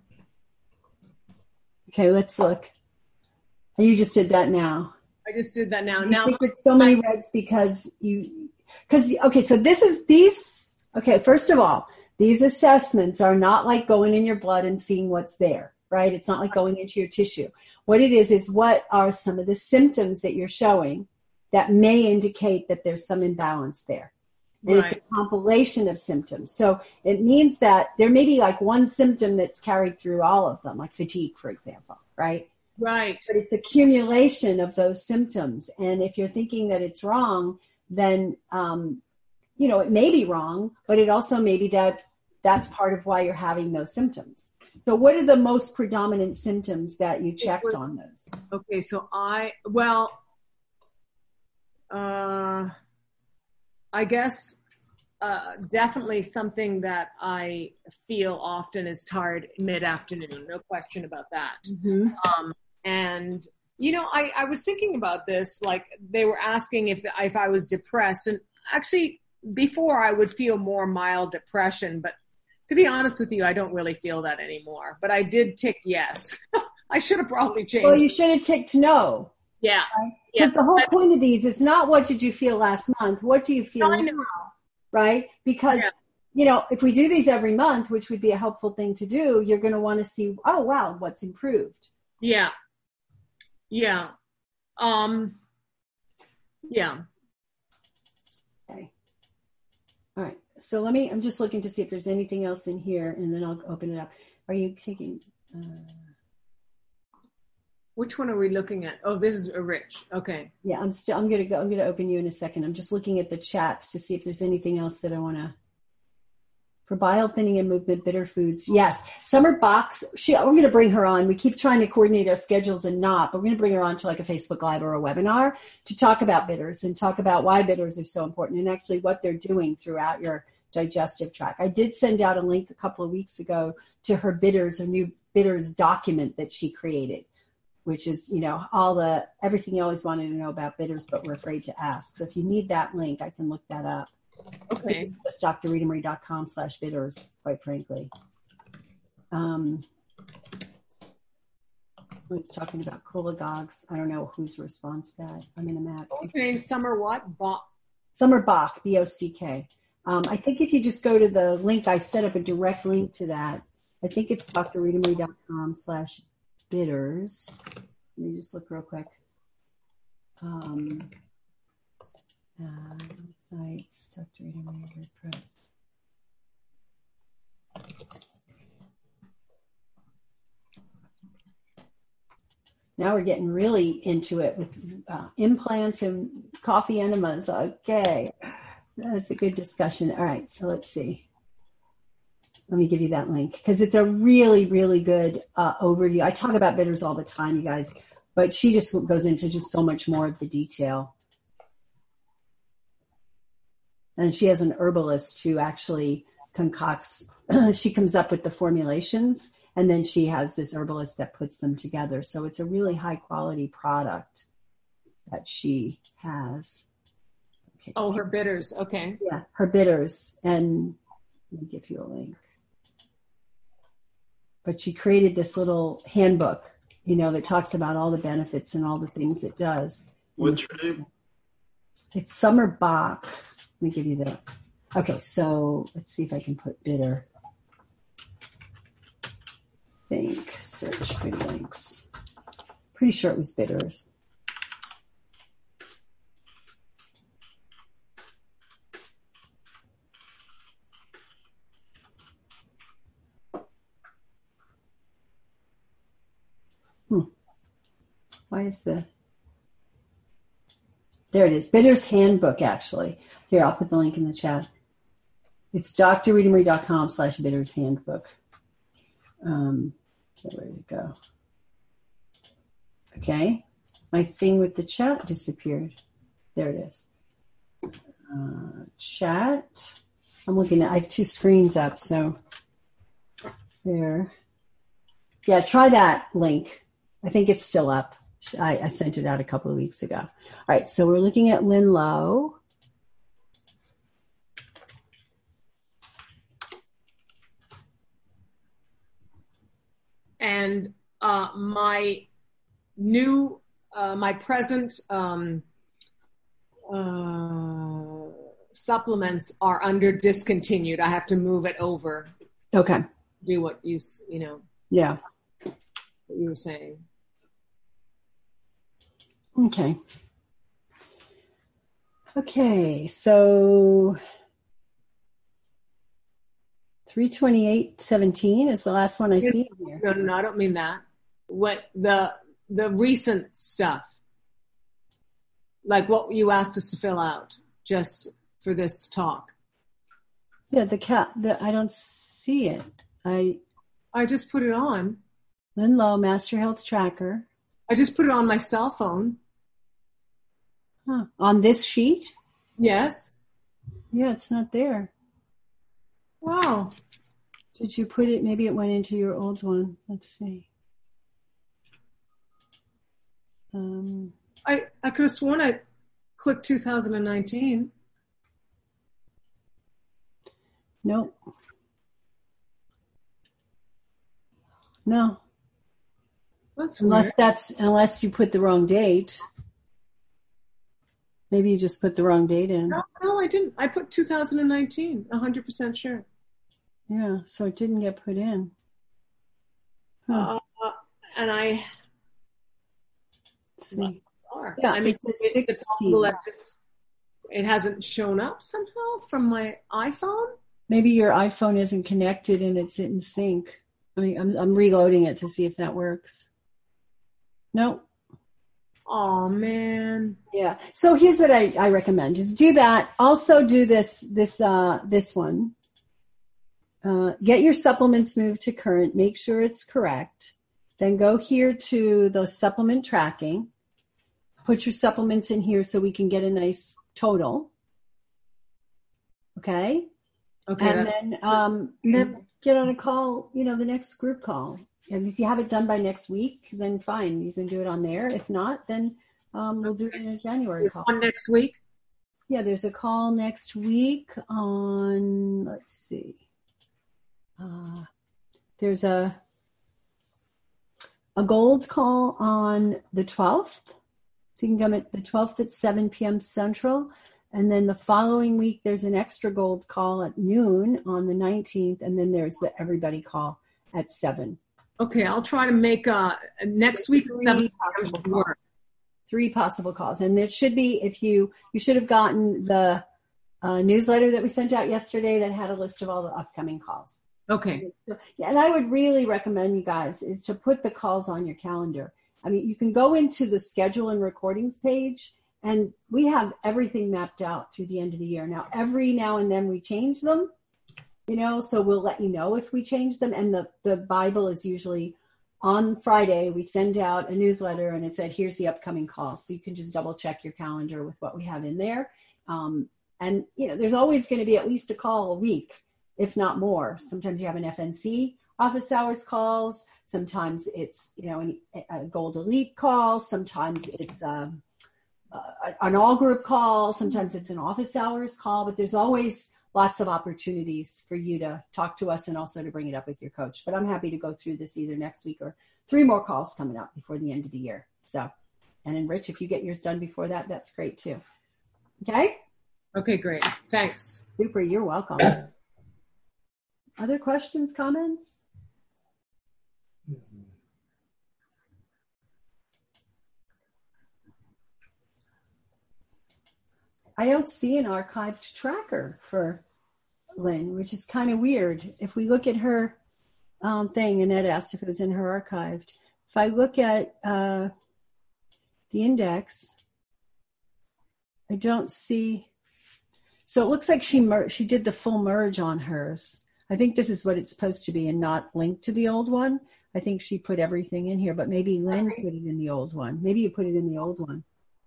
Speaker 1: Okay, let's look. You just did that now.
Speaker 4: I just did that now.
Speaker 1: Now with so many reds because okay, so first of all, these assessments are not like going in your blood and seeing what's there, right? It's not like going into your tissue. What it is what are some of the symptoms that you're showing that may indicate that there's some imbalance there. And It's a compilation of symptoms. So it means that there may be like one symptom that's carried through all of them, like fatigue, for example, right?
Speaker 4: Right.
Speaker 1: But it's accumulation of those symptoms. And if you're thinking that it's wrong, then, it may be wrong, but it also may be that's part of why you're having those symptoms. So what are the most predominant symptoms that you checked on those?
Speaker 4: Okay, so I guess definitely something that I feel often is tired mid-afternoon. No question about that.
Speaker 1: Mm-hmm.
Speaker 4: And, I was thinking about this, like they were asking if I was depressed. And actually, before I would feel more mild depression, but to be honest with you, I don't really feel that anymore. But I did tick yes. I should have probably changed.
Speaker 1: Well, you should have ticked no.
Speaker 4: Yeah.
Speaker 1: Because the whole point of these is not what did you feel last month? What do you feel now? Right? Because, if we do these every month, which would be a helpful thing to do, you're going to want to see, oh, wow, what's improved.
Speaker 4: Yeah. Yeah. Yeah.
Speaker 1: Okay. All right. So I'm just looking to see if there's anything else in here, and then I'll open it up. Are you taking...
Speaker 4: Which one are we looking at? Oh, this is Rich. Okay.
Speaker 1: Yeah, I'm going to open you in a second. I'm just looking at the chats to see if there's anything else that I want to... For bile thinning and movement, bitter foods. Yes. Summer Box, we're going to bring her on. We keep trying to coordinate our schedules and not, but we're going to bring her on to like a Facebook Live or a webinar to talk about bitters and talk about why bitters are so important and actually what they're doing throughout your digestive tract. I did send out a link a couple of weeks ago to her bitters, a new bitters document that she created, which is, everything you always wanted to know about bitters, but we're afraid to ask. So if you need that link, I can look that up.
Speaker 4: Okay.
Speaker 1: It's drritamarie.com/bitters, quite frankly. It's talking about cholagogues. I don't know whose response that. I'm in a map.
Speaker 4: Okay, Summer what?
Speaker 1: Summer Bock, B-O-C-K. I think if you just go to the link, I set up a direct link to that. I think it's drritamarie.com/bitters. Let me just look real quick. Sites, Dr. Rita Marie WordPress. Now we're getting really into it with implants and coffee enemas. Okay, that's a good discussion. All right, so let's see. Let me give you that link because it's a really, really good overview. I talk about bitters all the time, you guys, but she just goes into just so much more of the detail. And she has an herbalist who actually concocts, she comes up with the formulations, and then she has this herbalist that puts them together. So it's a really high quality product that she has. Okay,
Speaker 4: oh, her bitters. Okay.
Speaker 1: Yeah, her bitters. And let me give you a link. But she created this little handbook, that talks about all the benefits and all the things it does.
Speaker 6: What's her name?
Speaker 1: It's Summer Bock. Let me give you that. Okay, so let's see if I can put bitter. Search good links. Pretty sure it was bitters. Why is there it is. Bitters Handbook, actually. Here, I'll put the link in the chat. It's drritamarie.com/bitters handbook. Okay, where did it go? Okay. My thing with the chat disappeared. There it is. Chat. I have two screens up, so there. Yeah, try that link. I think it's still up. I sent it out a couple of weeks ago. All right, so we're looking at Lynn Lowe.
Speaker 4: And my present supplements are under discontinued. I have to move it over.
Speaker 1: Okay.
Speaker 4: Do what you
Speaker 1: Yeah.
Speaker 4: What you were saying.
Speaker 1: Okay, so 328.17 is the last one I see here.
Speaker 4: No, I don't mean that. What the the recent stuff, like what you asked us to fill out just for this talk.
Speaker 1: Yeah, I don't see it.
Speaker 4: I just put it on.
Speaker 1: Lynn Lowe, Master Health Tracker.
Speaker 4: I just put it on my cell phone.
Speaker 1: Huh. On this sheet?
Speaker 4: Yes.
Speaker 1: Yeah, it's not there.
Speaker 4: Wow.
Speaker 1: Did you put it? Maybe it went into your old one. Let's see.
Speaker 4: I could have sworn I clicked 2019.
Speaker 1: Nope. No.
Speaker 4: That's weird.
Speaker 1: Unless you put the wrong date. Maybe you just put the wrong date in.
Speaker 4: No, I didn't. I put 2019, 100% sure.
Speaker 1: Yeah, so it didn't get put in. Huh.
Speaker 4: And I...
Speaker 1: Let's see.
Speaker 4: Yeah, I mean, it's possible that it hasn't shown up somehow from my iPhone.
Speaker 1: Maybe your iPhone isn't connected and it's in sync. I mean, I'm reloading it to see if that works. Nope.
Speaker 4: Oh man.
Speaker 1: Yeah. So here's what I recommend: is do that. Also do this one. Get your supplements moved to current. Make sure it's correct. Then go here to the supplement tracking. Put your supplements in here so we can get a nice total. Okay.
Speaker 4: Okay.
Speaker 1: And then get on a call, the next group call. And if you have it done by next week, then fine. You can do it on there. If not, then we'll do it in a January call.
Speaker 4: On next week?
Speaker 1: Yeah, there's a call next week on, let's see. There's a gold call on the 12th. So you can come at the 12th at 7 p.m. Central. And then the following week, there's an extra gold call at noon on the 19th. And then there's the everybody call at 7.
Speaker 4: Okay, I'll try to make next week 7 possible calls.
Speaker 1: 3 possible calls. And it should be, you should have gotten the newsletter that we sent out yesterday that had a list of all the upcoming calls.
Speaker 4: Okay.
Speaker 1: Yeah, and I would really recommend you guys is to put the calls on your calendar. I mean, you can go into the schedule and recordings page, and we have everything mapped out through the end of the year. Now, every now and then we change them, so we'll let you know if we change them. And the Bible is usually on Friday. We send out a newsletter, and it said, here's the upcoming call. So you can just double check your calendar with what we have in there. And, there's always going to be at least a call a week, if not more. Sometimes you have an FNC office hours calls. Sometimes it's, a Gold Elite call. Sometimes it's an all group call. Sometimes it's an office hours call. But there's always lots of opportunities for you to talk to us and also to bring it up with your coach. But I'm happy to go through this either next week or 3 more calls coming up before the end of the year. So, and then Rich, if you get yours done before that, that's great too. Okay?
Speaker 4: Okay, great. Thanks.
Speaker 1: Super. You're welcome. Other questions, comments? I don't see an archived tracker for Lynn, which is kind of weird. If we look at her thing, Annette asked if it was in her archived. If I look at the index, I don't see. So it looks like she did the full merge on hers. I think this is what it's supposed to be and not linked to the old one. I think she put everything in here, but maybe Lynn put it in the old one. Maybe you put it in the old one.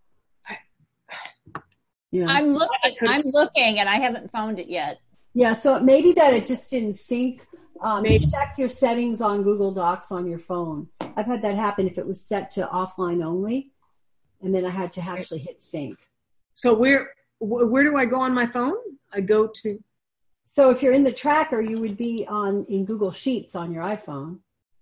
Speaker 5: Yeah. I'm looking and I haven't found it yet.
Speaker 1: Yeah, so maybe that it just didn't sync. Check your settings on Google Docs on your phone. I've had that happen if it was set to offline only, and then I had to actually hit sync.
Speaker 4: So where do I go on my phone? I go to.
Speaker 1: So if you're in the tracker, you would be in Google Sheets on your iPhone.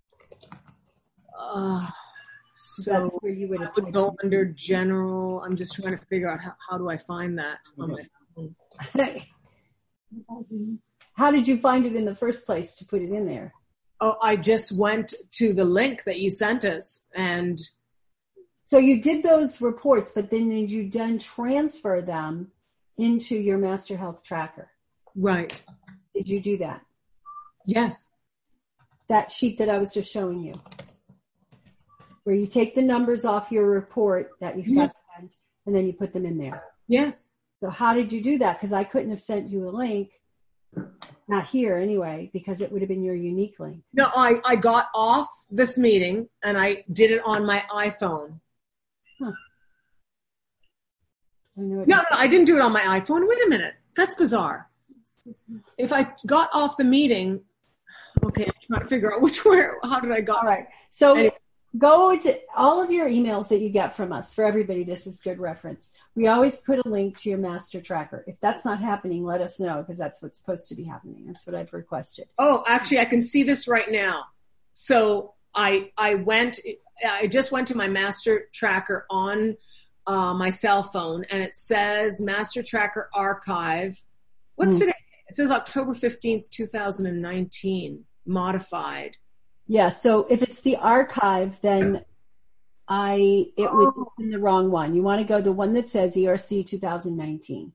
Speaker 4: So that's where you would go under general. I'm just trying to figure out how do I find that on my phone.
Speaker 1: How did you find it in the first place to put it in there?
Speaker 4: Oh, I just went to the link that you sent us, and
Speaker 1: so you did those reports, but then you transfer them into your Master Health Tracker.
Speaker 4: Right.
Speaker 1: Did you do that?
Speaker 4: Yes.
Speaker 1: That sheet that I was just showing you. where you take the numbers off your report that you've got sent, and then you put them in there.
Speaker 4: Yes.
Speaker 1: So how did you do that? Because I couldn't have sent you a link. Not here anyway, because it would have been your unique link.
Speaker 4: No, I got off this meeting and I did it on my iPhone.
Speaker 1: Huh.
Speaker 4: No, I didn't do it on my iPhone. Wait a minute. That's bizarre. If I got off the meeting, okay, I'm trying to figure out how did I go?
Speaker 1: All right. So anyway. Go to all of your emails that you get from us. For everybody, this is good reference. We always put a link to your master tracker. If that's not happening, let us know, because that's what's supposed to be happening. That's what I've requested.
Speaker 4: Oh, actually, I can see this right now. So I just went to my master tracker on my cell phone, and it says Master Tracker Archive. What's today? It says October 15th, 2019, modified.
Speaker 1: Yeah, so if it's the archive, then it would be in the wrong one. You want to go the one that says ERC 2019.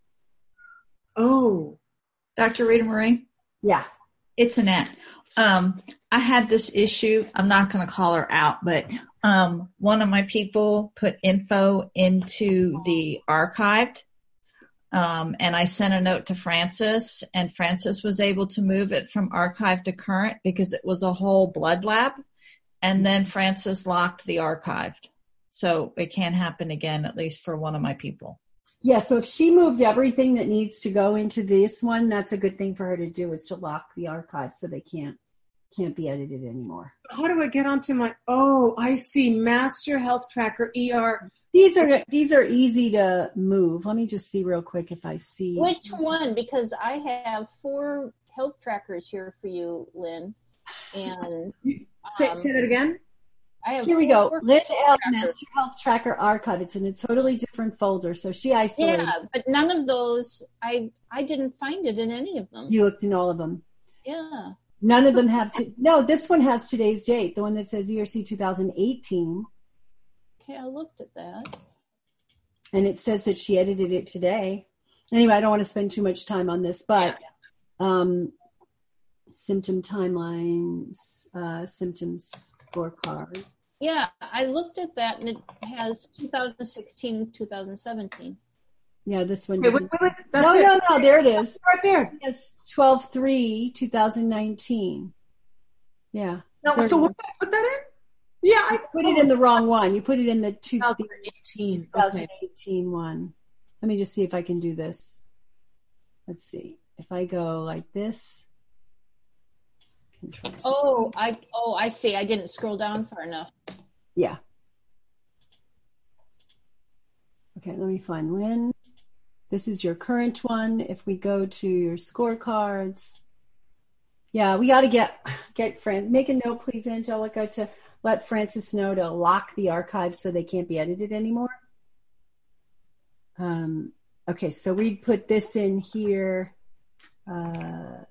Speaker 4: Oh.
Speaker 11: Dr. Rita Marie?
Speaker 1: Yeah.
Speaker 11: It's Annette. I had this issue. I'm not going to call her out, but one of my people put info into the archived. And I sent a note to Francis, and Francis was able to move it from archive to current because it was a whole blood lab. And then Francis locked the archived. So it can't happen again, at least for one of my people.
Speaker 1: Yeah, so if she moved everything that needs to go into this one, that's a good thing for her to do, is to lock the archive so they can't be edited anymore.
Speaker 4: How do I get onto I see, Master Health Tracker, ER.
Speaker 1: These are easy to move. Let me just see real quick if I see.
Speaker 5: Which one? Because I have 4 health trackers here for you, Lynn. And
Speaker 4: say that again.
Speaker 5: I have
Speaker 1: here we go. Lynn L. Master Health Tracker Archive. It's in a totally different folder. So she isolated.
Speaker 5: Yeah, but none of those. I didn't find it in any of them.
Speaker 1: You looked in all of them.
Speaker 5: Yeah.
Speaker 1: None of them have no. This one has today's date. The one that says ERC 2018.
Speaker 5: Okay, I looked at that.
Speaker 1: And it says that she edited it today. Anyway, I don't want to spend too much time on this, but symptom timelines, symptoms scorecards.
Speaker 5: Yeah, I looked at that, and it has 2016, 2017.
Speaker 1: Yeah, this one.
Speaker 4: Wait, that's
Speaker 1: no, there it is.
Speaker 4: Right there.
Speaker 1: It's 12/3/2019. Yeah.
Speaker 4: No, so what did I put that in? Yeah, I
Speaker 1: put it in the wrong one. You put it in the
Speaker 4: 2018
Speaker 1: one. Let me just see if I can do this. Let's see. If I go like this.
Speaker 5: I see. I didn't scroll down far enough.
Speaker 1: Yeah. Okay, let me find Lynn. This is your current one. If we go to your scorecards. Yeah, we got to get make a note, please, Angelica, to let Francis know to lock the archives so they can't be edited anymore. Okay, so we put this in here. And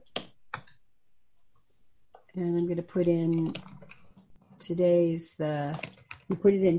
Speaker 1: I'm going to put in today's we put it in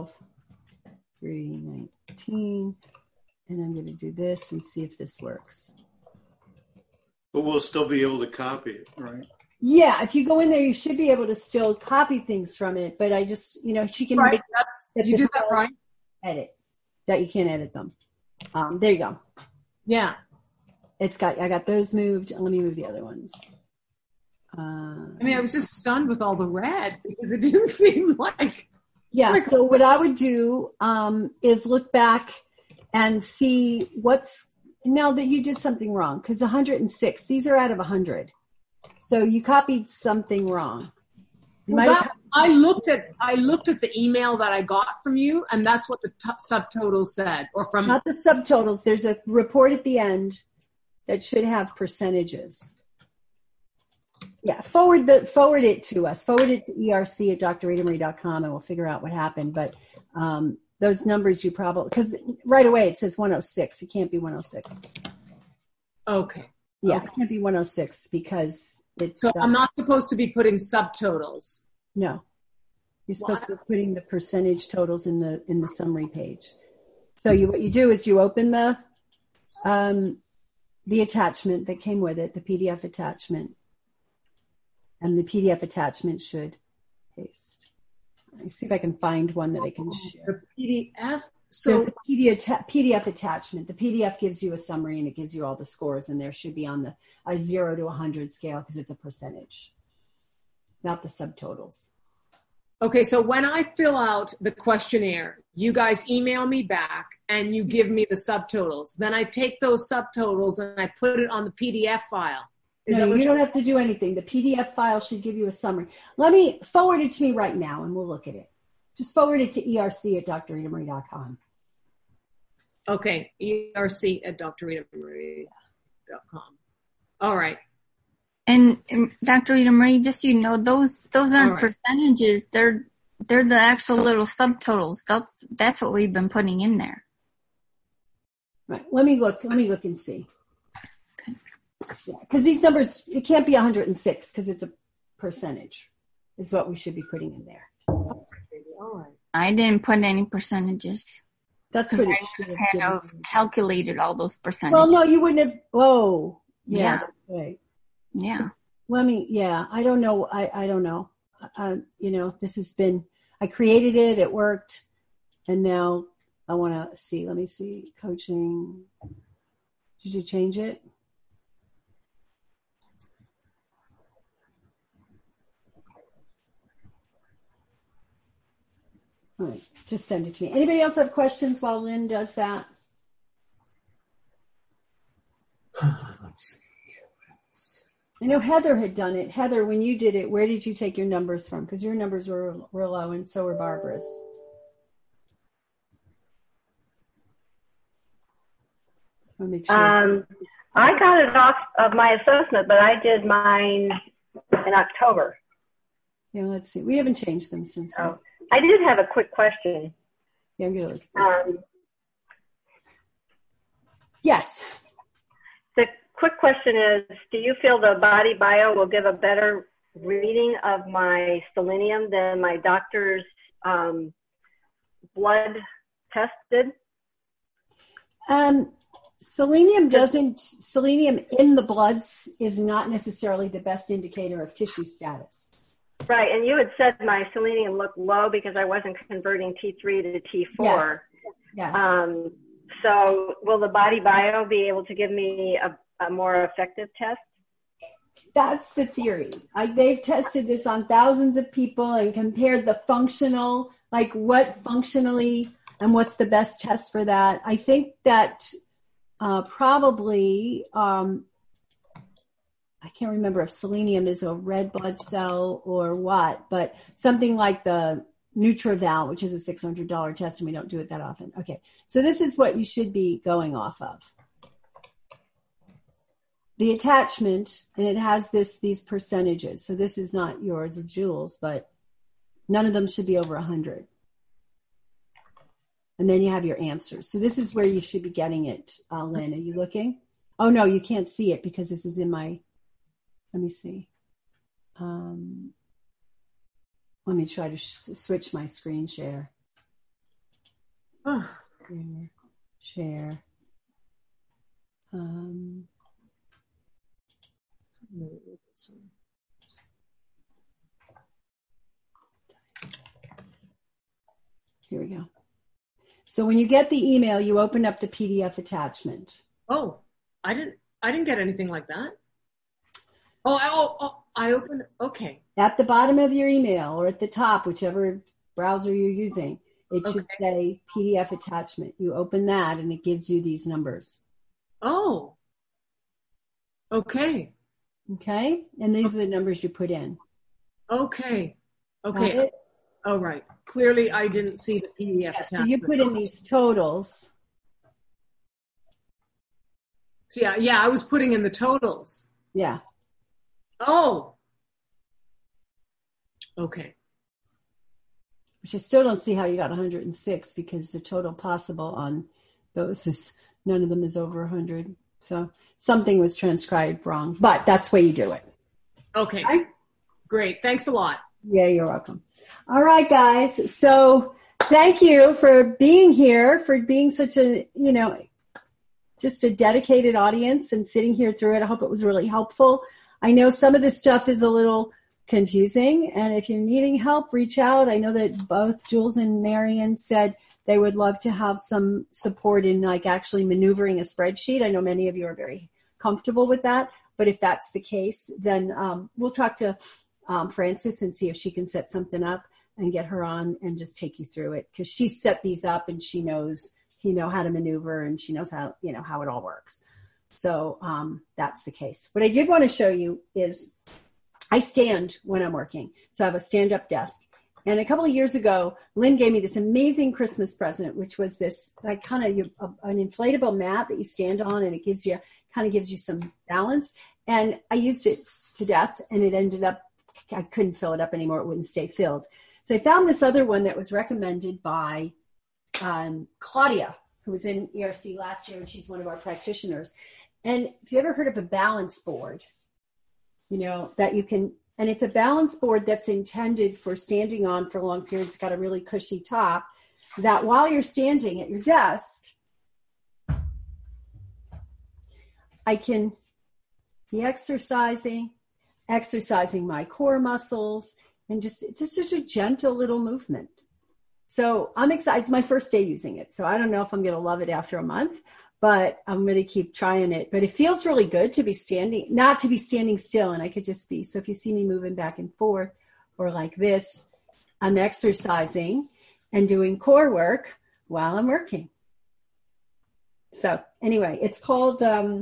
Speaker 1: 12/3/19. And I'm going to do this and see if this works.
Speaker 6: But we'll still be able to copy it, right?
Speaker 1: Yeah, if you go in there, you should be able to still copy things from it. But I just, she can
Speaker 4: make
Speaker 1: you
Speaker 4: do that right.
Speaker 1: Edit that you can't edit them. There you go.
Speaker 4: Yeah,
Speaker 1: I got those moved. Let me move the other ones.
Speaker 4: I was just stunned with all the red because it didn't seem like.
Speaker 1: Yeah. So what I would do is look back and see now that you did something wrong, because 106, these are out of 100. So you copied something wrong.
Speaker 4: I looked at the email that I got from you, and that's what the subtotal said.
Speaker 1: Not the subtotals. There's a report at the end that should have percentages. Yeah, forward it to us. Forward it to erc@drritamarie.com, and we'll figure out what happened. But those numbers you probably, because right away it says 106. It can't be 106.
Speaker 4: Okay.
Speaker 1: Yeah, It can't be 106 because it's.
Speaker 4: So I'm not supposed to be putting subtotals.
Speaker 1: No, you're supposed to be putting the percentage totals in the summary page. So what you do is you open the attachment that came with it, the PDF attachment, and the PDF attachment should paste. Let me see if I can find one that I can share.
Speaker 4: The PDF. So
Speaker 1: the PDF attachment. The PDF gives you a summary and it gives you all the scores, and there should be on a 0 to 100 scale because it's a percentage, not the subtotals.
Speaker 4: Okay, so when I fill out the questionnaire, you guys email me back and you give me the subtotals. Then I take those subtotals and I put it on the PDF file.
Speaker 1: No, you don't have to do anything. The PDF file should give you a summary. Let me forward it to me right now and we'll look at it. Just forward it to erc@drritamarie.com.
Speaker 4: Okay, erc@drritamarie.com. All right.
Speaker 3: And Dr. Rita Marie, just so you know, those aren't percentages. They're the actual little subtotals. That's what we've been putting in there.
Speaker 1: Right. Let me look and see. Okay. Yeah, because these numbers, it can't be 106 because it's a percentage. Is what we should be putting in there. All
Speaker 3: right. I didn't put any percentages.
Speaker 1: That's what it
Speaker 3: should have calculated all those percentages.
Speaker 1: Well, no, you wouldn't have. Whoa. Yeah. That's right.
Speaker 3: Yeah.
Speaker 1: I don't know. I don't know. This has been, I created it, it worked. And now I want to see, let me see, coaching. Did you change it? All right. Just send it to me. Anybody else have questions while Lynn does that?
Speaker 10: Let's see.
Speaker 1: I know Heather had done it. Heather, when you did it, where did you take your numbers from? Because your numbers were low, and so were Barbara's. I'll make sure.
Speaker 7: I got it off of my assessment, but I did mine in October.
Speaker 1: Yeah, let's see. We haven't changed them since.
Speaker 7: Oh. I did have a quick question.
Speaker 1: Yeah, I'm going to look at this. Yes.
Speaker 7: The quick question is, do you feel the Body Bio will give a better reading of my selenium than my doctor's blood test did?
Speaker 1: Selenium in the bloods is not necessarily the best indicator of tissue status.
Speaker 7: Right, and you had said my selenium looked low because I wasn't converting T3 to T4.
Speaker 1: Yes.
Speaker 7: So will the Body Bio be able to give me a more effective test?
Speaker 1: That's the theory. They've tested this on thousands of people and compared the functional, like what functionally and what's the best test for that. I think that probably, I can't remember if selenium is a red blood cell or what, but something like the NutriVal, which is a $600 test, and we don't do it that often. Okay, so this is what you should be going off of. The attachment, and it has these percentages. So this is not yours, it's Jules, but none of them should be over 100. And then you have your answers. So this is where you should be getting it, Lynn. Are you looking? Oh, no, you can't see it because this is in my, let me see. Let me try to switch my screen share. Share. Here we go. So when you get the email, you open up the PDF attachment.
Speaker 4: Oh, I didn't get anything like that. Oh, I opened, okay.
Speaker 1: At the bottom of your email or at the top, whichever browser you're using, it should say PDF attachment. You open that and it gives you these numbers.
Speaker 4: Oh, okay.
Speaker 1: Okay. And these are the numbers you put in.
Speaker 4: Okay. Oh, right. Clearly I didn't see the PDF attachment.
Speaker 1: So you put in these totals.
Speaker 4: So yeah, I was putting in the totals.
Speaker 1: Yeah.
Speaker 4: Oh. Okay.
Speaker 1: Which I still don't see how you got 106 because the total possible on those is, none of them is over 100. So something was transcribed wrong, but that's the way you do it.
Speaker 4: Okay. Great. Thanks a lot.
Speaker 1: Yeah, you're welcome. All right, guys. So thank you for being here, for being such a, just a dedicated audience and sitting here through it. I hope it was really helpful. I know some of this stuff is a little confusing. And if you're needing help, reach out. I know that both Jules and Marion said they would love to have some support in like actually maneuvering a spreadsheet. I know many of you are very comfortable with that, but if that's the case, then we'll talk to Frances and see if she can set something up and get her on and just take you through it, because she set these up and she knows, how to maneuver, and she knows how, how it all works. So that's the case. What I did want to show you is I stand when I'm working. So I have a stand-up desk. And a couple of years ago, Lynn gave me this amazing Christmas present, which was this like kind of an inflatable mat that you stand on, and it gives you some balance. And I used it to death, and it ended up, I couldn't fill it up anymore. It wouldn't stay filled. So I found this other one that was recommended by Claudia, who was in ERC last year, and she's one of our practitioners. And if you ever heard of a balance board, that you can, and it's a balance board that's intended for standing on for long periods. It's got a really cushy top that while you're standing at your desk, I can be exercising my core muscles, and just such a gentle little movement. So I'm excited. It's my first day using it. So I don't know if I'm going to love it after a month, but I'm going to keep trying it. But it feels really good to be not to be standing still. And I could just be, so if you see me moving back and forth or like this, I'm exercising and doing core work while I'm working. So anyway, it's called, let's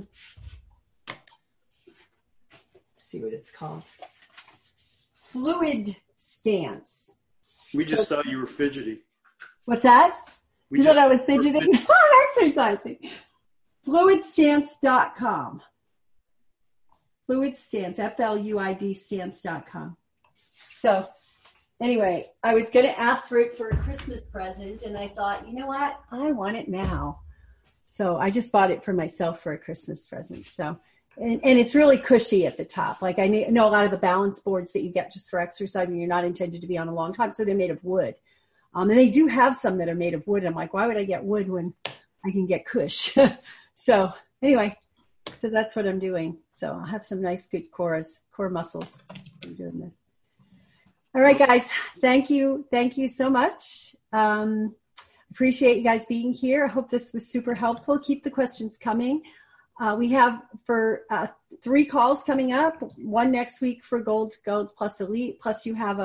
Speaker 1: see what it's called. Fluid Stance.
Speaker 12: We just thought you were fidgety.
Speaker 1: What's that? You thought I was fidgeting? I'm exercising. Fluidstance.com. Fluid Stance, F-L-U-I-D stance.com. So anyway, I was going to ask for it for a Christmas present, and I thought, you know what? I want it now. So I just bought it for myself for a Christmas present. So, and it's really cushy at the top. Like I know a lot of the balance boards that you get just for exercising, you're not intended to be on a long time. So they're made of wood. And they do have some that are made of wood. I'm like, why would I get wood when I can get cush? So anyway, so that's what I'm doing. So I'll have some nice, good core muscles. I'm doing this. All right, guys. Thank you. Thank you so much. Appreciate you guys being here. I hope this was super helpful. Keep the questions coming. We have for 3 calls coming up. 1 next week for Gold Plus Elite. Plus you have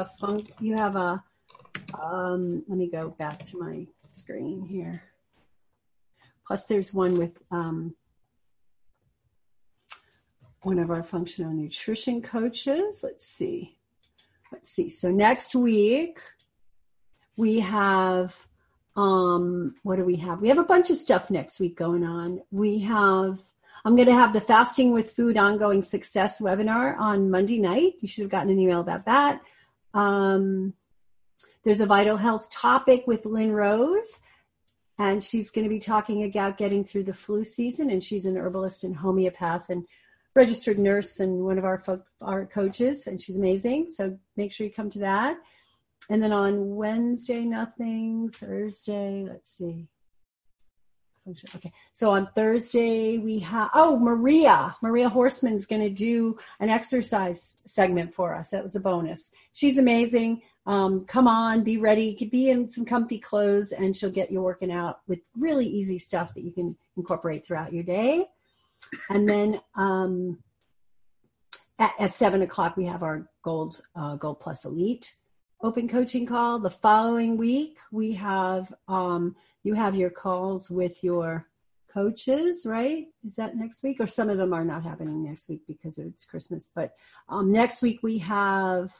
Speaker 1: let me go back to my screen here. Plus there's one with one of our functional nutrition coaches. Let's see. So next week we have, what do we have? We have a bunch of stuff next week going on. I'm going to have the Fasting with Food Ongoing Success webinar on Monday night. You should have gotten an email about that. There's a vital health topic with Lynn Rose, and she's going to be talking about getting through the flu season, and she's an herbalist and homeopath and registered nurse and one of our coaches, and she's amazing. So make sure you come to that. And then on Wednesday, nothing. Thursday, let's see. Okay. So on Thursday, we have, Maria Horseman's going to do an exercise segment for us. That was a bonus. She's amazing. Come on, be ready, be in some comfy clothes, and she'll get you working out with really easy stuff that you can incorporate throughout your day. And then at 7:00 we have our Gold Plus Elite open coaching call. The following week we have you have your calls with your coaches, right? Is that next week? Or some of them are not happening next week because it's Christmas. But next week we have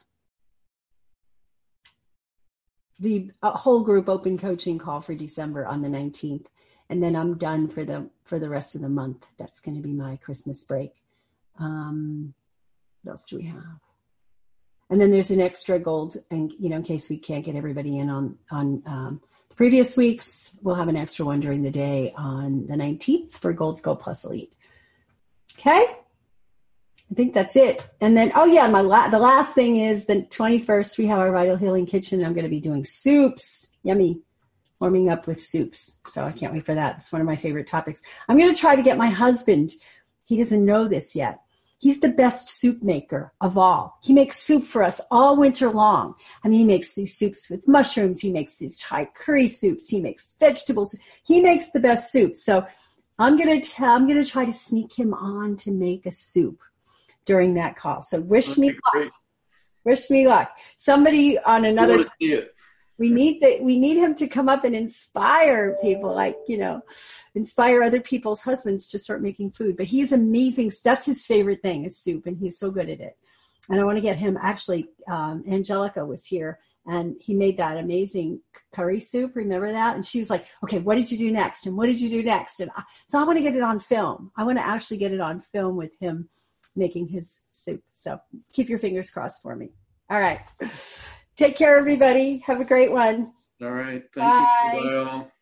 Speaker 1: the whole group open coaching call for December on the 19th. And then I'm done for the rest of the month. That's going to be my Christmas break. What else do we have? And then there's an extra gold, and in case we can't get everybody in on the previous weeks, we'll have an extra one during the day on the 19th for Gold Plus Elite. Okay, I think that's it. And then, the last thing is the 21st we have our Vital Healing Kitchen. I'm going to be doing soups. Yummy. Warming up with soups. So I can't wait for that. It's one of my favorite topics. I'm going to try to get my husband. He doesn't know this yet. He's the best soup maker of all. He makes soup for us all winter long. I mean, he makes these soups with mushrooms. He makes these Thai curry soups. He makes vegetables. He makes the best soup. So I'm going to try to sneak him on to make a soup during that call. So wish me luck.
Speaker 6: Great.
Speaker 1: Wish me luck. Somebody on another.
Speaker 6: We
Speaker 1: need him to come up and inspire people, inspire other people's husbands to start making food. But he's amazing. That's his favorite thing is soup, and he's so good at it. And I want to get him. Actually, Angelica was here, and he made that amazing curry soup. Remember that? And she was like, "Okay, what did you do next? And what did you do next?" And so I want to get it on film. I want to actually get it on film with him making his soup. So keep your fingers crossed for me. All right. Take care, everybody. Have a great one.
Speaker 6: All right. Thank
Speaker 1: Bye.
Speaker 6: you. Bye all.